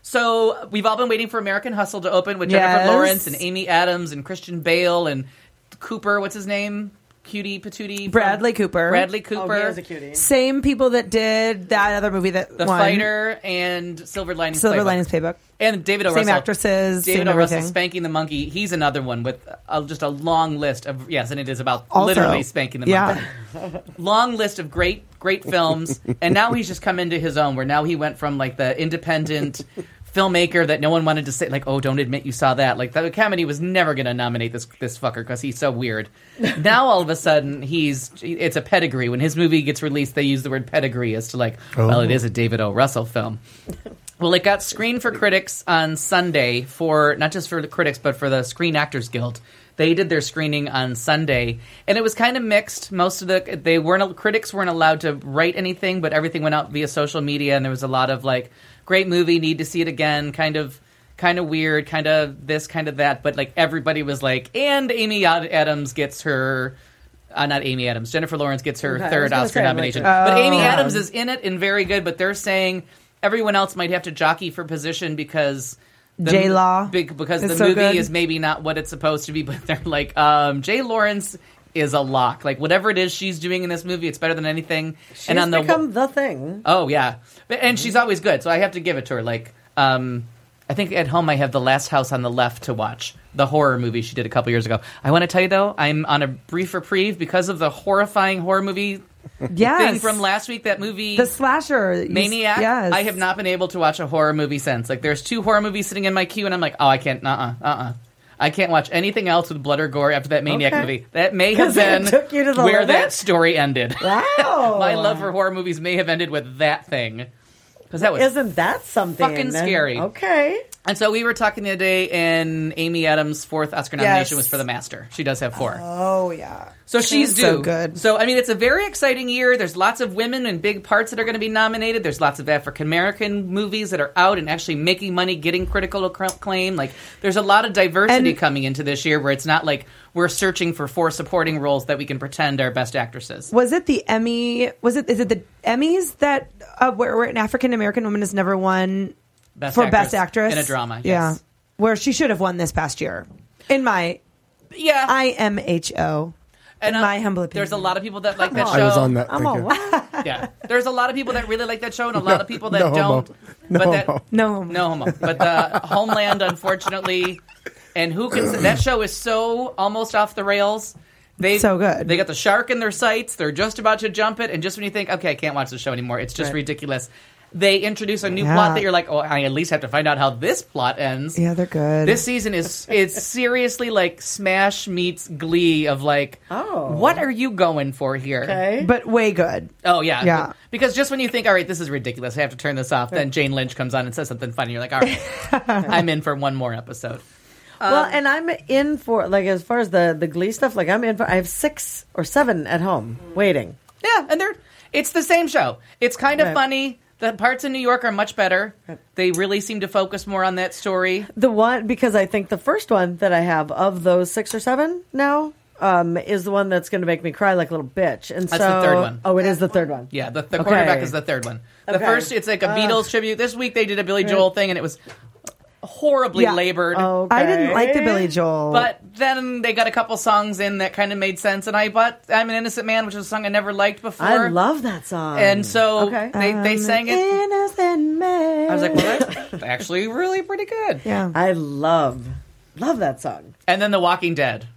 So we've all been waiting for American Hustle to open with Jennifer Yes. Lawrence and Amy Adams and Christian Bale and Cooper. What's his name? Cutie Patootie. Bradley Cooper. Bradley Oh, Cooper. he is a cutie. Same people that did that other movie that the won. Fighter and Silver Linings Silver Playbook. Linings Playbook. And David O. Same Russell. actresses, David same O. Russell, everything. Spanking the Monkey. He's another one with uh, just a long list of, yes, and it is about Also, literally Spanking the yeah. Monkey. Long list of great, great films. And now he's just come into his own, where now he went from like the independent filmmaker that no one wanted to say, like, oh, don't admit you saw that. Like, the Academy was never going to nominate this this fucker because he's so weird. Now, all of a sudden, he's it's a pedigree. When his movie gets released, they use the word pedigree as to, like, Oh. well, it is a David O. Russell film. Well, it got screened for critics on Sunday for, not just for the critics, but for the Screen Actors Guild. They did their screening on Sunday, and it was kind of mixed. Most of the, they weren't, critics weren't allowed to write anything, but everything went out via social media, and there was a lot of, like, great movie, need to see it again, kind of, kind of weird, kind of this, kind of that, but, like, everybody was like, and Amy Ad- Adams gets her, uh, not Amy Adams, Jennifer Lawrence gets her Okay, I was third gonna Oscar say, I'm like, nomination. oh. But Amy Adams is in it and very good, but they're saying everyone else might have to jockey for position because the J-Law big because is the so movie good. is maybe not what it's supposed to be, but they're like, um, Jay Lawrence is a lock. Like, whatever it is she's doing in this movie, it's better than anything. She's and on the become the thing. oh yeah, but, and she's always good, so I have to give it to her. Like, um, I think at home I have The Last House on the Left to watch, the horror movie she did a couple years ago. I want to tell you though, I'm on a brief reprieve because of the horrifying horror movie Yes. thing from last week. That movie, The slasher. you- Maniac. Yes. I have not been able to watch a horror movie since. Like, there's two horror movies sitting in my queue, and I'm like, oh, I can't. Uh, uh-uh, uh, uh, I can't watch anything else with blood or gore after that Maniac Okay. movie. That may have 'Cause it been took you to the where limit? that story ended. Wow. My love for horror movies may have ended with that thing, because that was Isn't that something? fucking scary. Okay. And so we were talking the other day, and Amy Adams' fourth Oscar nomination Yes. was for The Master. She does have four. Oh, yeah. So she's due. so good. So, I mean, it's a very exciting year. There's lots of women in big parts that are going to be nominated. There's lots of African American movies that are out and actually making money, getting critical acclaim. Like, there's a lot of diversity And- coming into this year where it's not like we're searching for four supporting roles that we can pretend are best actresses. Was it the Emmy? Was it? Is it the Emmys that uh, where, where an African American woman has never won Best for actress Best Actress in a drama, Yeah, yes. where she should have won this past year. In my Yeah. I M H O. In uh, my humble opinion, there's a lot of people that like that show. I was on that. I'm Thank all you. wow. Yeah. There's a lot of people that really like that show and a lot of people that no homo. don't. No but that, homo. no, No homo. But uh, Homeland, unfortunately, and who can say, that show is so almost off the rails. They So good. They got the shark in their sights. They're just about to jump it, and just when you think, okay, I can't watch the show anymore, it's just Right. ridiculous. They introduce a new Yeah. plot that you're like, oh, I at least have to find out how this plot ends. Yeah, they're good. This season is it's seriously like Smash meets Glee of like, Oh. what are you going for here? Okay. but way good. Oh yeah, Yeah. Because just when you think, all right, this is ridiculous, I have to turn this off. Then Jane Lynch comes on and says something funny. You're like, all right, I'm in for one more episode. Well, and I'm in for like as far as the the Glee stuff. Like I'm in for. I have six or seven at home waiting. Yeah, and they're it's the same show. It's kind of Right. funny. The parts in New York are much better. They really seem to focus more on that story. The one because I think the first one that I have of those six or seven now um, is the one that's going to make me cry like a little bitch. And That's so, the third one. Oh, it is the third one. Yeah, the, the Okay. quarterback is the third one. The Okay. first, it's like a Beatles tribute. This week they did a Billy Joel thing, and it was horribly Yeah. labored. Okay. I didn't like the Billy Joel, But then they got a couple songs in that kind of made sense, and I bought "I'm an Innocent Man," which is a song I never liked before. I love that song. And so Okay. they, they sang it. Innocent man. I was like, well, that's actually really pretty good. yeah, I love love that song. And then The Walking Dead.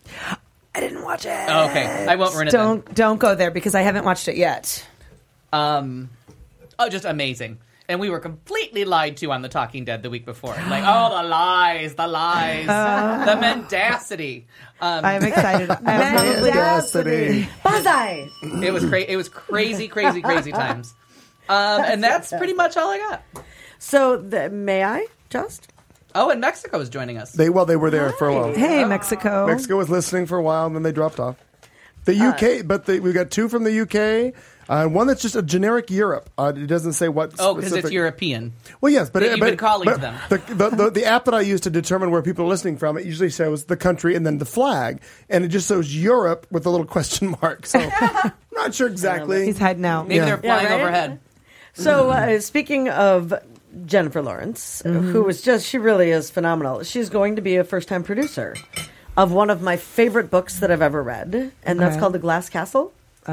I didn't watch it. Oh, okay, I won't ruin it. then. Don't don't go there because I haven't watched it yet. Um, oh, just amazing. And we were completely lied to on The Talking Dead the week before. Like, oh, the lies, the lies, the mendacity. Um, I'm excited. I'm probably Mendacity. Bullseye. it was cra- It was crazy, crazy, crazy times. Um, and that's pretty much all I got. So the, may I just? Oh, and Mexico is joining us. They well, they were there for a while. Hey, Mexico. Mexico was listening for a while, and then they dropped off. The U K, but the, we got two from the U K. Uh, one that's just a generic Europe. Uh, it doesn't say what. Oh, because it's specific- European. Well, yes, but That it, you've but, been calling but to them. The, the, the, the app that I use to determine where people are listening from, it usually shows the country and then the flag, and it just shows Europe with a little question mark. So, I'm not sure exactly. He's hiding out. Maybe Yeah. they're flying Yeah, right? overhead. So uh, speaking of Jennifer Lawrence, Mm-hmm. who was just, she really is phenomenal. She's going to be a first time producer of one of my favorite books that I've ever read, and that's Okay. called The Glass Castle. Oh.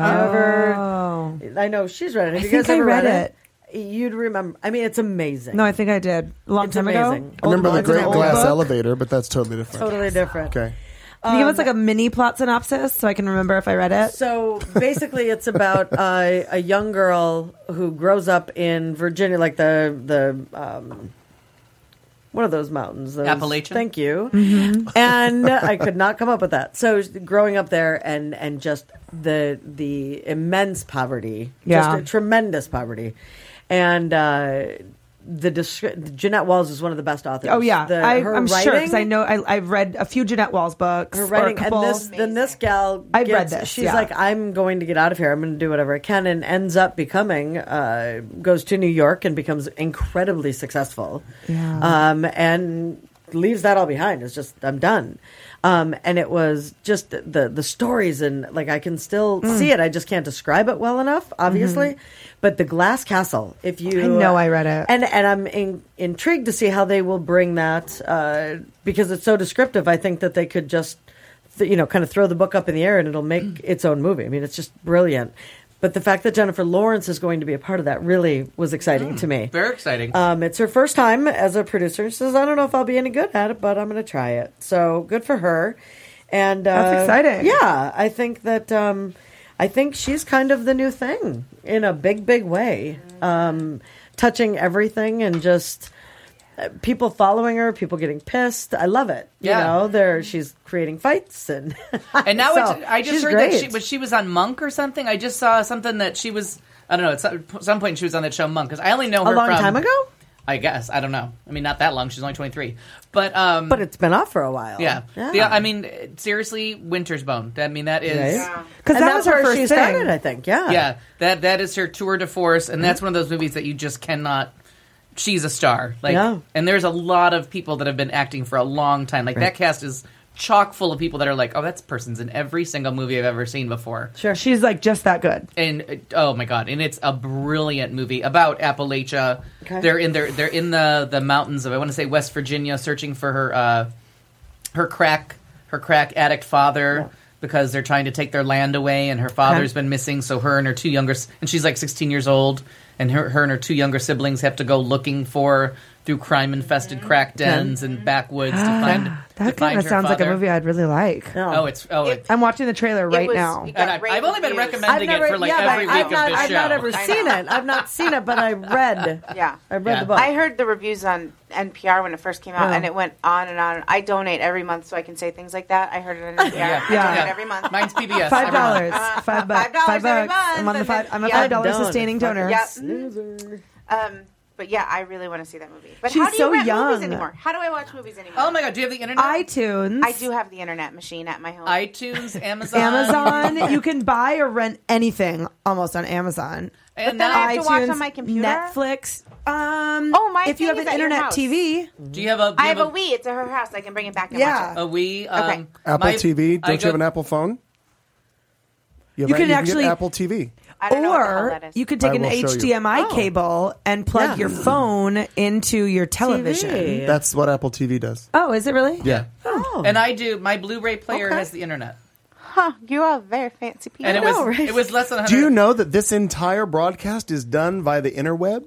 Ever, I know she's read it. Have I you think guys I ever read read it? You'd remember. I mean, it's amazing. No, I think I did. A long It's time amazing. ago. I remember Old- the it's an Great old Glass book. Elevator, but that's totally different. Totally different. Okay. Can you give us Um, like a mini plot synopsis so I can remember if I read it? So basically, it's about uh, a young girl who grows up in Virginia, like the the um, one of those mountains, those, Appalachian? Thank you. Mm-hmm. And I could not come up with that. So growing up there, and and just the the immense poverty, Yeah. just a tremendous poverty, and. Uh, the descri- Jeanette Walls is one of the best authors. Oh yeah, the, I, her I'm sure writing- because I know I, I've read a few Jeanette Walls books. her or a writing, couple. and this then this gal I've read gets- this, she's yeah. like, I'm going to get out of here, I'm going to do whatever I can, and ends up becoming uh goes to New York and becomes incredibly successful. Yeah. Um and leaves that all behind. It's just, I'm done. Um and it was just the the, the stories, and like I can still Mm. see it, I just can't describe it well enough, obviously. Mm-hmm. But The Glass Castle, if you I know I read it. and and I'm in, intrigued to see how they will bring that uh, because it's so descriptive. I think that they could just, th- you know, kind of throw the book up in the air and it'll make its own movie. I mean, it's just brilliant. But the fact that Jennifer Lawrence is going to be a part of that really was exciting to me. Very exciting. Um, it's her first time as a producer. She says, I don't know if I'll be any good at it, but I'm going to try it. So good for her. And uh, That's exciting. Yeah, I think that um, I think she's kind of the new thing in a big, big way, um, touching everything and just uh, people following her, people getting pissed. I love it. Yeah. You know, there she's creating fights and And now So, it's, I just she's heard great. that she was she was on Monk or something. I just saw something that she was. I don't know. At some, some point she was on that show Monk, because I only know a her long from, time ago. I guess I don't know. I mean, not that long. She's only twenty-three, but um, But it's been off for a while. yeah. yeah. The- I mean, seriously, Winter's Bone. I mean, that is. Right? Because And that that's was her where first she thing. started, I think. Yeah. Yeah, that that is her tour de force, and that's one of those movies that you just cannot. She's a star, like, Yeah. and there's a lot of people that have been acting for a long time. Like that cast is chock full of people that are like, oh, that person's in every single movie I've ever seen before. Sure. She's like just that good. And uh, oh my god, and it's a brilliant movie about Appalachia. Okay. They're in their they're in the the mountains of, I want to say, West Virginia, searching for her uh, her crack her crack addict father. Because they're trying to take their land away, and her father's been missing. So her and her two younger, s- and she's like sixteen years old, and her, her and her two younger siblings have to go looking for through crime-infested crack dens and backwoods to find. to That find kind of her sounds like a father. movie I'd really like. No. Oh, it's oh, it, I'm watching the trailer right was- now. it and I, got I've only been rave recommending I've never, it for like yeah, every but week I've not, of this I've show. not ever I seen know. it. I've not seen it, but I read. Yeah. I read Yeah. the book. I heard the reviews on N P R when it first came out, Yeah. and it went on and on. I donate every month so I can say things like that. I heard it on N P R. Yeah. I Yeah. donate every month. Mine's P B S. Five every month. dollars, Uh, five bucks, five dollars five every bucks. month, I'm on the and five. then- I'm a yeah. five dollar Don't. sustaining donor. Yep. Loser. Um, but yeah, I really want to see that movie. But She's how do you so rent young. movies anymore? How do I watch movies anymore? Oh my god, do you have the internet? iTunes. I do have the internet machine at my home. iTunes, Amazon, Amazon. You can buy or rent anything almost on Amazon. and then now, I have to watch iTunes, on my computer? Netflix. Um, Oh, my if you thing have is an at your internet house. T V, do you have a? Do I you have a Wii. It's at her house. I can bring it back and Yeah. watch it. A Wii. Um, Okay. Apple my- T V. I Don't you go- have an Apple phone? You, have You a- can get actually- Apple T V. I don't know what the hell or that is. you could take I an will show you. H D M I Oh. cable and plug Yeah. your phone into your television. T V. That's what Apple T V does. Oh, is it really? Yeah. Oh. And I do. My Blu-ray player Okay. has the internet, Huh, you are very fancy people. and it know, was right? it was less than. one Do hundred you know that this entire broadcast is done via the interweb?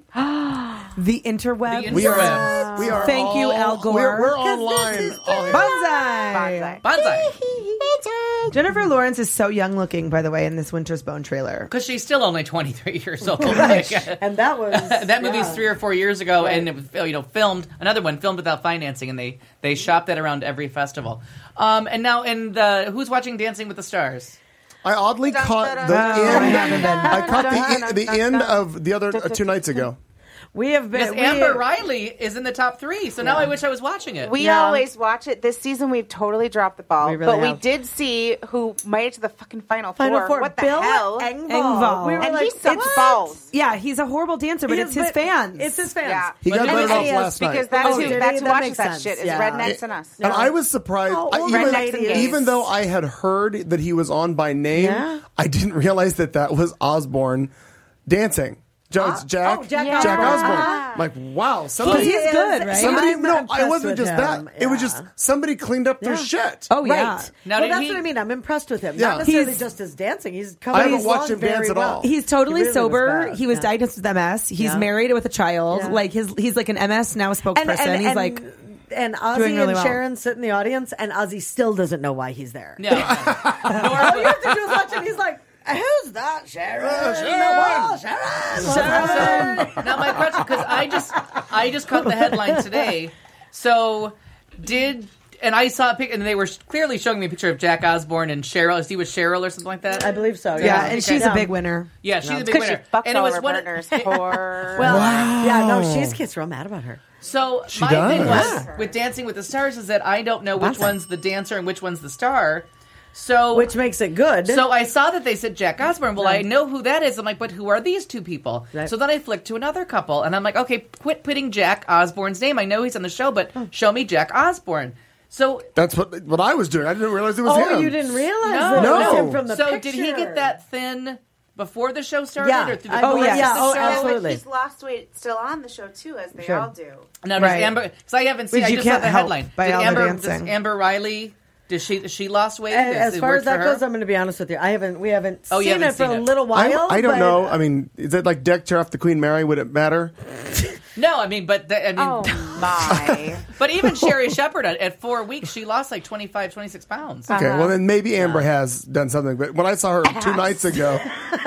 The interweb. The We are. interwebs. We are. Thank you, all- Al Gore. We're, we're 'Cause online. this is all here. Bonsai. Bonsai. Bonsai? Jennifer Lawrence is so young looking, by the way, in this Winter's Bone trailer. Because she's still only twenty-three years old. Like, And that was that movie's yeah. three or four years ago, and it was, you know, filmed. Another one filmed without financing, and they they shop that around every festival. Um, and now, and uh, who's watching Dancing with the Stars? I oddly Dun, caught dun, the dun, dun, end. dun, dun, dun. I caught Dun, the dun, the dun, end dun. of the other uh, two nights ago. We have been. Because we, Amber Riley is in the top three, so now I wish I was watching it. We Yeah. always watch it. This season, we've totally dropped the ball. We really but we have. did see who made it to the fucking final, Final four. Four. What the Bill hell? Engvall. Engvall. We were And like, he sucks what? balls. Yeah, he's a horrible dancer, but He it's is, his but fans. It's his fans. Yeah. He got But voted it off was- last night. Because that's Oh, who did he? that's who That watches makes that sense. shit is Yeah. rednecks and us. And I was surprised, Oh, I, well, even, rednecks and gays. even though I had heard that he was on by name, Yeah. I didn't realize that that was Osborne dancing. Jo- it's Jack. Oh, Jack Jack Osborne. Osborne. Ah. I'm like, wow, somebody. He's good, right? Somebody, I'm no, it impressed wasn't with just him. that. It was Yeah. just somebody cleaned up their Yeah. shit. Oh, yeah. Right. Now, well, did that's he- what I mean. I'm impressed with him. Yeah. Not necessarily He's- just his dancing. He's I covered haven't his watched lawn him dance very at well. all. He's totally He really was sober. bad. He was Yeah. diagnosed with M S. He's Yeah. married with a child. Yeah. Like his, he's like an M S now spokesperson. he's like, and Ozzy doing really and well. Sharon sit in the audience, and Ozzy still doesn't know why he's there. No. All you have to do is watch it. He's like, "Who's that, Sharon? Sharon, Sharon, Sharon." Now my question, because I just I just caught the headline today. So did and I saw a pic, and they were clearly showing me a picture of Jack Osborne and Cheryl. Is he with Cheryl or something like that? I believe so. yeah, Yeah, and okay. she's Yeah. a big winner. Yeah, she's a big Because she winner. fucks and it all was her one. partners. Poor. Well, yeah, no, she's gets real mad about her. So my does. thing was with Dancing with the Stars is that I don't know which Awesome. one's the dancer and which one's the star. So Which makes it good. So I saw that they said Jack Osborne. Well, I know who that is. I'm like, but who are these two people? Right. So then I flicked to another couple, and I'm like, okay, quit putting Jack Osborne's name. I know he's on the show, but show me Jack Osborne. So That's what what I was doing. I didn't realize it was oh, him. you didn't realize no, it No. was him from the so picture. did he get that thin before the show started, Yeah. or through the I- oh, course yeah. of Yeah, the oh, show? absolutely. He's lost weight still on the show too, as they Sure. all do. No, does Right. Amber? Because I haven't seen. Which I you just saw can't the help headline. by Did all the Amber, dancing. does Amber Riley? Does she? Does she lost weight? And Does as it far work as that for her? goes, I'm going to be honest with you. I haven't. We haven't Oh, you seen haven't it for seen a it. little while. I, I don't but- know. I mean, is it like deck chair off the Queen Mary? Would it matter? No, I mean, but the, I mean, Oh my! but even Sherry Shepherd at, at four weeks, she lost like twenty-five, twenty-six pounds. Okay, well then maybe Amber has done something. But when I saw her two nights ago,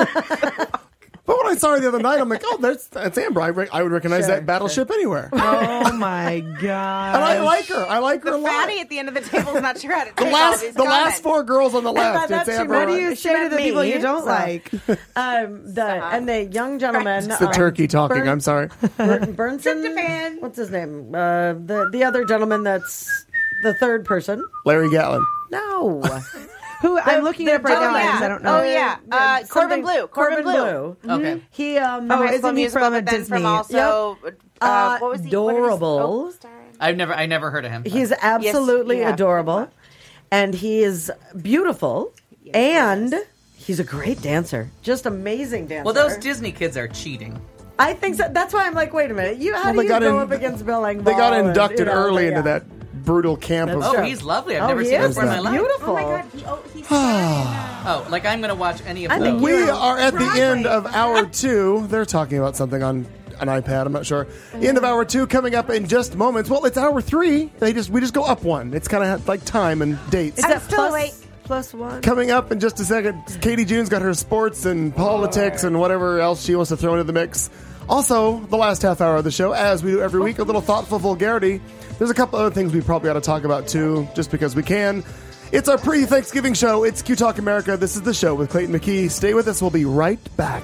but when I saw her the other night, I'm like, oh, that's that's Amber. I, re- I would recognize Sure, that battleship anywhere. And Oh my god! I like her. I like her a The lot. fatty at the end of the table is not sure how to The take all last these the last comments. four girls on the By left. that It's she Amber. meant What do you She say to meant the people me, you don't so- like? Um, the and the young gentleman. It's the um, turkey talking. Burn- I'm sorry. Bur- Burnson. Tryptophan. What's his name? Uh, the the other gentleman that's the third person. Larry Gatlin. No. Who I'm looking the it up right now gentleman- because I don't know. Oh yeah, uh, Corbin Something- Blue. Corbin, Blue. Okay. He um. Oh, High isn't School he Musical, from but then Disney? from also uh, Uh, what was he? adorable. What did he, oh, starring? I've never, I never heard of him. He's absolutely you have. adorable, and he is beautiful, and he's a great dancer. Just amazing dancer. well, those Disney kids are cheating. I think so. That's why I'm like, wait a minute. You how Well, do they you got go in- up against Bill Engvall? They got and, inducted you know, early yeah. into that brutal camp of. Oh, true. he's lovely. I've Oh, never he seen him is. before in my He's life. beautiful. Oh my god, he, oh, he's starring. Oh, like I'm going to watch any of I those. think We You're are at the Broadway. end of hour two. They're talking about something on an iPad. I'm not sure. End of hour two coming up in just moments. Well, it's hour three. They just we just go up one. It's kind of like time and dates. Is I'm that still plus, awake. plus one? Coming up in just a second, Katie June's got her sports and politics and whatever else she wants to throw into the mix. Also, the last half hour of the show, as we do every week, a little thoughtful vulgarity. There's a couple other things we probably ought to talk about too, just because we can. It's our pre-Thanksgiving show. It's Q Talk America. This is the show with Clayton McKee. Stay with us. We'll be right back.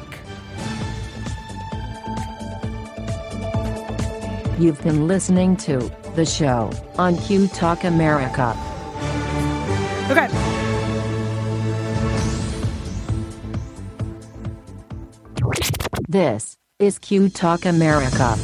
You've been listening to the show on Q Talk America. Okay. This is Q Talk America.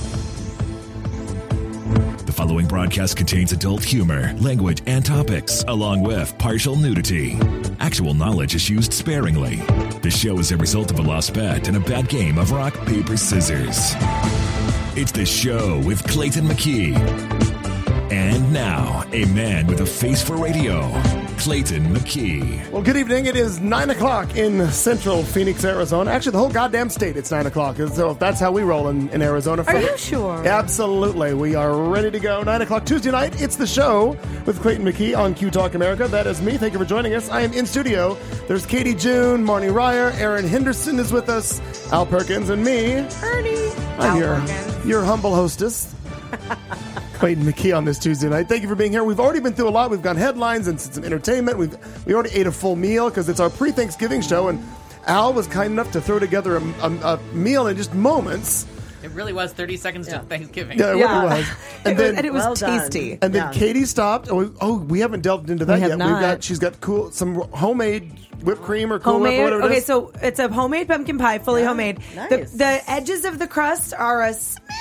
The following broadcast contains adult humor, language, and topics, along with partial nudity. Actual knowledge is used sparingly. The show is a result of a lost bet and a bad game of rock, paper, scissors. It's the show with Clayton McKee. And now, a man with a face for radio, Clayton McKee. Well, good evening. It is nine o'clock in central Phoenix, Arizona. Actually, the whole goddamn state, it's nine o'clock. So that's how we roll in, in Arizona. Are you sure? Absolutely. We are ready to go. nine o'clock Tuesday night. It's the show with Clayton McKee on Q Talk America. That is me. Thank you for joining us. I am in studio. There's Katie June, Marnie Ryer, Aaron Henderson is with us, Al Perkins, and me, Ernie. I'm Al your, Perkins. your humble hostess. Clayton McKee on this Tuesday night. Thank you for being here. We've already been through a lot. We've gone headlines and some entertainment. We've we already ate a full meal because it's our pre-Thanksgiving show, and Al was kind enough to throw together a, a, a meal in just moments. It really was thirty seconds to Thanksgiving. Yeah, Yeah. it was. And then and it was Well done. tasty. and then Yeah. Katie stopped. Oh, we, oh, we haven't delved into that We have yet. not. We've got she's got cool some homemade whipped cream or cool whip Homemade. or whatever it Okay, is. so it's a homemade pumpkin pie, fully homemade. Nice. The, the edges of the crust are a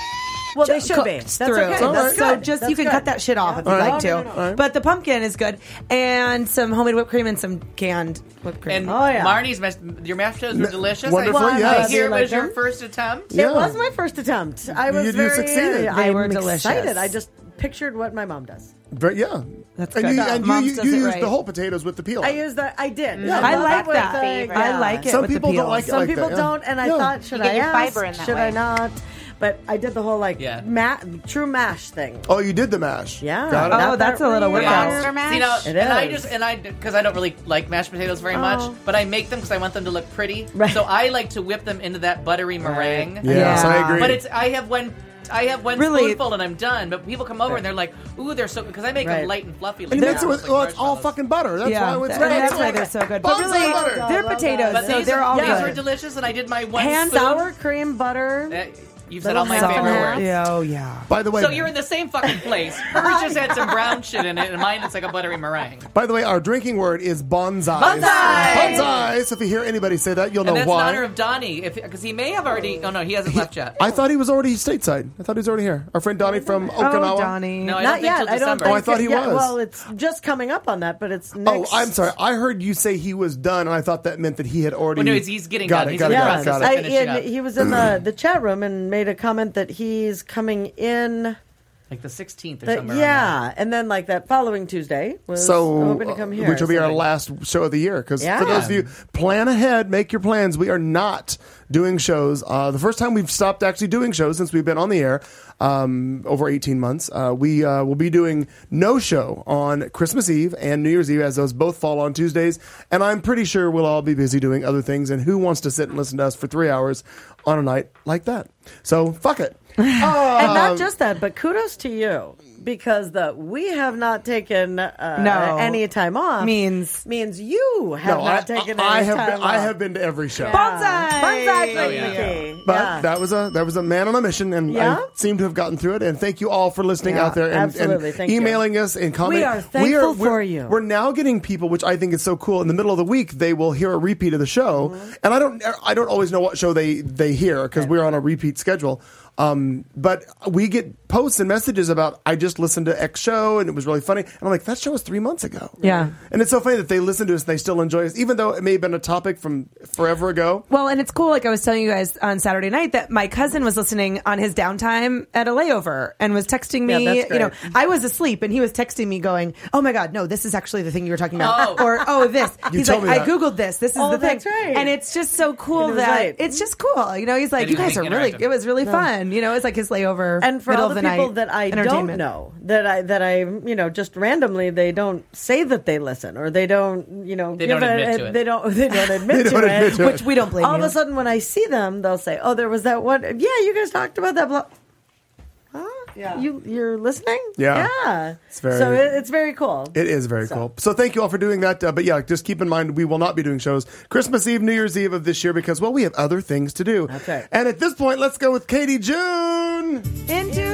Well, they should be. cooked That's through. okay. That's So good. just That's you can good. cut that shit off if Yeah. you'd All like right. to. No, no, no, no. But the pumpkin is good, and some homemade whipped cream and some canned whipped cream. And Oh, yeah. Marnie's mas- your mashed potatoes were delicious. wonderful, I, yes. I hear it Like was your them? first attempt. Yeah. It was my first attempt. I was You- you very. succeeded. I They were am delicious. excited. I just pictured what my mom does. But yeah, That's and good. you, and you, Mom's you, does you it used right. the whole potatoes with the peel. I used that. I did. Yeah. I Well, like that's that. my favorite. I Yeah. like it Some with people the don't peels. like it Some like people that, yeah. don't, and I Yeah. thought, should You get I your ask? fiber in that should way. I not? But I did the whole like Yeah. ma- true mash thing. Oh, you did the mash. Yeah. Got it. Oh, Not that's that a little weird. workout. Monster mash? See, now, It and I is. just and I because I don't really like mashed potatoes very much, Oh. but I make them because I want them to look pretty. Right. So I like to whip them into that buttery meringue. Yes, Yeah. I agree. But it's I have one. I have one Really? spoonful and I'm done. But people come over and they're like, "Ooh, they're so," because I make them Right. light and fluffy. And you Like mix it with, like well, it's all marshmallows. fucking butter. That's yeah, why it's that- great. that's why they're so good. But Bonsai really, butter. they're I love potatoes, But so these, they're are, all these good. were delicious, and I did my one Hand spoon. sour cream butter. Uh, You've said Little all my half favorite and half. words. Yeah, oh yeah. By the way, So you're in the same fucking place. Hers just had some brown shit in it, and mine it's like a buttery meringue. by the way, our drinking word is bonsai. Bonsai! Bonsai. So if you hear anybody say that, you'll And know that's why. in honor of Donnie, because he may have already. Oh no, he hasn't left yet. I thought he was already stateside. I thought he was already here. Our friend Donnie from Okinawa. Oh, Donnie. No, I don't Not think yet. till I don't December. think. Oh, I thought he yeah, was. Well, it's just coming up on that, but it's Oh, next. I'm sorry. I heard you say he was done, and I thought that meant that he had already. Well, no, he's- he's getting got done. It, He's got in it, the got it, process got of it. I, finishing and up. he was in the, the chat room and made a comment that he's coming in. Like the sixteenth or The, something. around yeah, and then like that following Tuesday was So, hoping to come here, which will be so our like- last show of the year. Because Yeah. for those of you, plan ahead, make your plans. We are not doing shows. Uh, the first time we've stopped actually doing shows since we've been on the air um, over eighteen months. Uh, we uh, will be doing no show on Christmas Eve and New Year's Eve, as those both fall on Tuesdays. And I'm pretty sure we'll all be busy doing other things. And who wants to sit and listen to us for three hours on a night like that? So fuck it. And Um, not just that, but kudos to you because the we have not taken uh, No. any time off Means- means you have No, not I, taken I, I any have time been, off. I have been to every show. Bonsai! Bonsai, Oh, yeah. Nikki. But Yeah. that was a that was a man on a mission, and Yeah? I seem to have gotten through it. And thank you all for listening Yeah, out there and, absolutely. and Thank you. emailing us and commenting. We are thankful we're- for you. We're now getting people, which I think is so cool. In the middle of the week, they will hear a repeat of the show, Mm-hmm. and I don't I don't always know what show they they hear because we're on a repeat schedule. Um, but we get posts and messages about I just listened to X show and it was really funny, and I'm like, that show was three months ago. Yeah. and it's so funny that they listen to us and they still enjoy us, even though it may have been a topic from forever ago. Well, and it's cool. Like I was telling you guys on Saturday night that my cousin was listening on his downtime at a layover and was texting me. Yeah, that's you know, great. I was asleep and he was texting me going, "Oh my God, no, this is actually the thing you were talking about." Oh. Or, "Oh, this." You He's told like, me "I that. Googled this. This is Oh, the thing." that's right. And it's just so cool And it was that right. it's just cool. You know, he's like, And "You it was guys are like really, interactive. it was really fun." You know, it's like his layover And for middle all of the the people night that I don't entertainment. know, that I that I you know just randomly they don't say that they listen or they don't you know They give don't a, admit to it. they don't they don't admit They to don't it, admit to it. Which we don't blame all you. of a sudden when I see them they'll say, "Oh, there was that one. Yeah, you guys talked about that." Blah. Huh? Yeah. You you're listening? Yeah. Yeah. It's very- so it, it's very cool. It is very So- cool. So thank you all for doing that. Uh, but yeah, just keep in mind we will not be doing shows Christmas Eve, New Year's Eve of this year because, well, we have other things to do. That's right. And at this point, let's go with Katie June. Into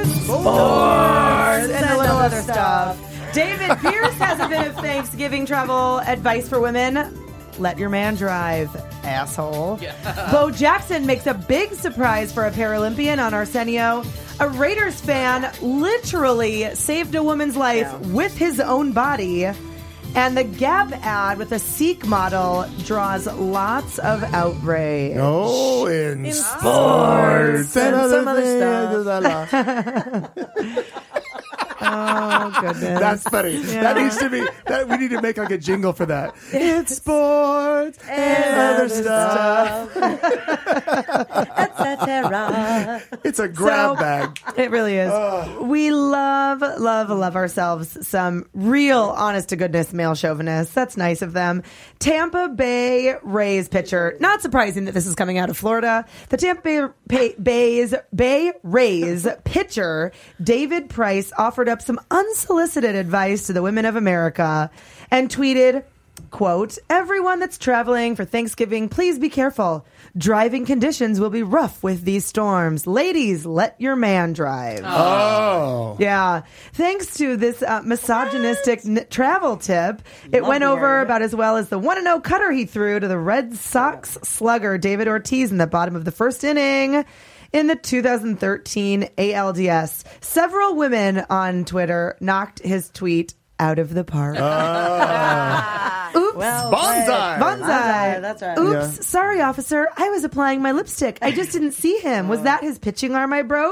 sports and a little other stuff. David Pierce has a bit of Thanksgiving travel advice for women. Let your man drive, asshole. Bo Jackson makes a big surprise for a Paralympian on Arsenio. A Raiders fan literally saved a woman's life Yeah. with his own body. And the Gap ad with a Sikh model draws lots of outrage. Oh, in, In sports and other some other things. Oh, goodness. That's funny. That needs to be. That we need to make like a jingle for that. It's sports and other stuff. et cetera. It's a grab So- bag. It really is. We love, love, love ourselves some real, honest to goodness male chauvinists. That's nice of them. Tampa Bay Rays pitcher. Not surprising that this is coming out of Florida. The Tampa Bay, Bay, Bay's, Bay Rays pitcher, David Price, offered up some unsolicited advice to the women of America and tweeted, quote, "Everyone that's traveling for Thanksgiving, please be careful. Driving conditions will be rough with these storms. Ladies, let your man drive." Oh. Yeah. Thanks to this uh, misogynistic n- travel tip, it went the over word. about as well as the one and oh cutter he threw to the Red Sox slugger David Ortiz in the bottom of the first inning. In the two thousand thirteen A L D S, several women on Twitter knocked his tweet out of the park. Ah. Oops. Well, Bonsai. Bonsai. Bonsai, that's right. Oops. Yeah. Sorry, officer. I was applying my lipstick. I just didn't see him. Was that his pitching arm I broke?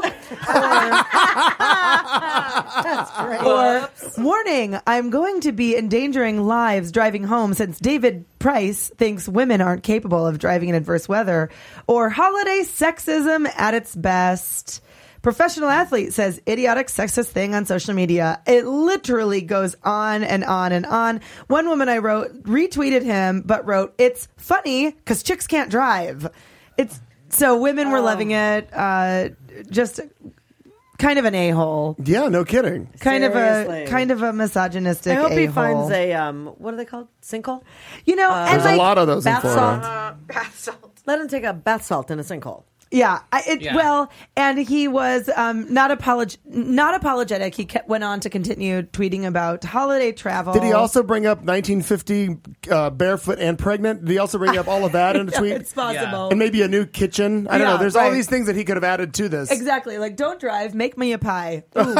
That's great. Or, warning, I'm going to be endangering lives driving home since David Price thinks women aren't capable of driving in adverse weather. Or holiday sexism at its best. Professional athlete says idiotic sexist thing on social media. It literally goes on and on and on. One woman I wrote retweeted him, but wrote, "It's funny because chicks can't drive." It's so women were Oh. loving it. Uh, just kind of an a-hole. Yeah, no kidding. Kind Seriously. of a kind of a misogynistic. I hope he a-hole. finds a um. What are they called? Sinkhole. You know, and There's a like, lot of those in bath Florida. salt. Bath salt. Let him take a bath salt in a sinkhole. Yeah, I, it, Yeah. well, and he was um, not apolog- not apologetic. He kept, went on to continue tweeting about holiday travel. Did he also bring up nineteen fifty uh, barefoot and pregnant? Did he also bring up all of that in a tweet? It's possible. And maybe a new kitchen? I don't Yeah, know. There's all right. these things that he could have added to this. Exactly. Like, don't drive, make me a pie. Ooh,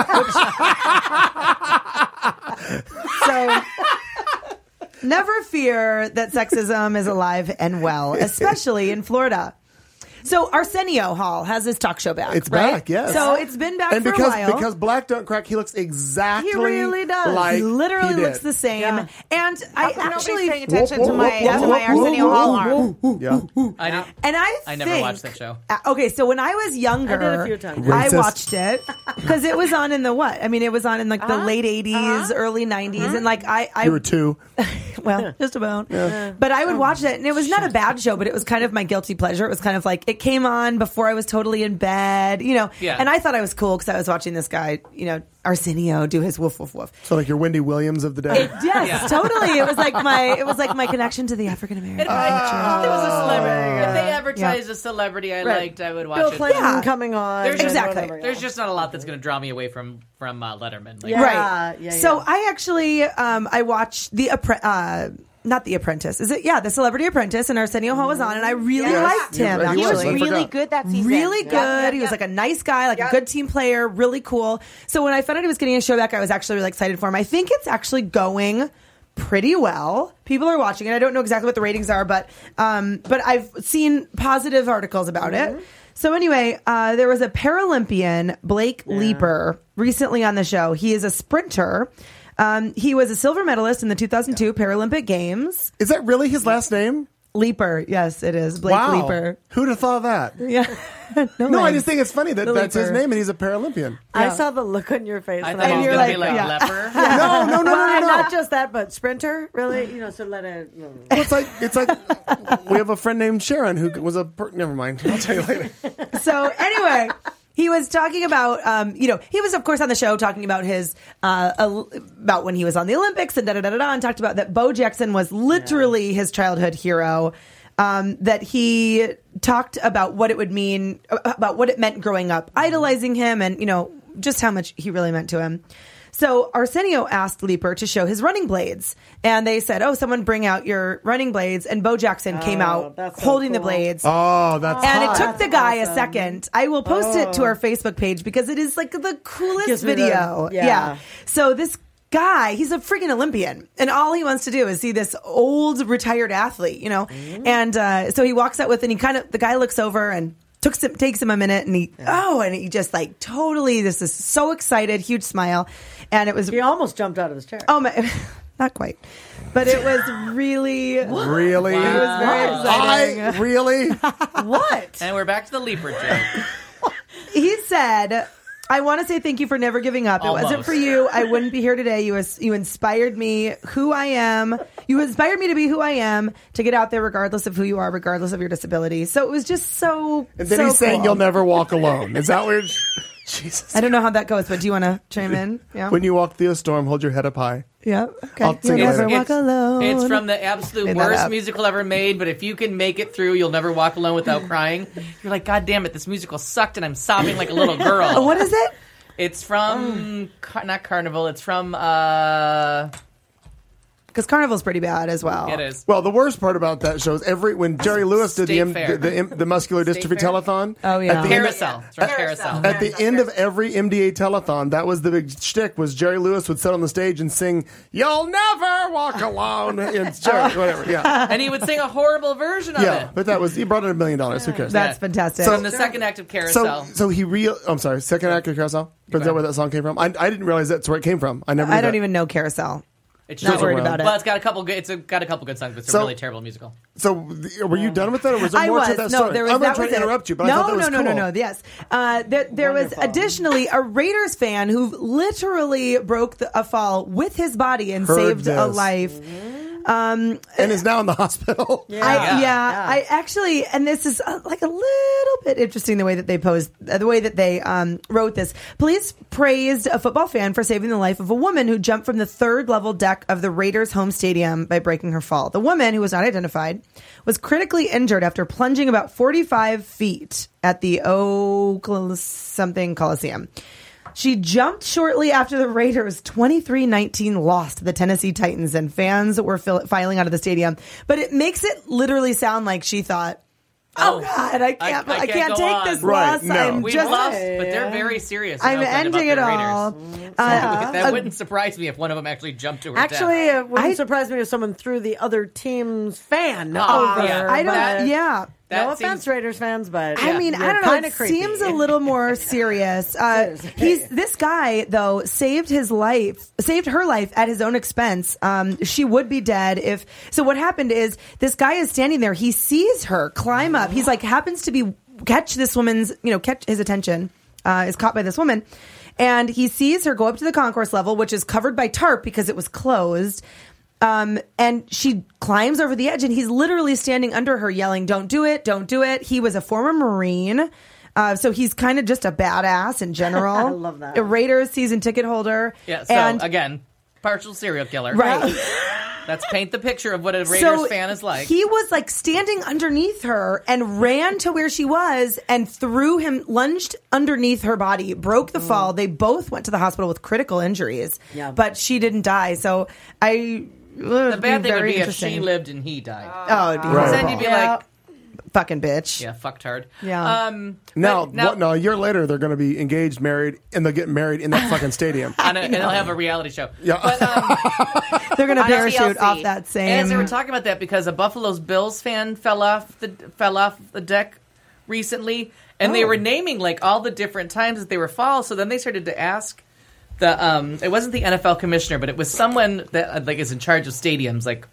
which- so, never fear that sexism is alive and well, especially in Florida. So Arsenio Hall has his talk show back. It's right? back, yes. So it's been back And for because a while. because Black Don't Crack, he looks exactly he really does. like he literally he looks did. the same. Yeah. And I Nobody's actually paying attention to my, whoa, to my whoa, Arsenio whoa, Hall whoa, arm. whoa. Yeah. I didn't. And I I never think- watched that show. Uh, okay, so when I was younger, I did a few times. I Racist. watched it because it was on in the what? I mean, it was on in like the Uh-huh. late eighties, Uh-huh. early nineties, and like I, I You were two. well, just about. But I would watch it, and it was not a bad show, but it was kind of my guilty pleasure. It was kind of like it came on before I was totally in bed, you know. Yeah. And I thought I was cool because I was watching this guy, you know, Arsenio do his woof woof woof. So like your Wendy Williams of the day. It, yes, Yeah. totally. It was like my it was like my connection to the African American If I- culture. if there was a celebrity, if they Yeah. advertised a celebrity I Right. liked, I would watch Bill it. Clinton Yeah. coming on. There's and exactly. whatever, yeah. There's just not a lot that's going to draw me away from from uh, Letterman. Like, Yeah. Right. yeah, So yeah. I actually um I watched the Appre- uh not The Apprentice. Is it? Yeah, The Celebrity Apprentice, and Arsenio Hall was on, and I really Yes. liked him. Yeah, he He was. was I actually. really forgot. good that season. Really good. Yeah, yeah, He was yeah. like a nice guy, like Yep. a good team player, really cool. So when I found out he was getting a show back, I was actually really excited for him. I think it's actually going pretty well. People are watching it. I don't know exactly what the ratings are, but um, but I've seen positive articles about Mm-hmm. it. So anyway, uh, there was a Paralympian, Blake Leeper, recently on the show. He is a sprinter. Um, he was a silver medalist in the two thousand two Paralympic Games. Is that really his last name? Leeper, yes, it is. Blake wow. Leeper. Who'd have thought that? Yeah. no, No, I legs. just think it's funny that The that's his Leaper. name and he's a Paralympian. I Yeah. saw the look on your face. I when thought he And was you're going to be like, like yeah. leper. No, no, no, no, Well, no, and no. not just that, but sprinter, really? You know, so let it. Well, it's like it's like we have a friend named Sharon who was a. Per- Never mind. I'll tell you later. So anyway, he was talking about, um, you know, he was of course on the show talking about his, uh, al- about when he was on the Olympics and da da da da da, and talked about that Bo Jackson was literally his childhood hero. Um, that he talked about what it would mean, about what it meant growing up, idolizing him, and you know just how much he really meant to him. So Arsenio asked Leeper to show his running blades, and they said, "Oh, someone bring out your running blades." And Bo Jackson came Oh, out that's so holding the cool. blades. Oh, that's And it hot. took the guy awesome. a second. I will post it to our Facebook page because it is like the coolest Gives me the- video. yeah. So this guy, he's a freaking Olympian, and all he wants to do is see this old retired athlete, you know. Mm-hmm. And uh, so he walks out with, and he kind of the guy looks over and took some, takes him a minute, and he oh, and he just like totally, this is so excited, huge smile, and it was He almost jumped out of his chair. oh my, not quite, but it was really. really. It was very exciting. I really. What? And we're back to the leper joke. He said, I want to say thank you for never giving up. It Almost. wasn't for you, I wouldn't be here today. You you inspired me who I am. You inspired me to be who I am, to get out there regardless of who you are, regardless of your disability. So it was just so And then so he's saying cool. you'll never walk alone. Is that where? Jesus. I don't know how that goes, but do you want to chime in? Yeah. When you walk through a storm, hold your head up high. yeah. Okay. I'll sing You'll it never later. walk alone. It's from the absolute Made that worst up. musical ever made, but if you can make it through, you'll never walk alone without crying. You're like, God damn it, this musical sucked, and I'm sobbing like a little girl. What is it? It's from, Car- not Carnival, it's from, uh... because Carnival's pretty bad as well. It is. Well, the worst part about that show is every when Jerry Lewis did the, State M, Fair. the, the the muscular State dystrophy Fair? telethon. Oh, yeah. At the, end, Carousel. It's right, Carousel. at the end of every M D A telethon, that was the big shtick. Was Jerry Lewis would sit on the stage and sing "You'll Never Walk Alone." It's Jerry, whatever. Yeah, And he would sing a horrible version of yeah. it. But that was he brought in a million dollars. Who cares? That's Yeah. fantastic. From the second act of So, Carousel. so he real. I'm sorry. Second act of Carousel. Is that where that song came from? I, I didn't realize that's where it came from. I never. Knew I don't that. even know Carousel. It's Not just- worried about it. Well, it's got a couple good. It's a, got a couple good songs, but it's a So- really terrible musical. So, th- were you done with that, or was there I more was to that no, story? there was I'm that not trying was to it. interrupt you, but no, I thought that was no, no, cool. no, no. Yes, uh, there, there was Wonderful. additionally a Raiders fan who literally broke the, a fall with his body and Heard saved a this. life. Um, And is now in the hospital. I, Yeah. yeah, Yeah. I actually, and this is uh, like a little bit interesting the way that they posed, uh, the way that they um, wrote this. Police praised a football fan for saving the life of a woman who jumped from the third level deck of the Raiders' home stadium by breaking her fall. The woman, who was not identified, was critically injured after plunging about forty-five feet at the Oakland something Coliseum. She jumped shortly after the Raiders twenty-three nineteen lost to the Tennessee Titans, and fans were fil- filing out of the stadium. But it makes it literally sound like she thought, "Oh, Oh, God, I can't, I, I- I can't, can't go take on." this Right, loss. no. I'm We've just, lost, but they're very serious. in I'm Oakland ending it about their all." Raiders. Uh, That uh, wouldn't surprise me if one of them actually jumped to her Actually, death. it wouldn't I- surprise me if someone threw the other team's fan Oh, over. yeah. I don't. but- yeah. That no seems- offense, Raiders fans, but I mean, I don't know. Kind It of creepy. seems a little more serious. Uh, Seriously. he's this guy though saved his life, saved her life at his own expense. Um, she would be dead if. So what happened is this guy is standing there. He sees her climb up. He's like happens to be catch this woman's, you know, catch his attention. Uh, is caught by this woman, and he sees her go up to the concourse level, which is covered by tarp because it was closed. Um, and she climbs over the edge, and he's literally standing under her yelling, "Don't do it, don't do it." He was a former Marine. Uh, so he's kind of just a badass in general. I love that. A Raiders season ticket holder. Yeah, so and, again, partial serial killer. right. Let's paint the picture of what a Raiders So fan is like. He was like standing underneath her and ran to where she was and threw him, lunged underneath her body, broke the fall. They both went to the hospital with critical injuries, Yeah. but she didn't die. So I. the bad thing would be if she lived and he died. Oh, it'd be Right. Then you'd be Yeah. like, fucking bitch. yeah, fucked hard. Yeah. Um, Now, but now what, no, a year later, they're going to be engaged, married, and they'll get married in that fucking stadium. on a, and they'll have a reality show. Yeah. But, um, They're going to On parachute T L C. off that same. and as they were talking about that because a Buffalo's Bills fan fell off the fell off the deck recently, and they Oh. were naming like all the different times that they were fall. So then they started to ask the um, it wasn't the N F L commissioner, but it was someone that uh, like is in charge of stadiums, like.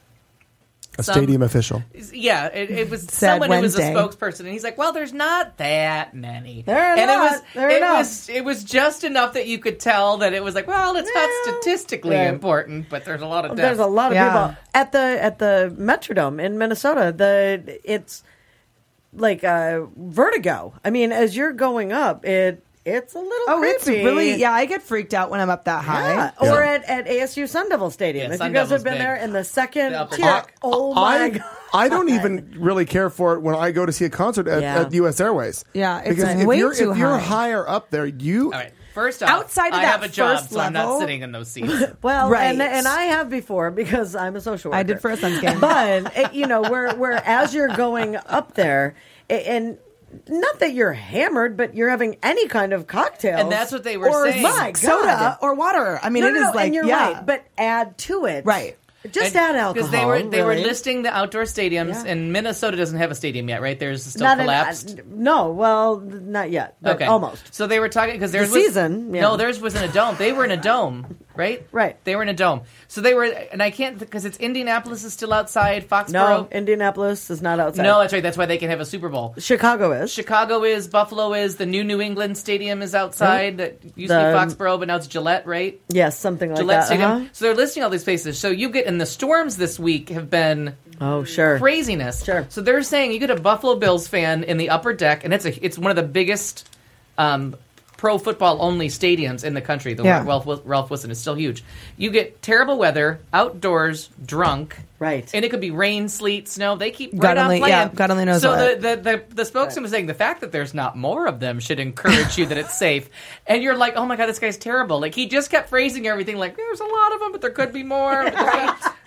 A Some- stadium official. Yeah, it, it was Sad someone who was a Wednesday. spokesperson, and he's like, "Well, there's not that many." There are and not. it was There are it enough. was it was just enough that you could tell that it was like, well, it's not Yeah. statistically Yeah. important, but there's a lot of There's deaths. a lot of Yeah. people at the at the Metrodome in Minnesota. The it's like uh, vertigo. I mean, as you're going up, it it's a little Oh, creepy. it's really, yeah, I get freaked out when I'm up that high. Yeah. Yeah. Or at, at A S U Sun Devil Stadium. Yeah, if Sun you guys Devil's have been big. there in the second The upper tier, deck. oh my I, god! I don't even really care for it when I go to see a concert at, Yeah. at U S Airways. Yeah, it's because if way you're, too if you're high. higher up there, you All right, first off, Outside of I that have a job, first so I'm not level- sitting in those seats. Well, Right. and, and I have before because I'm a social worker. I did for a Suns game. But, it, you know, where, where as you're going up there, a- and not that you're hammered, but you're having any kind of cocktail. And that's what they were or, saying. My God. Soda or water. I mean, no, it no, is no, like, and you're yeah. right, but add to it. Right. Just And- add alcohol. Because they were they were really. listing the outdoor stadiums, Yeah. and Minnesota doesn't have a stadium yet, right? There's still Not an- collapsed. uh, no, well, not yet, but Okay, almost. So they were talking because theirs The was season, yeah. No, theirs was in a dome. They were in a dome, right? Right. They were in a dome. So they were, and I can't because it's Indianapolis is still outside. No, Foxborough. Indianapolis is not outside. No, that's right. That's why they can have a Super Bowl. Chicago is. Chicago is, Buffalo is, the new New England Stadium is outside. That used to The- be Foxborough, but now it's Gillette, right? Yes, something like Gillette that. Stadium. uh-huh. So they're listing all these places. So you get, and the storms this week have been Oh, sure. craziness. Sure. So they're saying you get a Buffalo Bills fan in the upper deck, and it's a it's one of the biggest um, pro football only stadiums in the country. The Yeah. Ralph, Ralph Wilson is still huge. You get terrible weather, outdoors, drunk. Right. And it could be rain, sleet, snow. They keep God right on only- playing. yeah, God only knows So what. the, the, the, the spokesman was saying the fact that there's not more of them should encourage you that it's safe. And you're like, oh my God, this guy's terrible. Like, he just kept phrasing everything like, there's a lot of them, but there could be more. But there's not-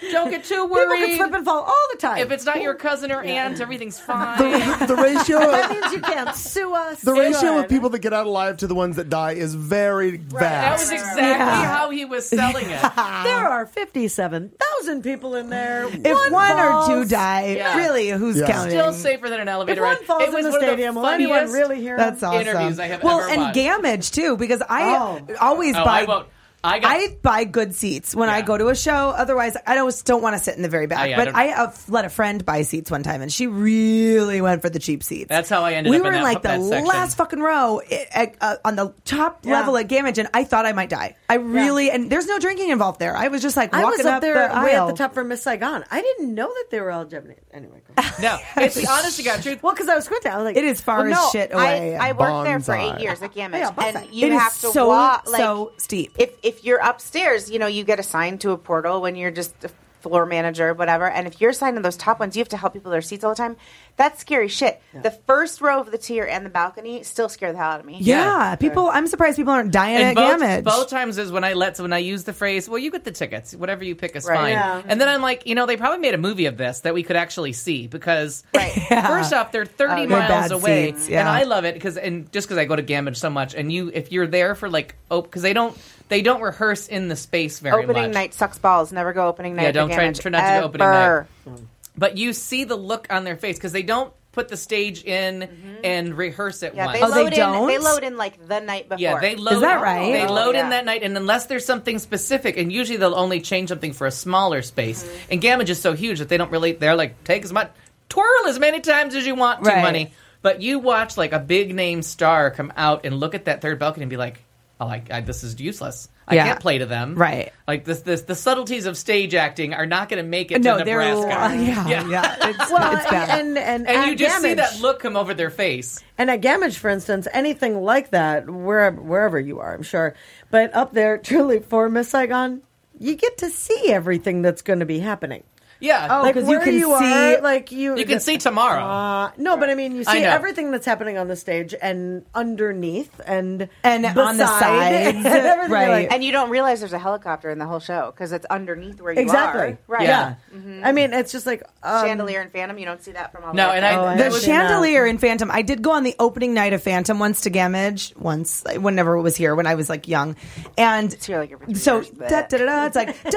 Don't get too People worried. can slip and fall all the time. If it's not your cousin or aunt, everything's fine. The, the ratio that means you can't sue us. the ratio Good. of people that get out alive to the ones that die is very That vast. was exactly how he was selling it. There are fifty-seven thousand people in there. If one, or two die, Yeah. really, who's Yeah. counting? Still safer than an If elevator one ride. falls It was in the one of stadium, the will anyone funniest really hear? That's awesome. interviews I have well, ever and watched. Gamage too, because I Oh. always Oh, buy. I won't. I got. I buy good seats when I Yeah. go to a show. Otherwise, I always don't want to sit in the very back. Oh, yeah, I but don't- I uh, let a friend buy seats one time, and she really went for the cheap seats. That's how I ended we up were in in that- like the that section. last fucking row i- at, uh, on the top Yeah. level at Gamage, and I thought I might die. I really and there's no drinking involved there. I was just like I walking was up up there the way aisle. at the top for Miss Saigon. I didn't know that they were all Japanese. Anyway, go ahead. No, it's the honest to God truth. well, because I was squinting. I was like, It is far Well, as no, shit away. I, I worked there for Bonsai. eight years at Gamage, Yeah, bonsai. and you It is have to so walk like so steep. if if you're upstairs, you know, you get assigned to a portal when you're just a floor manager or whatever. And if you're assigned to those top ones, you have to help people with their seats all the time. That's scary shit. The first row of the tier and the balcony still scare the hell out of me. yeah, people. I'm surprised people aren't dying And at both, Gamage. both times is when I let when I use the phrase, "Well, you get the tickets. Whatever you pick is Right. fine." Yeah. And then I'm like, you know, they probably made a movie of this that we could actually see because, Right. first off, they're thirty Oh, they're miles bad away, seats, yeah. and I love it because and just because I go to Gamage so much, and you if you're there for like oh because they don't they don't rehearse in the space very Opening much. night sucks balls. Never go opening night. Yeah, at don't try- Gamage, try not to go opening ever. But you see the look on their face because they don't put the stage in and rehearse it Yeah, once. they Oh, they load in. don't? They load in like the night before. Yeah, they load. Is that right? They Oh, load yeah. in that night, and unless there's something specific, and usually they'll only change something for a smaller space. Mm-hmm. And Gamage is so huge that they don't really. They're like, take as much, twirl as many times as you want to, Right. money. But you watch like a big name star come out and look at that third balcony and be like, oh, I, I, this is useless. I Yeah. can't play to them. Right. Like this, this, the subtleties of stage acting are not going to make it no, to they're Nebraska. yeah, yeah, Yeah. It's, well, it's bad. and and And at you just see Gamage- that look come over their face. And at Gamage, for instance, anything like that, wherever wherever you are, I'm sure, but up there, truly for Miss Saigon, you get to see everything that's going to be happening. Yeah. Oh, Like 'cause you where can you see- are, like you You can see tomorrow. Uh, no, but I mean, you I see know. everything that's happening on the stage and underneath and And on the beside sides, and everything. You're right. like, And you don't realize there's a helicopter in the whole show because it's underneath where you exactly. are. Right. Yeah. Mhm. I mean, it's just like um, Chandelier and Phantom, you don't see that from all the No, way and up I- there. Oh, I the haven't seen that. chandelier in Phantom. I did go on the opening night of Phantom once to Gamage once, like, whenever it was here when I was like young, and It's here like every three so years, but- da da da da. It's like da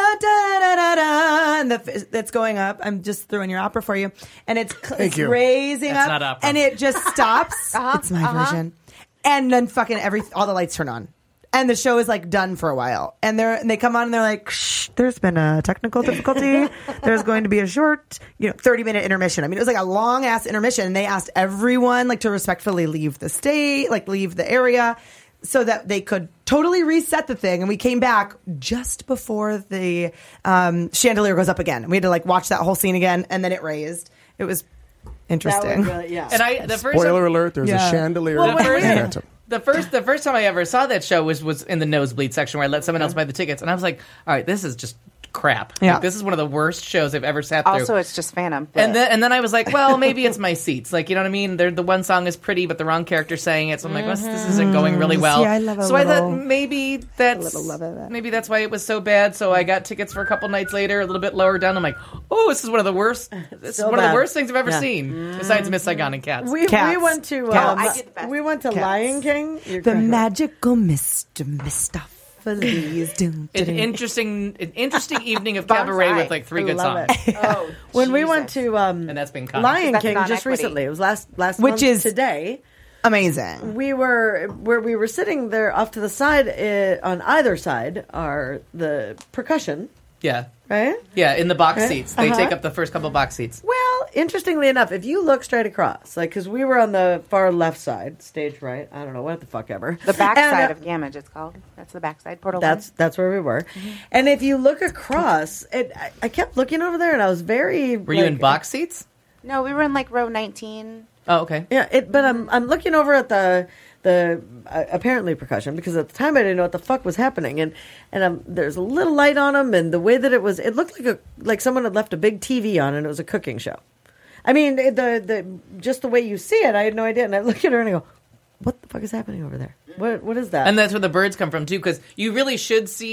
da da da da, and the, that's going up. I'm just throwing your opera for you, and it's, Thank it's you. raising That's up, not opera. and it just stops. Uh-huh, It's my uh-huh. version, and then fucking every all the lights turn on. And the show is like done for a while, and they're and they come on and they're like, Shh, "There's been a technical difficulty. There's going to be a short, you know, thirty minute intermission." I mean, it was like a long ass intermission, and they asked everyone like to respectfully leave the state, like leave the area, so that they could totally reset the thing. And we came back just before the um, chandelier goes up again. We had to like watch that whole scene again, and then it raised. It was that interesting. would really, yeah. And I, the first Spoiler alert, there's Yeah. a chandelier Well, in what do we- Phantom. The first, the first time I ever saw that show was was in the nosebleed section where I let someone else buy the tickets, and I was like, "All right, this is just crap. Yeah. Like, this is one of the worst shows I've ever sat through." Also, it's just Phantom. but- and then and then I was like, "Well, maybe it's my seats. Like, you know what I mean? They're, the one song is pretty, but the wrong character sang it. So I'm like, well, this isn't going really well. See, I love a so I little- thought maybe that's little love of that. maybe that's why it was so bad. So I got tickets for a couple nights later, a little bit lower down. I'm like, oh, this is one of the worst. This So is one of bad. the worst things I've ever Yeah. seen, besides Miss Saigon and Cats. we, we Cats. went to Cats. um, I did the best. we went to Cats. Lion King. You're The correct. magical Mister Mistopheles. Dun, an dun, dun. interesting, an interesting evening of cabaret Bonsai. with like three I good love songs, it. oh, When we Jesus. went to um, and that's been cut. Lion That's King not just equity. recently, it was last last Which month is- today. Amazing. We were where we were sitting there off to the side. Uh, on either side are the percussion, Yeah, right? yeah, in the box Right. seats, they Uh-huh. take up the first couple box seats. Well, interestingly enough, if you look straight across, like because we were on the far left side, stage right, I don't know what the fuck ever, The back And, side uh, of Gamage, it's called. That's the back side. Portal That's that's where we were, and if you look across, it I, I kept looking over there, and I was very. Were you in like- box seats? one. No, we were in like row nineteen. Oh, okay. Yeah, it, but I'm I'm looking over at the the uh, apparently percussion because at the time I didn't know what the fuck was happening, and and um, there's a little light on them, and the way that it was, it looked like a like someone had left a big T V on, and it was a cooking show. I mean, it- the the just the way you see it, I had no idea, and I look at her and I go, "What the fuck is happening over there? What what is that?" And that's where the birds come from too, because you really should see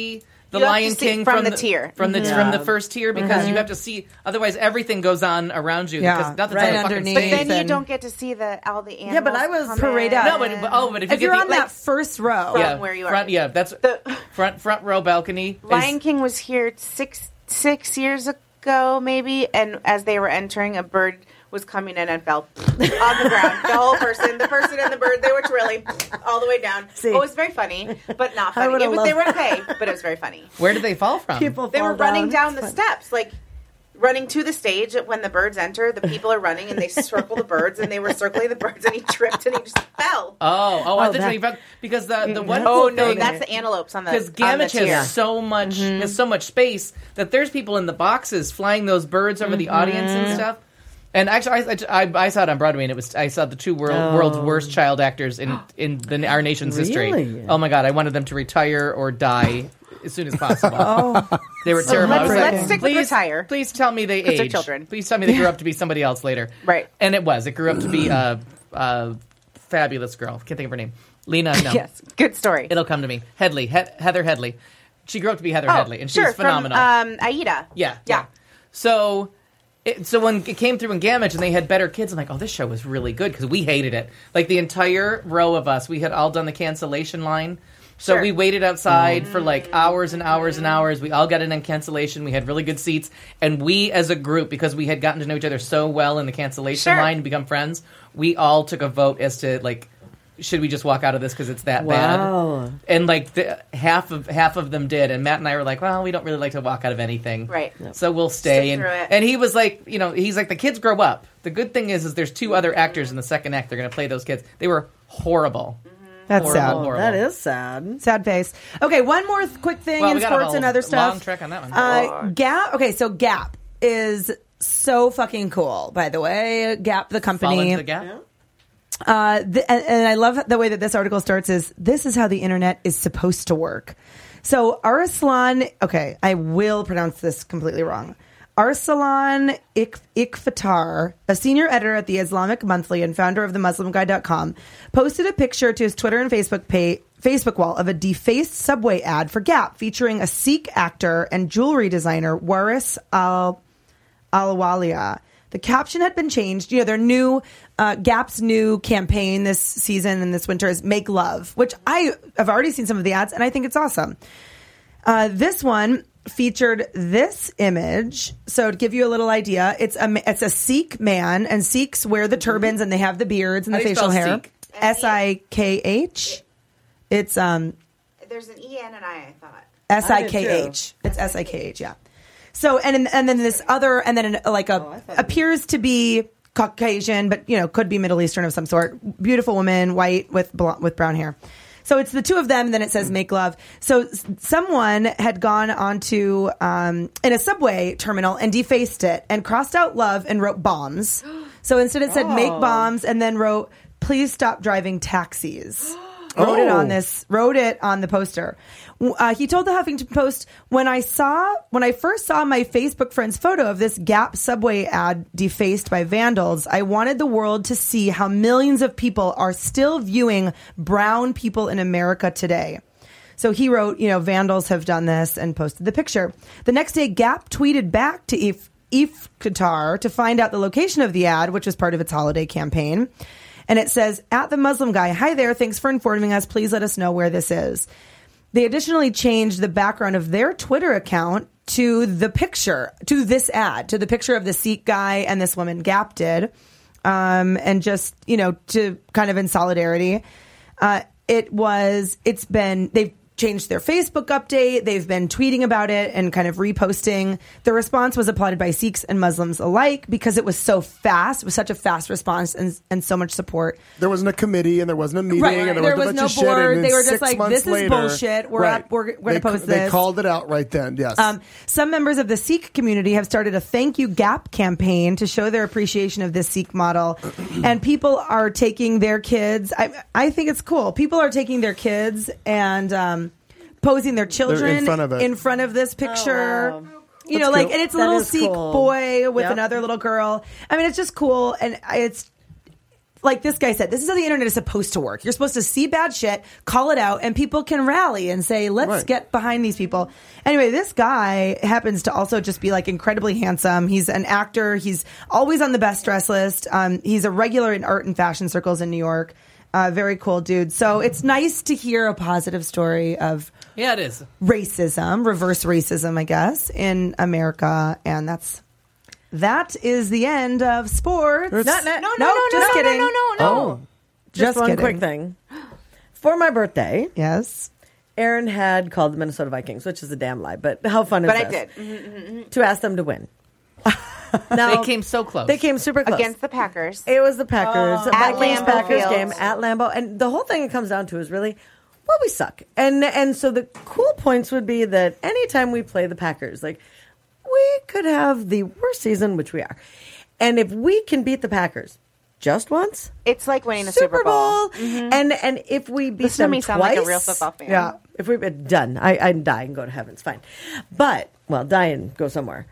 the You have Lion to see King from from the tier. from the Yeah. from the first tier because you have to see. Otherwise, everything goes on around you. Yeah, because nothing's right on the fucking underneath. But stage. then you and- don't get to see the all the animals. Yeah, but I was come parade in. out. No, but, but oh, but if, If you you're get on the, that first row, From yeah, where you are. front, yeah, that's The- front front row balcony. is- Lion King was here six six years ago, maybe, and as they were entering, a bird was coming in and fell on the ground. The whole person, the person and the bird, they were twirling all the way down. See. Oh, it was very funny, but not I funny. would've It was, they were loved- okay, but it was very funny. Where did they fall from? People They fall were running down down, the It's fun. steps, like running to the stage when the birds enter. The people are running and they circle the birds, and they were circling the birds, and he tripped and he just fell. Oh, oh, I Oh, thought that- you felt because the the one Oh cool no, thing- that's the antelopes on the because on the Gamage tier. has so much has so much space that there's people in the boxes flying those birds over the audience and stuff. And actually, I, I, I saw it on Broadway, and it was I saw the two world, Oh. world's worst child actors in in the, our nation's history. Really? Oh my god, I wanted them to retire or die as soon as possible. They were terrible. I was let's- like, let's stick with please, retire. please tell me they they're aged. children. Please tell me they grew up to be somebody else later. Right. And it was. It grew up to be a, a fabulous girl. Can't think of her name. Lena. No. Yes, good story. It'll come to me. Headley. He- Heather Headley. She grew up to be Heather oh, Headley, and she sure, was phenomenal. From, um, Aida. yeah, yeah. So, it, so when it came through in Gamage and they had better kids, I'm like, oh, this show was really good because we hated it. Like the entire row of us, we had all done the cancellation line. So Sure. we waited outside for like hours and hours and hours. We all got in on cancellation. We had really good seats. And we as a group, because we had gotten to know each other so well in the cancellation Sure. line and become friends, we all took a vote as to like, should we just walk out of this because it's that Wow. bad? And like the, half of half of them did. And Matt and I were like, well, we don't really like to walk out of anything. Right. So we'll stay. Stick And, through it. and he was like, you know, he's like, the kids grow up. The good thing is, is there's two other actors in the second act. They're going to play those kids. They were horrible. that's Horrible, sad. horrible. That is sad. Sad face. Okay, one more th- quick thing Well, in we got a sports whole and other stuff. long trek on that one. Uh, Gap. Okay, so Gap is so fucking cool. By the way, Gap, the Fall company. into the gap. Uh, th- and, and I love the way that this article starts is this is how the internet is supposed to work. So Arslan, okay, I will pronounce this completely wrong. Arsalan Ik- Ikfatar, a senior editor at the Islamic Monthly and founder of the Muslim Guide dot com, posted a picture to his Twitter and Facebook page, Facebook wall of a defaced Subway ad for Gap featuring a Sikh actor and jewelry designer Waris Al Alwalia. The caption had been changed. You know, their new uh, Gap's new campaign this season and this winter is "Make Love," which I have already seen some of the ads, and I think it's awesome. Uh, this one featured this image. So to give you a little idea, it's a it's a Sikh man, and Sikhs wear the turbans and they have the beards and How the do you facial spell hair. Sikh? S I K H. It's um There's an E N and I, I thought. S I K H. It's S I K H, yeah. So and and then this other and then an, like a Oh, I thought- appears to be Caucasian, but you know could be Middle Eastern of some sort. Beautiful woman, white with bl- with brown hair. So it's the two of them, and then it says "Make Love." So s- someone had gone onto um, in a subway terminal and defaced it and crossed out "love" and wrote "bombs." So instead it said "Make Oh. bombs" and then wrote "Please stop driving taxis." Wrote it Oh. on this. Wrote it on the poster. Uh, he told the Huffington Post, "When I saw, when I first saw my Facebook friend's photo of this Gap subway ad defaced by vandals, I wanted the world to see how millions of people are still viewing brown people in America today." So he wrote, you know, vandals have done this and posted the picture. The next day, Gap tweeted back to If If Qatar to find out the location of the ad, which was part of its holiday campaign. And it says, "At the Muslim Guy, hi there, thanks for informing us. Please let us know where this is." They additionally changed the background of their Twitter account to the picture, to this ad, to the picture of the Sikh guy and this woman Gap did. Um, and just, you know, to kind of in solidarity. Uh, it was, it's been, they've changed their Facebook update. They've been tweeting about it and kind of reposting. The response was applauded by Sikhs and Muslims alike because it was so fast. It was such a fast response and, and so much support. There wasn't a committee and there wasn't a meeting Right. and there, There was a was bunch no of shit. board. And They then were just six like, months "This is later, bullshit. We're up- we're gonna they, post They this." called it out right then. Yes. Um, some members of the Sikh community have started a thank you Gap campaign to show their appreciation of this Sikh model. And people are taking their kids. I, I think it's cool. People are taking their kids and um, posing their children front of it. in front of this picture. Oh, wow. You That's know, like, cool. and it's a That little is Sikh cool. boy with Yep. another little girl. I mean, it's just cool. And it's, like this guy said, this is how the internet is supposed to work. You're supposed to see bad shit, call it out, and people can rally and say, let's Right. get behind these people. Anyway, this guy happens to also just be like incredibly handsome. He's an actor. He's always on the best dress list. Um, he's a regular in art and fashion circles in New York. Uh, very cool dude. So it's nice to hear a positive story of Yeah, it is. racism, reverse racism, I guess, in America. And that's that is the end of sports. It's- Not- not- No, no, Nope, no, no, just no, kidding. no, no, no, no. Oh. Just, Just one kidding. quick thing. For my birthday, Yes. Aaron had called the Minnesota Vikings, which is a damn lie, but how fun is But I this? did. Mhm. To ask them to win. Now, They came so close. They came super close. Against the Packers. It was the Packers, Oh. At Vikings Lambeau Packers Field. game at Lambeau, and the whole thing it comes down to is really, well, we suck, and and so the cool points would be that anytime we play the Packers, like we could have the worst season, which we are, and if we can beat the Packers just once, It's like winning the Super Bowl. and and if we beat Listen to them me sound twice, like a real football fan. yeah, if we done, I I die and go to heaven, it's fine, but well, die and go somewhere.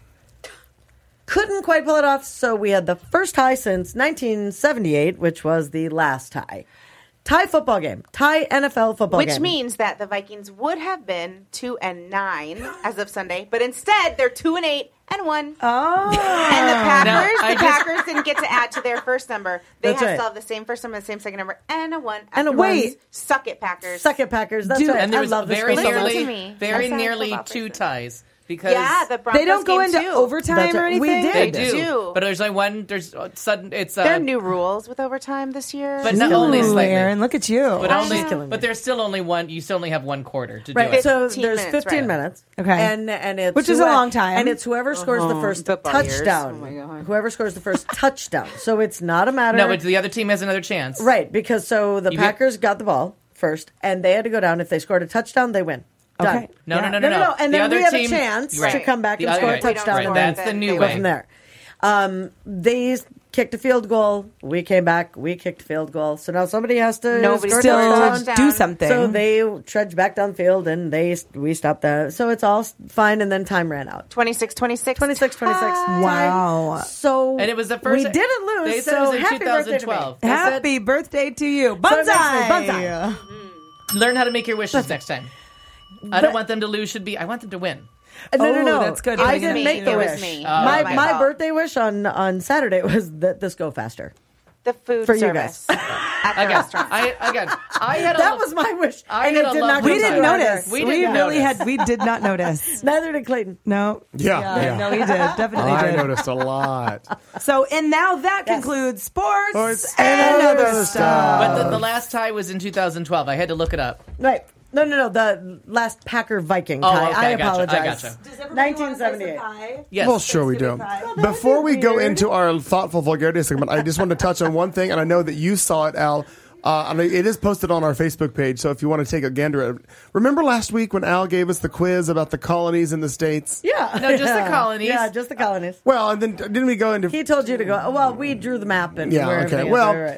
Couldn't quite pull it off, so we had the first tie since nineteen seventy-eight, which was the last tie. Tie football game. Tie N F L football Which game. means that the Vikings would have been two and nine as of Sunday, but instead they're two and eight and one. Oh. And the Packers, I the just- Packers didn't get to add to their first number. They That's have right. still have the same first number, the same second number, and a one. And a afterwards. wait. Suck it, Packers. Suck it, Packers. That's Dude, right. and there I was love this very so much. Listen to nearly, me. very I'm a nearly football two person. ties because Yeah, the Broncos They don't go game into too. overtime That's or right. We anything? they did. do. do. But there's only one. There's uh, sudden. It's uh, There are new rules with overtime this year. But not Ooh, only slightly. Aaron, look at you. But Oh, only. she's killing me. But there's still only one. You still only have one quarter to do Right, it. so fifteen there's minutes, fifteen right. minutes. Okay. And and it's Which is a long time. And it's whoever scores the first football years. touchdown. Oh my God. Whoever scores the first touchdown. So it's not a matter. no, but the other team has another chance. Right, because so the You get- Packers got the ball first, and they had to go down. If they scored a touchdown, they win. Done. Okay. No, Yeah. no, no, no, no. And The then other we have team- a chance Right. to come back The and other- score a right. touchdown. Right, and that's then the new go way. from there. Um, they kicked a field goal. We came back. We kicked a field goal. So now somebody has to Nobody score a Still touchdown. touchdown. do something. So they trudged back down the field, and they we stopped that. So it's all fine, and then time ran out. twenty-six twenty-six. twenty-six twenty-six. Wow. So And it was the first. we didn't lose. They said so it was in happy birthday to me. twenty twelve. They said, Happy birthday to you. So Banzai. next week, banzai. learn how to make your wishes next time. I But- don't want them to lose. Should be. I want them to win. Uh, No, no, Oh, no. that's good. I Putting it didn't in make the the It was wish. me. Oh, my okay. my fault. birthday wish on on Saturday was that this go faster. The food For you service at the Again, restaurant. I again. I had a That lo- was my wish. I and had it a did not lovely We come didn't true. time. notice. We We, didn't really notice. had. We did not notice. Neither did Clayton. No. Yeah, Yeah, yeah. no, he did. Definitely I did. noticed a lot. So, and now that Yes. concludes sports, Sports and and other other stuff. But the, the last tie was in two thousand twelve. I had to look it up. Right. No, no, no. The last Packer Viking Oh, tie. okay, I I gotcha, I apologize. gotcha. nineteen seventy-eight. Yes. Well, sure we do. Before we go into our thoughtful vulgarity segment, I just want to touch on one thing, and I know that you saw it, Al. Uh, and it is posted on our Facebook page, so if you want to take a gander at it. Remember last week when Al gave us the quiz about the colonies in the States? Yeah. No, just the Yeah. colonies. Yeah, just the colonies. Well, and then didn't we go into... He told you to go. Well, we drew the map and Yeah, where okay. everything is. Well, Right, right.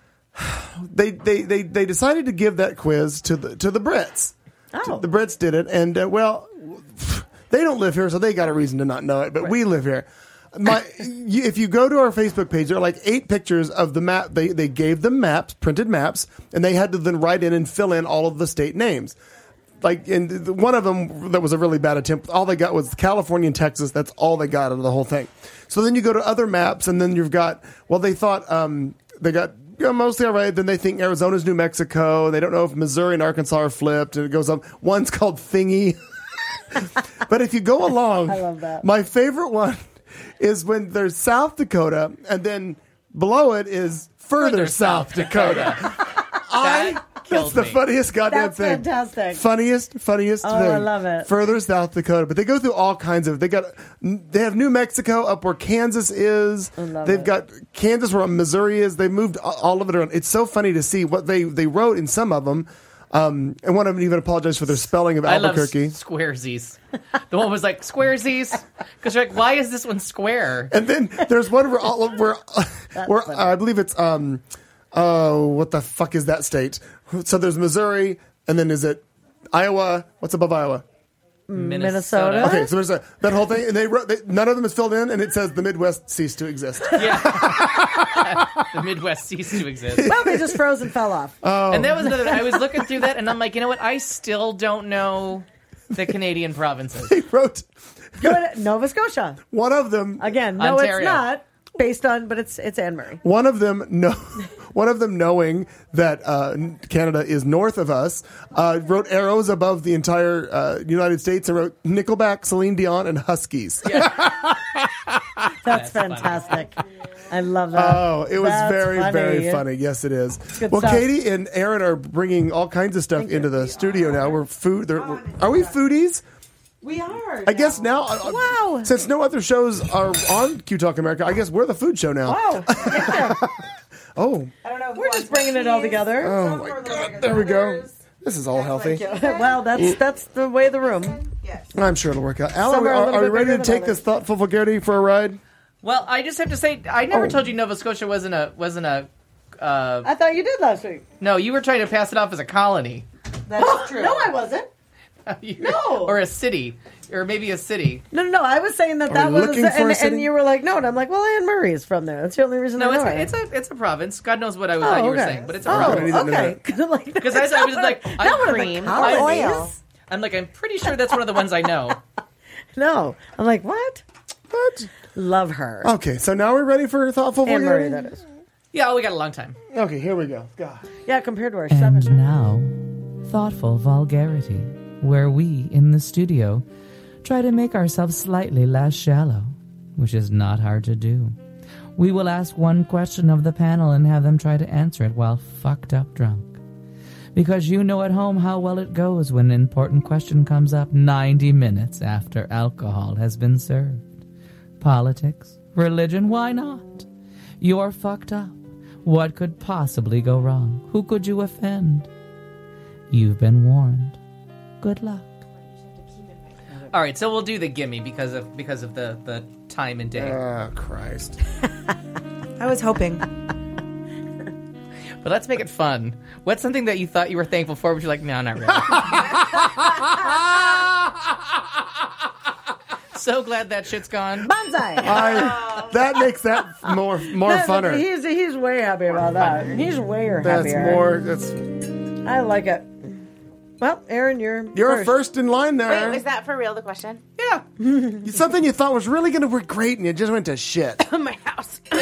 they, they, they, they decided to give that quiz to the to the Brits. Oh. The Brits did it, and uh, well, they don't live here, so they got a reason to not know it. But we live here. My, you, if you go to our Facebook page, there are like eight pictures of the map. They they gave them maps, printed maps, and they had to then write in and fill in all of the state names. Like, and the- one of them that was a really bad attempt. All they got was California and Texas. That's all they got out of the whole thing. So then you go to other maps, and then you've got, well, they thought um, they got. You know, mostly all right. Then they think Arizona's New Mexico. They don't know if Missouri and Arkansas are flipped, and it goes up. One's called Thingy. But if you go along, I love that. My favorite one is when there's South Dakota, and then below it is further, Further South South Dakota. I That that's killed the me. funniest goddamn That's thing. fantastic. Funniest, funniest Oh, thing. I love it. Further South Dakota, but they go through all kinds of. They got. They have New Mexico up where Kansas is. love They've it. got Kansas where Missouri is. They moved all of it around. It's so funny to see what they they wrote in some of them. Um, and one of them even apologized for their spelling of I love Albuquerque. s- squaresies. The one was like squaresies because you're like, why is this one square? And then there's one where all of where, where uh, I believe it's um oh what the fuck is that state? So there's Missouri, and then is it Iowa? What's above Iowa? Minnesota. Okay, so there's a, that whole thing, and they wrote they, none of them is filled in, and it says the Midwest ceased to exist. Yeah. The Midwest ceased to exist. Well, they just froze and fell off. Oh. And that was another. I was looking through that, and I'm like, you know what? I still don't know the Canadian provinces. They wrote Go to Nova Scotia. one of them Again, no, Ontario. it's not based on, but it's it's Anne Murray. One of them, no, one of them, knowing that uh, Canada is north of us, uh, wrote arrows above the entire uh, United States and wrote Nickelback, Celine Dion, and Huskies. That's, That's fantastic. I love that. Oh, it was That's very, funny. very funny. Yes, it is. Good Well, stuff. Katie and Aaron are bringing all kinds of stuff into the studio now. We're food. they're- we're- Are we foodies? We are. I guess now. uh, Wow. Since no other shows are on Q Talk America, I guess we're the food show now. Wow. Yeah. Oh, I don't know. We're just bringing it all together. oh my God! There we go. This is all healthy. Well, that's that's the way of the room. I'm sure it'll work out. Al, are Some we, are a are, little are we bit ready bigger to than take others. this thoughtful vulgarity for a ride? Well, I just have to say, I never Oh. told you Nova Scotia wasn't a wasn't a. Uh, I thought you did last week. no, you were trying to pass it off as a colony. That's true. No, I wasn't. No. Or a city, or maybe a city. No, no, no. I was saying that Are that we was, looking for a and, city? and you were like, no, and I'm like, well, Anne Murray is from there. That's the only reason No, I know it's it. a, it's a it's a province. God knows what I was Oh, thought you were okay. saying, but it's a Oh, province. province. okay. Like, Because I, I was like, that I'm, would have cream been or colonies. oil. I'm like, I'm pretty sure that's one of the ones I know. No, I'm like, what? What? Love her. Okay, so now we're ready for thoughtful Anne Murray, vulgarity. that is. Yeah, oh, we got a long time. Okay, here we go. God. Yeah, compared to our And seven. now, thoughtful vulgarity, where we in the studio try to make ourselves slightly less shallow, which is not hard to do. We will ask one question of the panel and have them try to answer it while fucked up drunk. Because you know at home how well it goes when an important question comes up ninety minutes after alcohol has been served. Politics, religion, why not? You're fucked up. What could possibly go wrong? Who could you offend? You've been warned. Good luck. All right, so we'll do the gimme because of because of the, the time and day. Oh, Christ. I was hoping. But let's make it fun. What's something that you thought you were thankful for, but you're like, no, not really. So glad that shit's gone. Bonsai. I, that makes that more more That- funner. He's he's way happy about that. He's way That's happier. more. That's I like it. Well, Aaron, you're you're first in line there. Wait, Aaron. was that for real, the question? Yeah. Something you thought was really going to work great, and you just went to shit. My house. Oh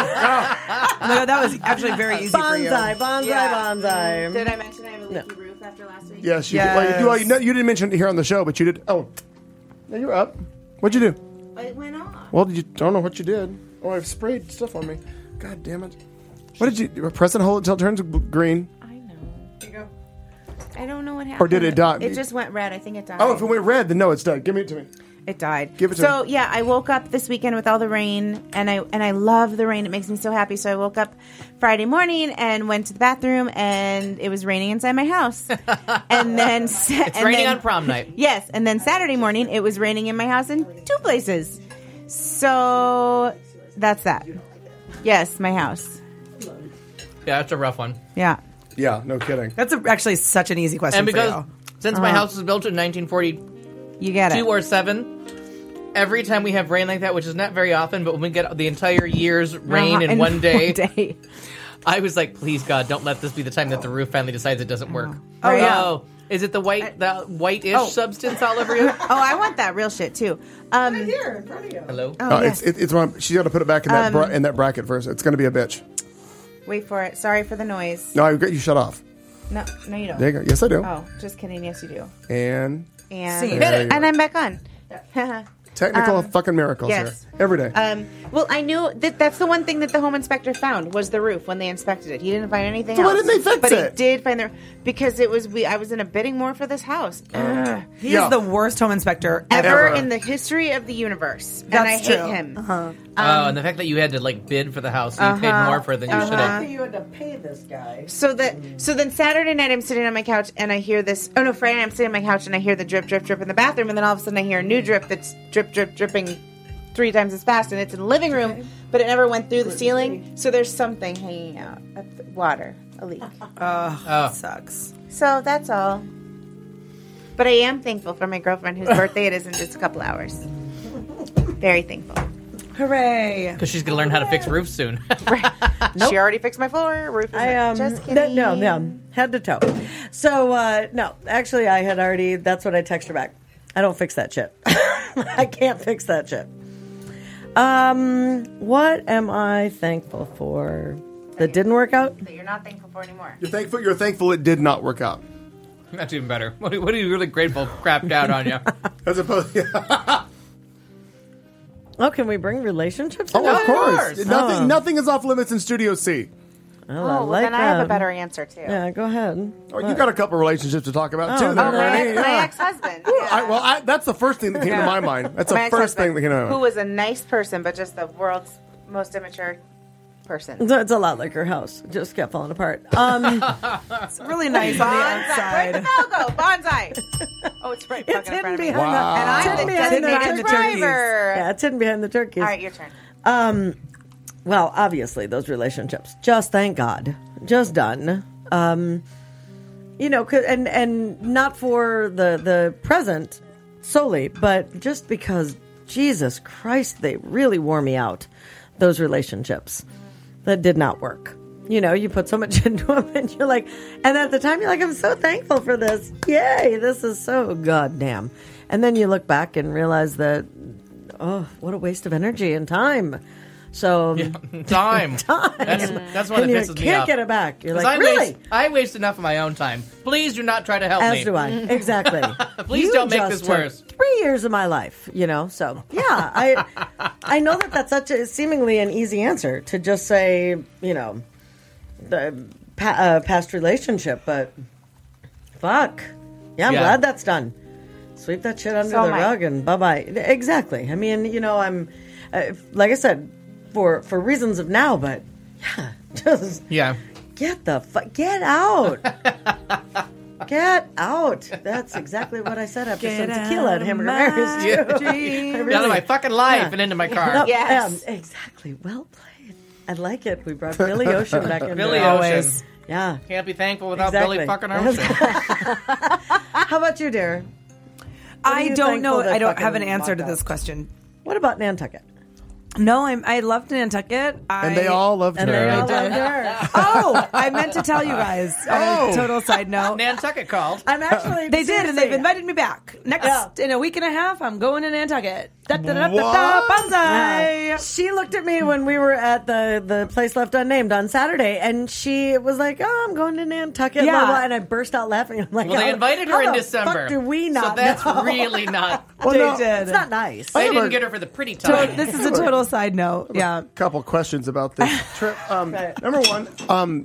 my God, that was actually very easy for you. Bonsai, bonsai, Yeah. bonsai. Did I mention I have a leaky roof after last week? Yes, you Yes. did. Well, you, do- well, you, know, you didn't mention it here on the show, but you did. Oh, no, you were up. What'd you do? It went on. Well, did you? I don't know what you did. Oh, I've sprayed stuff on me. God damn it! What did you? you press and hold it until it turns b- green. I know. Here you go. I don't know what happened. Or did it die? It just went red. I think it died. Oh, if it went red, then no, it's done. Give me it to me. It died. Give it to so me. yeah, I woke up this weekend with all the rain, and I and I love the rain. It makes me so happy. So I woke up Friday morning and went to the bathroom, and it was raining inside my house. And then It's and raining then- on prom night. Yes, and then Saturday morning it was raining in my house in two places. So that's that. Yes, my house. Yeah, that's a rough one. Yeah. Yeah, no kidding. That's a, actually such an easy question And because for you. since my house was built in nineteen forty-two You get it. or seven, every time we have rain like that, which is not very often, but when we get the entire year's rain Uh-huh, in one day, one day. I was like, please God, don't let this be the time that the roof finally decides it doesn't work. Oh, yeah. Oh, is it the white, the white-ish Oh. substance all over you? Oh, I want that real shit too. Um, Here in front of you. Hello? oh, Uh, yes. It's it, it's one. She's got to put it back in that Um, bra- in that bracket first. It's going to be a bitch. Wait for it. Sorry for the noise. No, I regret you shut off. No, no, you don't. There you go. Yes, I do. Oh, just kidding. Yes, you do. And And See. There you go. and I'm back on. technical fucking miracles yes. here every day. Um, well, I knew that that's the one thing that the home inspector found was the roof when they inspected it. He didn't find anything So else. why didn't they fix but it? he did find the because it was we. I was in a bidding war for this house. Ugh. He Yeah. is the worst home inspector ever. Ever, Ever. in the history of the universe, and That's I hate true. him. Uh-huh. oh, and the fact that you had to like bid for the house, so you paid Uh-huh. more for it than you should Uh-huh. have. You had to pay this guy. So that so then Saturday night I'm sitting on my couch and I hear this. Oh no, Friday night I'm sitting on my couch and I hear the drip, drip, drip in the bathroom, and then all of a sudden I hear a new drip that's drip, drip, dripping three times as fast, and it's in the living room, but it never went through the ceiling. So there's something hanging out, of the water, a leak. Oh, Oh. sucks. So that's all. But I am thankful for my girlfriend whose birthday it is in just a couple hours. Very thankful. Hooray. Because she's going to learn how to fix roofs soon. Nope. She already fixed my floor. Roof is I um just no, kidding. no, no, head to toe. So uh, no, actually, I had already. That's what I texted her back. I don't fix that shit. I can't fix that shit. Um, what am I thankful for that didn't work out? That you're not thankful for anymore. You're thankful. You're thankful it did not work out. That's even better. What, what are you really grateful crapped out on you? As opposed. Oh, can we bring relationships? Oh, into of it? course. course. Nothing. Oh. Nothing is off limits in Studio C. Oh, I Oh, well, like then I have that. a better answer, too. Yeah, go ahead. Oh, you got a couple relationships to talk about too. Oh, there, oh, My, Randy. ex- my Yeah. ex-husband. I, well, I, that's the first thing that came to my mind. That's the My first thing ex-husband, that came to my who mind. was a nice person, but just the world's most immature person. So it's a lot like her house. It just kept falling apart. Um, It's really nice on the Bonsai. Where'd the outside. bell go? Bonsai. Oh, it's right it's fucking in front hidden of me. behind Wow. the, And I'm hidden the behind the designated turkeys. driver. Yeah, it's hidden behind the turkeys. All right, your turn. Um, well, obviously those relationships. Just thank God, just done. Um, you know, 'cause- and and not for the the present solely, but just because Jesus Christ, they really wore me out. Those relationships that did not work. You know, you put so much into them, and you're like, and at the time you're like, I'm so thankful for this. Yay, this is so goddamn. And then you look back and realize that, oh, what a waste of energy and time. So Yeah, time. time. That's, that's what and it you pisses me can't off. get it back. You're 'Cause like, I really? Waste, I waste enough of my own time. Please do not try to help As me. do I. Exactly. Please You don't make just this took worse. Three years of my life, you know. So yeah, I I know that that's such a seemingly an easy answer to just say, you know, the pa- uh, past relationship, but fuck, yeah, I'm Yeah. glad that's done. Sweep that shit under So the am I. rug and bye bye. Exactly. I mean, you know, I'm uh, like I said for for reasons of now, but yeah, just Yeah. get the fu- get out. Get out. That's exactly what I said after Get some tequila at out Hamburger of Mary's. Yeah. too. I Get out of really- my fucking life Yeah. and into my car. No, Yes. um, exactly. Well played. I like it. We brought Billy Ocean back in. Billy there. Ocean. Yeah. Can't be thankful without Exactly. Billy fucking Ocean. How about you, dear? are I you don't know. thankful that I don't fucking have an answer to walked this out? question. What about Nantucket? No, I'm, I loved Nantucket. I, And they all loved And her. they all did. loved her. Oh, I meant to tell you guys. Oh. A total side note. Nantucket called. I'm actually. They did, and they've seriously- invited me back. Next, Yeah. in a week and a half, I'm going to Nantucket. Da, da, da, da, What? da, bonsai. Yeah. She looked at me when we were at the, the place left unnamed on Saturday, and she was like, "Oh, I'm going to Nantucket." Yeah. Blah, blah, and I burst out laughing. I'm like, Well, they "How- invited her how in the December. Fuck do we not So that's know?" really not. Well, They no, did. It's not nice. They have a- didn't get her for the pretty So time. this is a total side note. Yeah. couple questions about this trip. Um, Right. Number one, um,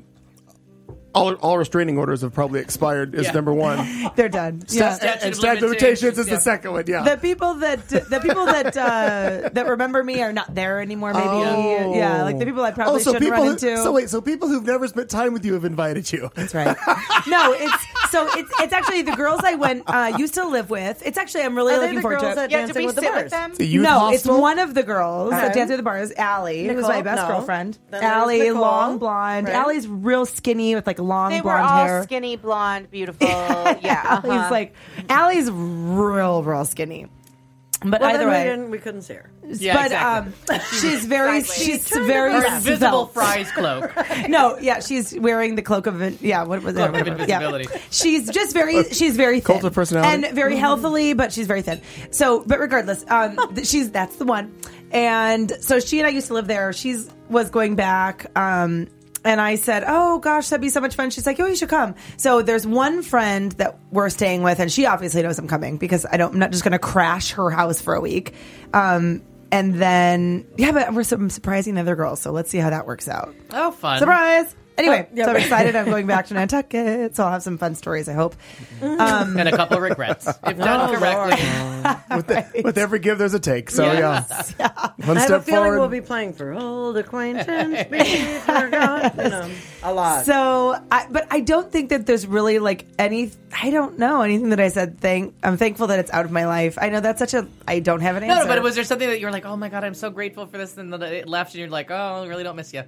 all, all restraining orders have probably expired. Is Yeah. number one. They're done. Yeah. Statute and of statute of limitations is yeah. the second one. Yeah. The people that the people that uh, that remember me are not there anymore. Maybe, Oh. yeah, like the people I probably oh, so shouldn't people. run Who, into. so wait, so people who've never spent time with you have invited you. That's right. No, it's so it's it's actually the girls I went uh, used to live with. It's actually I'm really Are they looking the forward girls to that it. Yeah, did Dancing we with the sit Bars? with them? The youth No, hostel? it's one of the girls that Okay. dance at the bars. Allie, who's Nicole? my best No. girlfriend. Then there's Allie, Nicole. long blonde. Right. Allie's real skinny with like long They were blonde all hair. skinny, blonde, beautiful. Yeah. uh-huh. Allie's like Allie's real, real skinny. But Well, either then we, way, didn't, we couldn't see her. Yeah, but exactly. um, she's very, Sideways. she's She very Her invisible svelte. fries cloak. No, yeah, she's wearing the cloak of in- yeah. What was it? Cloak of Whatever. invisibility. Yeah. She's just very, she's very thin Cult of personality. and very healthily, but she's very thin. So, but regardless, um, th- she's that's the one. And so she and I used to live there. She's was going back. Um, and I said, "Oh gosh, that'd be so much fun." She's like, "Oh, you should come." So there's one friend that we're staying with, and she obviously knows I'm coming because I don't. I'm not just going to crash her house for a week. Um, and then yeah, but we're I'm surprising other girls, so let's see how that works out. Oh, fun. Surprise! Anyway, Oh, yeah, so I'm right. excited. I'm going back to Nantucket, so I'll have some fun stories. I hope. Um, And a couple of regrets. If Oh, done correctly. with, the, with every give, there's a take. So yeah, Yeah. one I have a step feeling forward. we'll be playing for old acquaintance. Be forgot. You know, a lot. So, I, but I don't think that there's really like any. I don't know anything that I said. Thank. I'm thankful that it's out of my life. I know that's such a. I don't have an answer. No, no, but was there something that you were like, oh my God, I'm so grateful for this, and then it left, and you're like, oh, I really don't miss you?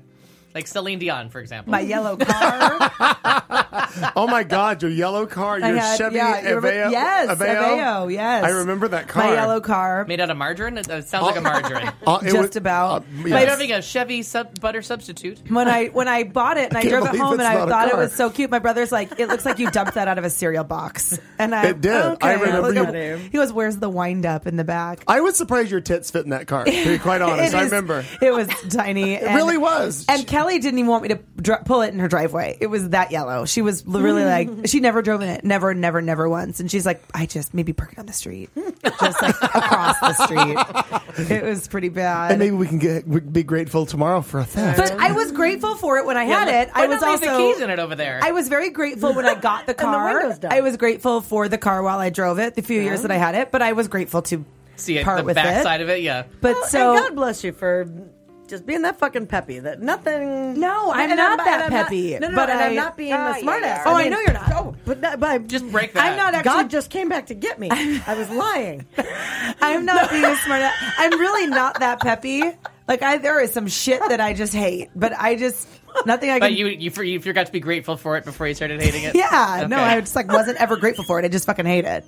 Like Celine Dion, for example. My yellow car. Oh my God, your yellow car, I your had- Chevy yeah, you remember- Aveo. yes, Aveo? Aveo, yes. I remember that car. My yellow car. Made out of margarine? It it sounds like a margarine. Uh, it Just was- about. uh, But yes. you're having a Chevy sub- butter substitute. When I when I bought it and I, I can't drove it believe home it's and I not a thought it car. was so cute, my brother's like, it looks like you dumped that out of a cereal box. And I It did. Okay. I remember Look you- at- He goes, "Where's the wind up in the back?" I was surprised your tits fit in that car, to be quite honest. It I is- remember. it was tiny. It really was. And Kelly didn't even want me to dr- pull it in her driveway. It was that yellow. She was really like, she never drove in it, never, never, never once. And she's like, I just maybe park it on the street, just like across the street. It was pretty bad. And maybe we can get we be grateful tomorrow for a theft. But I was grateful for it when I had Yeah, it. I why was not leave also the keys in it over there. I was very grateful when I got the the car. windows down. I was grateful for the car while I drove it. The few years that I had it, but I was grateful to See it, part the with back it. side of it, yeah. But Well, so and God bless you for just being that fucking peppy. That nothing. No, I'm and not and that I'm not- peppy, no, no, but and I- I'm not being Oh, a yeah, smartass. you are. Oh, I know you're not. Oh, but, that, but Just break that. I'm not actually. God just came back to get me. I was lying. I'm not being a smart. I'm really not that peppy. Like I, there is some shit that I just hate, but I just nothing I can. But you, you, for, you forgot to be grateful for it before you started hating it? yeah, no, Okay. I just like wasn't ever grateful for it. I just fucking hate it.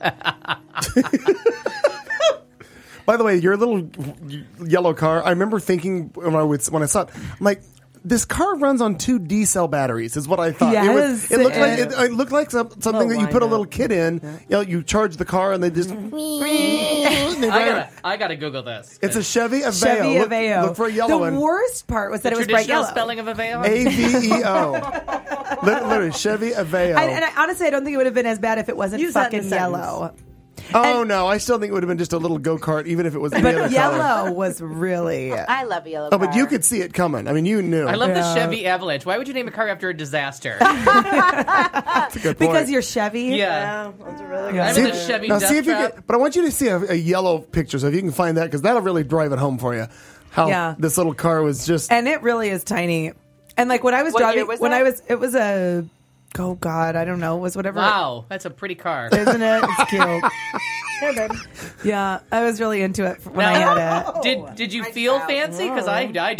By the way, your little yellow car, I remember thinking when I, was, when I saw it, I'm like, this car runs on two D cell batteries, is what I thought. It, was, Yes, it looked like it- it, it looked like some, something that you wind put a up. little kid in. You know, you charge the car and they just. and they I drive- gotta, I gotta Google this. it's a Chevy Aveo. Chevy look, Aveo. Look for a yellow the one. worst part was that the it was bright traditional yellow. spelling of Aveo? A V E O. Literally, Chevy Aveo. I, and I, honestly, I don't think it would have been as bad if it wasn't Use that in a fucking sentence. yellow. oh, no. I still think it would have been just a little go kart, even if it was any other But color. yellow was really. I love yellow. Oh, but car. you could see it coming. I mean, you knew. I love Yeah. the Chevy Avalanche. Why would you name a car after a disaster? That's a good point. Because you're Chevy. yeah. Yeah, that's a really good. Yeah. I'm See in if- the Chevy now, Death see if you Trap. can, but I want you to see a, a yellow picture, so if you can find that, because that'll really drive it home for you. How Yeah. this little car was just. And it really is tiny. And like when I was What driving, year was when that? I was, it was a, oh God, I don't know, it was whatever. Wow, that's a pretty car. Isn't it? It's cute. Hey, babe. Yeah, I was really into it when I Now- had it. Did did you feel fancy? Because I, I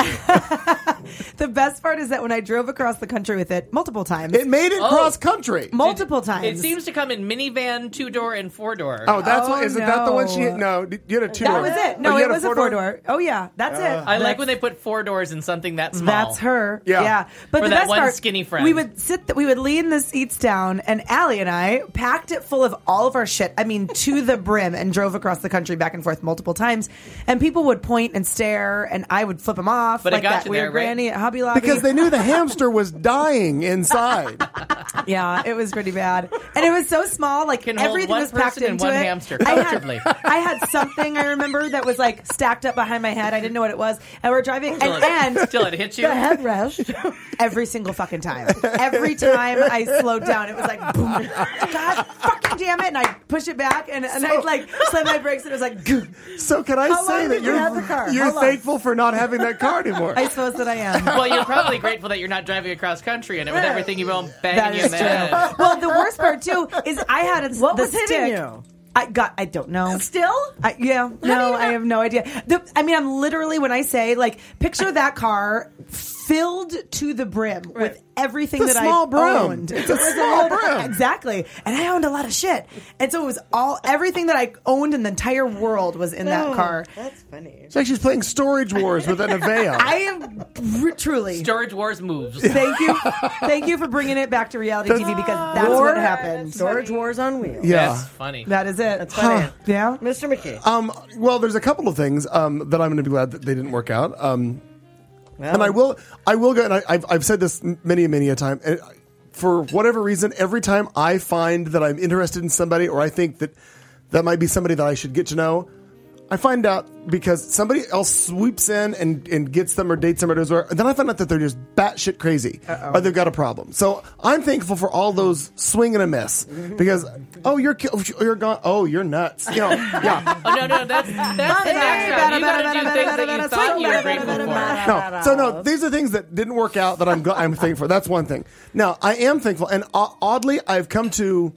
do. The best part is that when I drove across the country with it multiple times, It made it Oh. cross country. multiple times. It seems to come in minivan, two door, and four door. Oh, that's Oh, what. Isn't that the one she? no. No, you had a two. that was it. No, oh, you it had was a four door. Oh yeah, that's it. I like That's- when they put four doors in something that small. That's her. Yeah. Yeah. But Or the that best one part, skinny friend. we would sit, th- we would lean the seats down, and Allie and I packed it full of all of our shit. I mean, to the brim, and drove across the country back and forth multiple times. And people would point and stare, and I would flip them off, But it like got that you weird there, right? granny at Hobby Lobby. Because they knew the hamster was dying inside. Yeah, it was pretty bad, and it was so small. Like Can hold everything one was packed person and into one it. hamster I comfortably. had, I had something I remember that was like stacked up behind my head. I didn't know what it was, and we're driving, and, Till it, and till it hits you. The headrest. every single fucking time, every time I slowed down, it was like boom. God fucking damn it! And I push it back, and, and I like slam my brakes, and it was like. Goo. So can I How say long that did you you're have the car? you're How long? thankful for not having that car anymore? I suppose that I am. Well, you're probably grateful that you're not driving across country in it with everything you own That banging you is in the head. true. Well, the worst part too is I had a, What the was hitting stick. you? I got. I don't know. Still? I, yeah, no, I have no idea. The, I mean, I'm literally when I say like, picture that car filled to the brim with everything It's a that small I brim. owned. It's a It was small little- brim. exactly. And I owned a lot of shit, and so it was all everything that I owned in the entire world was in that car. That's funny. It's like she's playing Storage Wars with an Aveo. I am r- truly. Storage Wars moves. Thank you, thank you for bringing it back to reality T V because that's what happened. Storage Wars on wheels. yeah. That's funny. That is it. That's funny. Yeah. Mister McKee. Um, well, there's a couple of things um, that I'm going to be glad that they didn't work out. Um, Well, and I will, I will go. And I, I've, I've said this many, many a time. And for whatever reason, every time I find that I'm interested in somebody, or I think that that might be somebody that I should get to know, I find out because somebody else swoops in and, and gets them or dates them or does whatever, and then I find out that they're just batshit crazy Uh-oh. or they've got a problem. So I'm thankful for all those swing and a miss because oh you're ki- oh, you're gone oh you're nuts you know yeah Oh no, no, that's that's the next round. You gotta do things that you thought you were grateful for. no so no these are things that didn't work out that I'm gl- I'm thankful for. That's one thing. Now I am thankful and o- oddly I've come to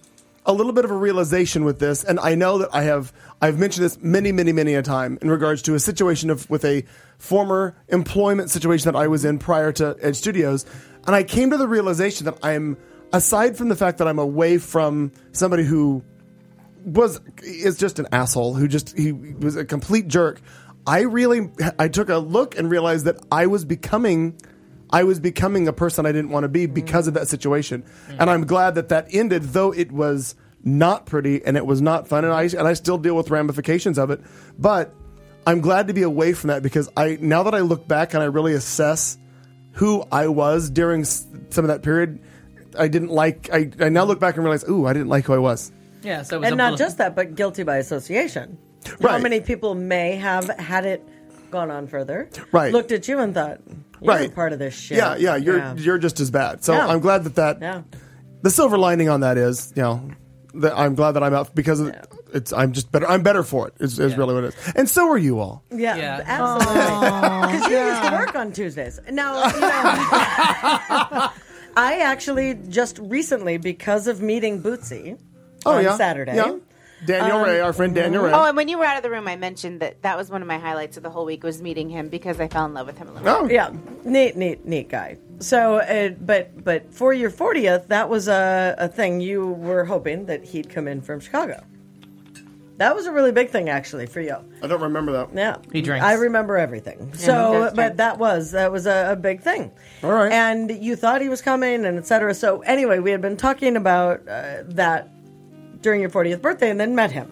a little bit of a realization with this, and I know that I have I've mentioned this many, many, many a time in regards to a situation of with a former employment situation that I was in prior to Edge Studios, and I came to the realization that I'm, aside from the fact that I'm away from somebody who was is just an asshole, who just he was a complete jerk, I really I took a look and realized that I was becoming. I was becoming a person I didn't want to be because of that situation. Mm. And I'm glad that that ended, though it was not pretty and it was not fun. And I, and I still deal with ramifications of it. But I'm glad to be away from that because I now that I look back and I really assess who I was during some of that period, I didn't like, I, I now look back and realize, ooh, I didn't like who I was. Yeah, so it was and a not bl- just that, but guilty by association. Right. How many people may have had it gone on further, right. looked at you and thought, you're right. part of this shit. Yeah, yeah, you're yeah. you're just as bad. So Yeah. I'm glad that that Yeah. the silver lining on that is, you know, that I'm glad that I'm out because of, Yeah. it's I'm just better. I'm better for it. Is, is Yeah. really what it is. And so are you all. Yeah, Yeah. absolutely. Because you used to work on Tuesdays. Now, you know, I actually just recently, because of meeting Bootsy Oh on yeah, Saturday. Yeah. Daniel Um, Ray, our friend Daniel Ray. Oh, and when you were out of the room, I mentioned that that was one of my highlights of the whole week was meeting him because I fell in love with him a little. Oh, Yeah, neat, neat, neat guy. So, uh, but but for your fortieth, that was a, a thing you were hoping that he'd come in from Chicago. That was a really big thing, actually, for you. I don't remember that. Yeah, He drinks. I remember everything. he so, does but drink. that was that was a, a big thing. All right. And you thought he was coming, and et cetera. So, anyway, we had been talking about uh, that during your fortieth birthday, and then met him.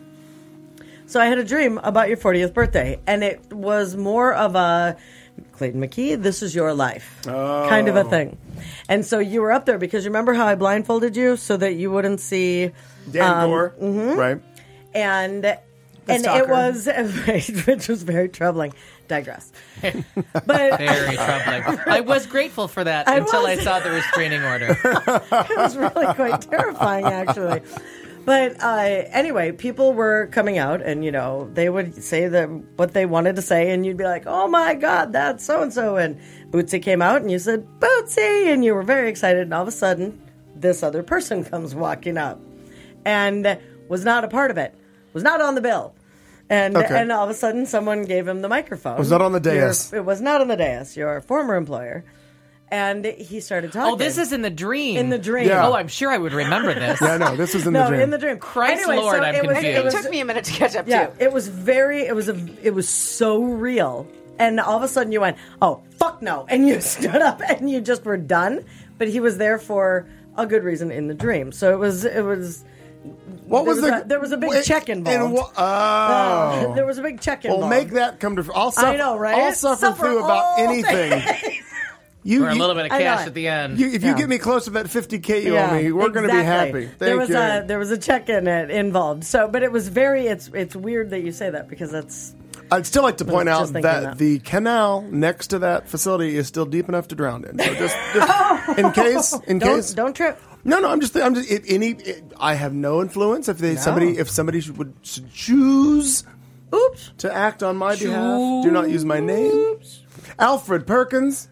So I had a dream about your fortieth birthday, and it was more of a Clayton McKee, this is your life kind of a thing. And so you were up there because you remember how I blindfolded you so that you wouldn't see Dan um, Gore, right? and and stalker. it was which was very troubling. Digress. But Very troubling. I was grateful for that I until I was. saw the restraining order. it was really quite terrifying, actually. But uh, anyway, people were coming out, and you know they would say the what they wanted to say, and you'd be like, "Oh my God, that's so and so." And Bootsy came out, and you said, "Bootsy," and you were very excited. And all of a sudden, this other person comes walking up, and was not a part of it, was not on the bill. And Okay. and all of a sudden, someone gave him the microphone. Was not on the dais. Your- it was not on the dais. Your former employer. And he started talking. Oh, this is in the dream. In the dream. Yeah. Oh, I'm sure I would remember this. Yeah, no, this was in no, the dream. in the dream. Christ Anyway, Lord, so I'm it was, confused. It, was, It took me a minute to catch up yeah, too. it was very. It was a. It was so real. And all of a sudden, you went, "Oh, fuck no!" And you stood up, and you just were done. But he was there for a good reason in the dream. So it was. It was. What there was was the? a- there was a big wait, check involved. and wha- oh, Uh, there was a big check involved. well, make that come to. I'll suffer, I know, right? I'll suffer, Suffer through about all anything. You, Or a you- little bit of I know cash it. at the end. You, if you Yeah. get me close to that fifty K you owe me, we're going to be exactly. happy. Thank there was you. a there was a check in it involved. So, but it was very. It's it's weird that you say that because that's. I'd still like to point was out just that, thinking that. the canal next to that facility is still deep enough to drown in. So just, just in case, in Don't case. don't trip. No, no, I'm just, I'm just. It, any, it, I have no influence. If they, somebody, if somebody should, would should choose, oops, to act on my behalf, do not use my name. Alfred Perkins.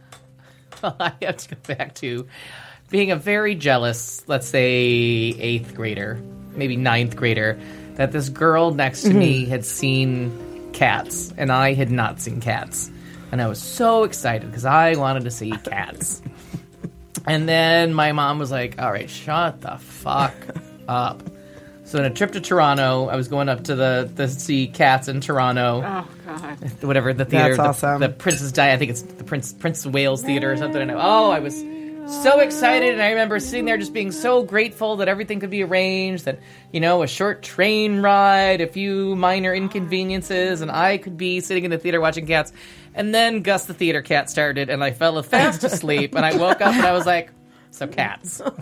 I have to go back to being a very jealous, let's say, eighth grader, maybe ninth grader, that this girl next to me had seen Cats, and I had not seen Cats. And I was so excited because I wanted to see Cats. And then my mom was like, all right, shut the fuck up. So on a trip to Toronto, I was going up to the, the see Cats in Toronto. Oh God! Whatever the theater, That's the, awesome. the Princess Di, I think it's the Prince Prince of Wales Theater or something. And I, oh, I was so excited, and I remember sitting there just being so grateful that everything could be arranged. That you know, a short train ride, a few minor inconveniences, and I could be sitting in the theater watching Cats. And then Gus the Theater Cat started, and I fell fast asleep, and I woke up and I was like, so Cats. God,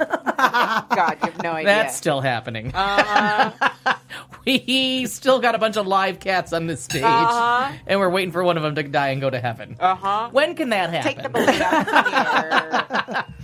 you have no idea. That's still happening. Uh-huh. We still got a bunch of live cats on this stage, Uh-huh. and we're waiting for one of them to die and go to heaven. Uh-huh. When can that happen? Take the balloon out of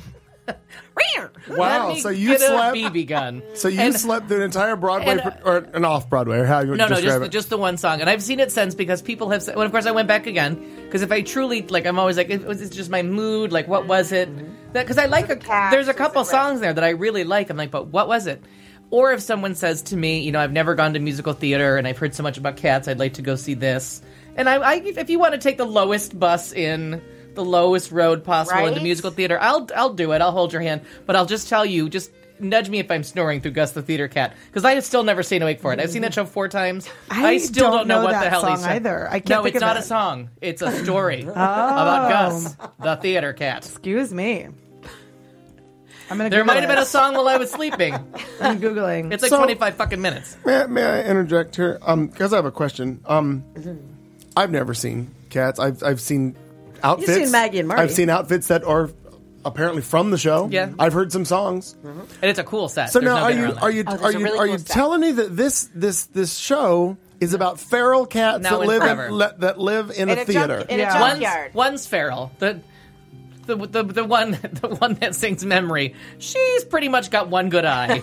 Wow, Let me so you get slept. a B B gun. So you And- slept through an entire Broadway and, uh, pr- or an off Broadway, or how you would No, no, describe just it? just the one song, and I've seen it since because people have said. Well, of course, I went back again because if I truly like, I'm always like, it was it's just my mood. Like, what was it? Because I like a, Cats, there's a was couple it right? songs there that I really like. I'm like, but what was it? Or if someone says to me, you know, I've never gone to musical theater and I've heard so much about cats, I'd like to go see this. And I, I if you want to take the lowest bus in, the lowest road possible Right? into musical theater, I'll I'll do it. I'll hold your hand. But I'll just tell you, just nudge me if I'm snoring through Gus the Theater Cat, because I have still never stayed awake for it. I've seen that show four times. I I, still don't don't know, know what that the hell song he's saying. either. I can't no, think it's of not it. a song. It's a story about Gus the Theater Cat. Excuse me. I'm gonna. There Google might have been it. a song while I was sleeping. I'm googling. It's like So- twenty-five fucking minutes. May, may I interject here? Um, because I have a question. Um, I've never seen Cats. I've I've seen outfits. seen Maggie and Marty. I've seen outfits that are apparently from the show. Yeah. I've heard some songs. And it's a cool set. So There's now, no are getting you around that. are you Oh, there's are a you really are cool you set. telling me that this this this show is about feral cats Now that and live forever. in, le, that live in, In a a theater? junk- in a Yeah. junk- One's, Junkyard. one's feral. The, the the the one the one that sings Memory. She's pretty much got one good eye.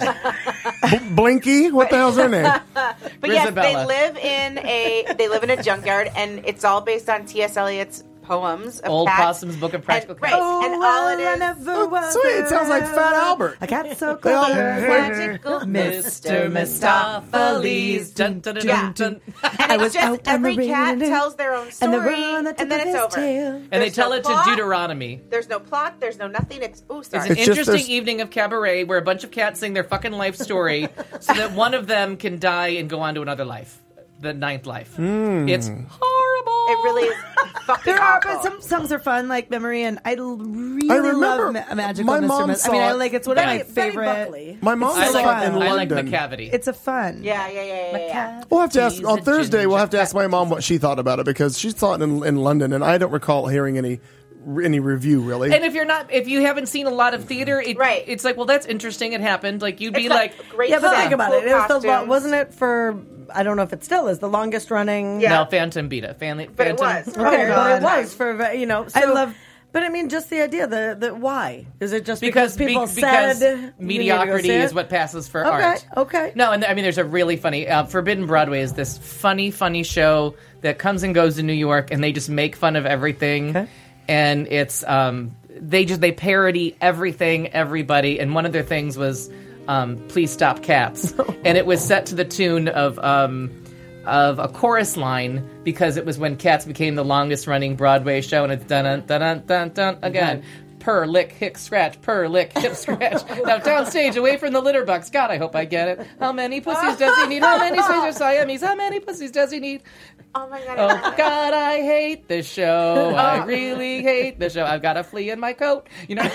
Blinky, what the hell's her name? But yes, they Grisabella. live in a they live in a junkyard, and it's all based on T S. Eliot's poems of Old cats. Possum's Book of Practical and, right, Cats. Oh, and all well, it I is. never was Sweet, it sounds like Fat Albert. A cat so They all- clever. Magical Mister Mistopheles. Dun, dun, dun, Yeah. dun, dun. And I it's was just out on every the cat rain tells their own And story, the and, run on the tip then of it's his over. tail. And they There's tell no it plot. to Deuteronomy. There's no plot. There's no nothing. It's ooh, It's sorry. an It's just interesting there's- evening of cabaret where a bunch of cats sing their fucking life story so that one of them can die and go on to another life. The ninth life. It's horrible. It really is fucking There are, awful. but some songs are fun, like Memory, and I l- really I remember love Ma- Magical my Mister mom Mis- I mean, saw I it- like it's one of my Betty, Betty favorite. Buckley. My mom I saw like, it in I like London. the cavity. It's a fun. Yeah, yeah, yeah, yeah, yeah. We'll have to ask He's on a Thursday. We'll have to ginger ask my mom what she thought about it because she saw it in, in London, and I don't recall hearing any any review really. And if you're not, if you haven't seen a lot of theater, it, Right. it's like, well, that's interesting. It happened. Like you'd be It's like, got great Yeah, but set, think about cool it. It was the, lo- costumes. wasn't it for? I don't know if it still is the longest running. Yeah. no, Phantom beat it. Fan, But it Phantom, was. Okay, Oh, but it God. was for you know. I so- love- But I mean, just the idea. The the why is it just because because, people be- because said you need to go mediocrity see is it? what passes for Okay, art. okay. No, and I mean, there's a really funny uh, Forbidden Broadway is this funny, funny show that comes and goes in New York, and they just make fun of everything, Okay. and it's um, they just they parody everything, everybody, and one of their things was um, "Please Stop Cats," and it was set to the tune of. Um, of a chorus line because it was when Cats became the longest running Broadway show, and it's dun dun dun dun dun dun again. Purr, lick, hick, scratch. Purr, lick, hip, scratch. Now downstage, away from the litter box. God, I hope I get it. How many pussies does he need? How many Caesar Siamese? How many pussies does he need? Oh my god. Oh God, I hate this show. I really hate this show. I've got a flea in my coat. You know,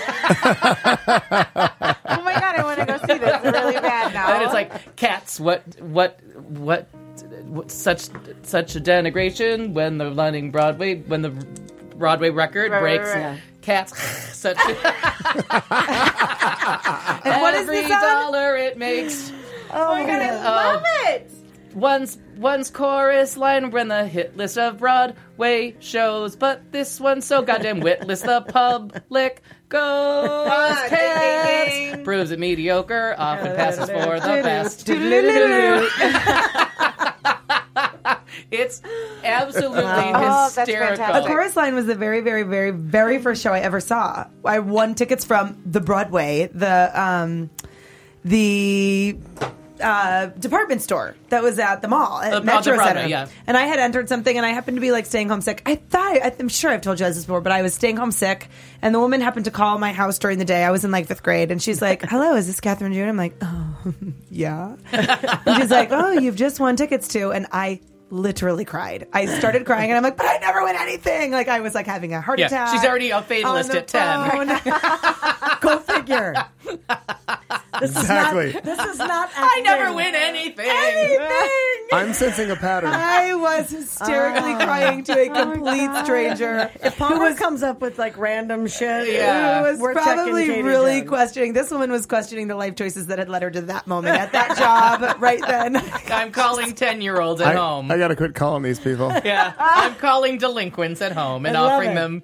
Oh my god, I want to go see this really bad now. and it's like Cats. What? What? What? what such such a denigration when the running Broadway when the Broadway record Right, right, breaks. right, right. Cats. Such. A, And what is every this on? dollar it makes. oh my god, I love it. One's one's chorus line when the hit list of Broadway shows, but this one's so goddamn witless. The public goes Ah, ding, Cats. ding, ding. Proves it mediocre, often passes for the best. It's absolutely Oh, that's hysterical. The fantastic. chorus line was the very, very, very, very first show I ever saw. I won tickets from the Broadway, the um, the uh, department store that was at the mall at Uh, Metro the Broadway, Center. yeah. And I had entered something, and I happened to be like staying homesick. I thought I'm sure I've told you guys this before, but I was staying homesick, and the woman happened to call my house during the day. I was in like fifth grade, and she's like, "Hello, is this Catherine June?" I'm like, "Oh, yeah." And she's like, "Oh, you've just won tickets to," and I literally cried. I started crying, and I'm like, "But I never win anything!" Like I was like having a heart Yeah, attack. she's already a fatalist on the at ten. phone. Go figure. This Exactly. Is not, this is not. I never acting. win anything. Anything. I'm sensing a pattern. I was hysterically crying to a complete stranger. If Palmer comes up with like random shit, Yeah. Who was we're checking probably Katie really Jones. questioning. This woman was questioning the life choices that had led her to that moment at that job right then. I'm calling ten-year-olds at I, home. I got to quit calling these people. Yeah, I'm calling delinquents at home and I love offering it. them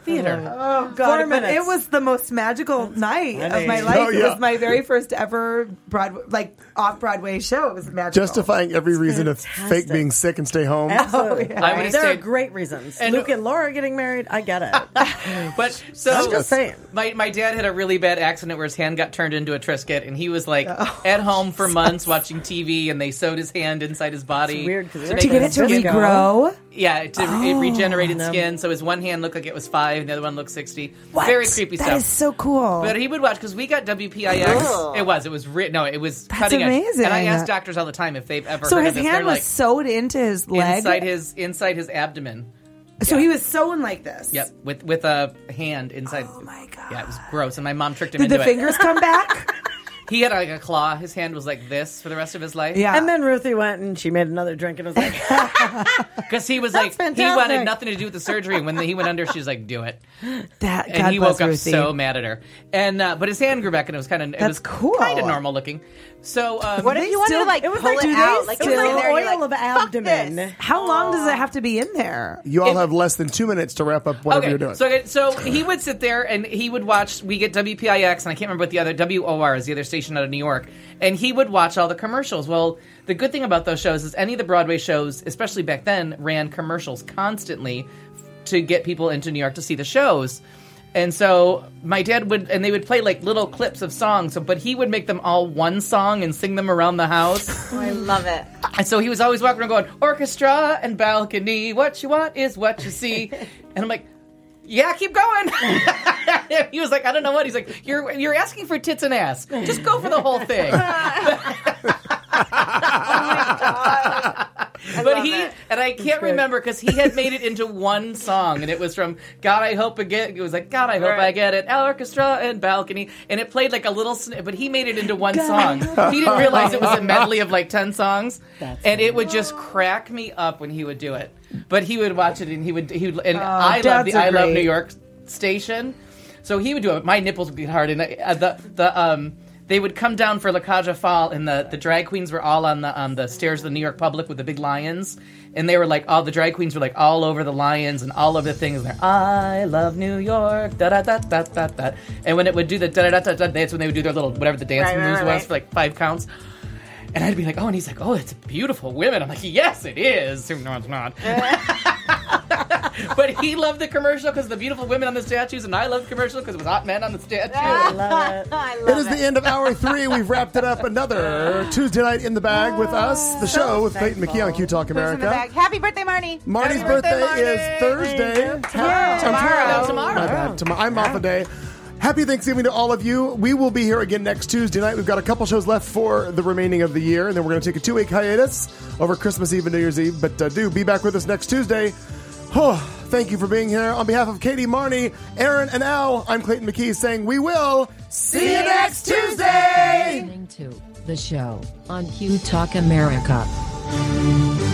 theater. Oh Four god! But minutes. it was the most magical night of my funny. life. Oh, It yeah. was my very first ever Broadway, like off Broadway show. It was magical. Justifying every reason to fake fantastic. being sick and stay home. Absolutely. yeah. I would've There are stayed- great reasons. And- Luke and Laura getting married, I get it. But so I'm just saying. My my dad had a really bad accident where his hand got turned into a Triscuit, and he was like Oh, at home for months watching T V, and they sewed his hand inside his body. It's weird 'cause to it's to make get it his to skin- regrow. Yeah, to, it regenerated skin. So his one hand looked like it was five, and the other one looked sixty. What? Very creepy That stuff. is so cool. But he would watch because we got W P I X. It was. It was. Re- no, it was That's cutting amazing. edge. And I ask doctors all the time if they've ever so heard his of this. hand They're was like sewed into his leg. inside his inside his abdomen. so yeah. he was sewn like this. Yep, with with a hand inside. Oh my god. Yeah, it was gross, and my mom tricked him Did into the it. fingers come back? He had like a claw. His hand was like this for the rest of his life. Yeah. And then Ruthie went and she made another drink and was like, Because he was like, That's he wanted fantastic. nothing to do with the surgery. And when he went under, she was like, do it. that. And God he bless woke up Ruthie. so mad at her. And uh, but his hand grew back, and it was kind of it That's was cool. kind of normal looking. So um, What if They you wanted still- to like it was pull like, it do they out? Like it you was were like in there and you're oil like, of "Fuck abdomen. this." How long does it have to be in there? You all have less than two minutes to wrap up whatever okay, you're doing. so okay, so he would sit there and he would watch. We get W P I X, and I can't remember what the other W O R is, the other station out of New York, and he would watch all the commercials. Well, the good thing about those shows is any of the Broadway shows, especially back then, ran commercials constantly to get people into New York to see the shows. And so my dad would, and they would play like little clips of songs, but he would make them all one song and sing them around the house. Oh, I love it. And so he was always walking around going, orchestra and balcony, what you want is what you see. And I'm like, yeah, keep going. He was like, I don't know what. He's like, you're you're asking for tits and ass. Just go for the whole thing. But he, and I can't remember because he had made it into one song, and it was from God, I Hope I Get, it was like, God, I Hope I Get It, orchestra and balcony, and it played like a little, sn- but he made it into one song. He didn't realize it was a medley of like ten songs, and it would just crack me up when he would do it. But he would watch it, and he would, he would, and I love dads the are I Love great. New York station, so he would do it. My nipples would be hard, and uh, the the um. They would come down for La Caja Fall, and the, the drag queens were all on the on the stairs of the New York Public with the big lions, and they were like all the drag queens were like all over the lions and all over the things. And they're I love New York, da da da da da da. And when it would do the da da da da, that's when they would do their little whatever the dance Right, right, moves right, was right. for like five counts. And I'd be like, oh, and he's like, oh, it's beautiful women. I'm like, yes, it is. No, it's not. But he loved the commercial because the beautiful women on the statues, and I loved the commercial because it was hot men on the statue. I love it. I It love is the end of hour three. We've wrapped it up. Another Tuesday night in the bag with us. The show with Clayton McKee on Q Talk Who's in the America. bag? Happy birthday, Marnie. Marty's Happy birthday, birthday Marty. is Thursday. Tomorrow. Tomorrow. Tomorrow. My bad. Tomorrow. I'm off a day. Happy Thanksgiving to all of you. We will be here again next Tuesday night. We've got a couple shows left for the remaining of the year, and then we're going to take a two-week hiatus over Christmas Eve and New Year's Eve. But uh, do be back with us next Tuesday. Oh, thank you for being here. On behalf of Katie, Marnie, Aaron, and Al, I'm Clayton McKee saying we will see you next Tuesday. Listening to the show on Q Talk America.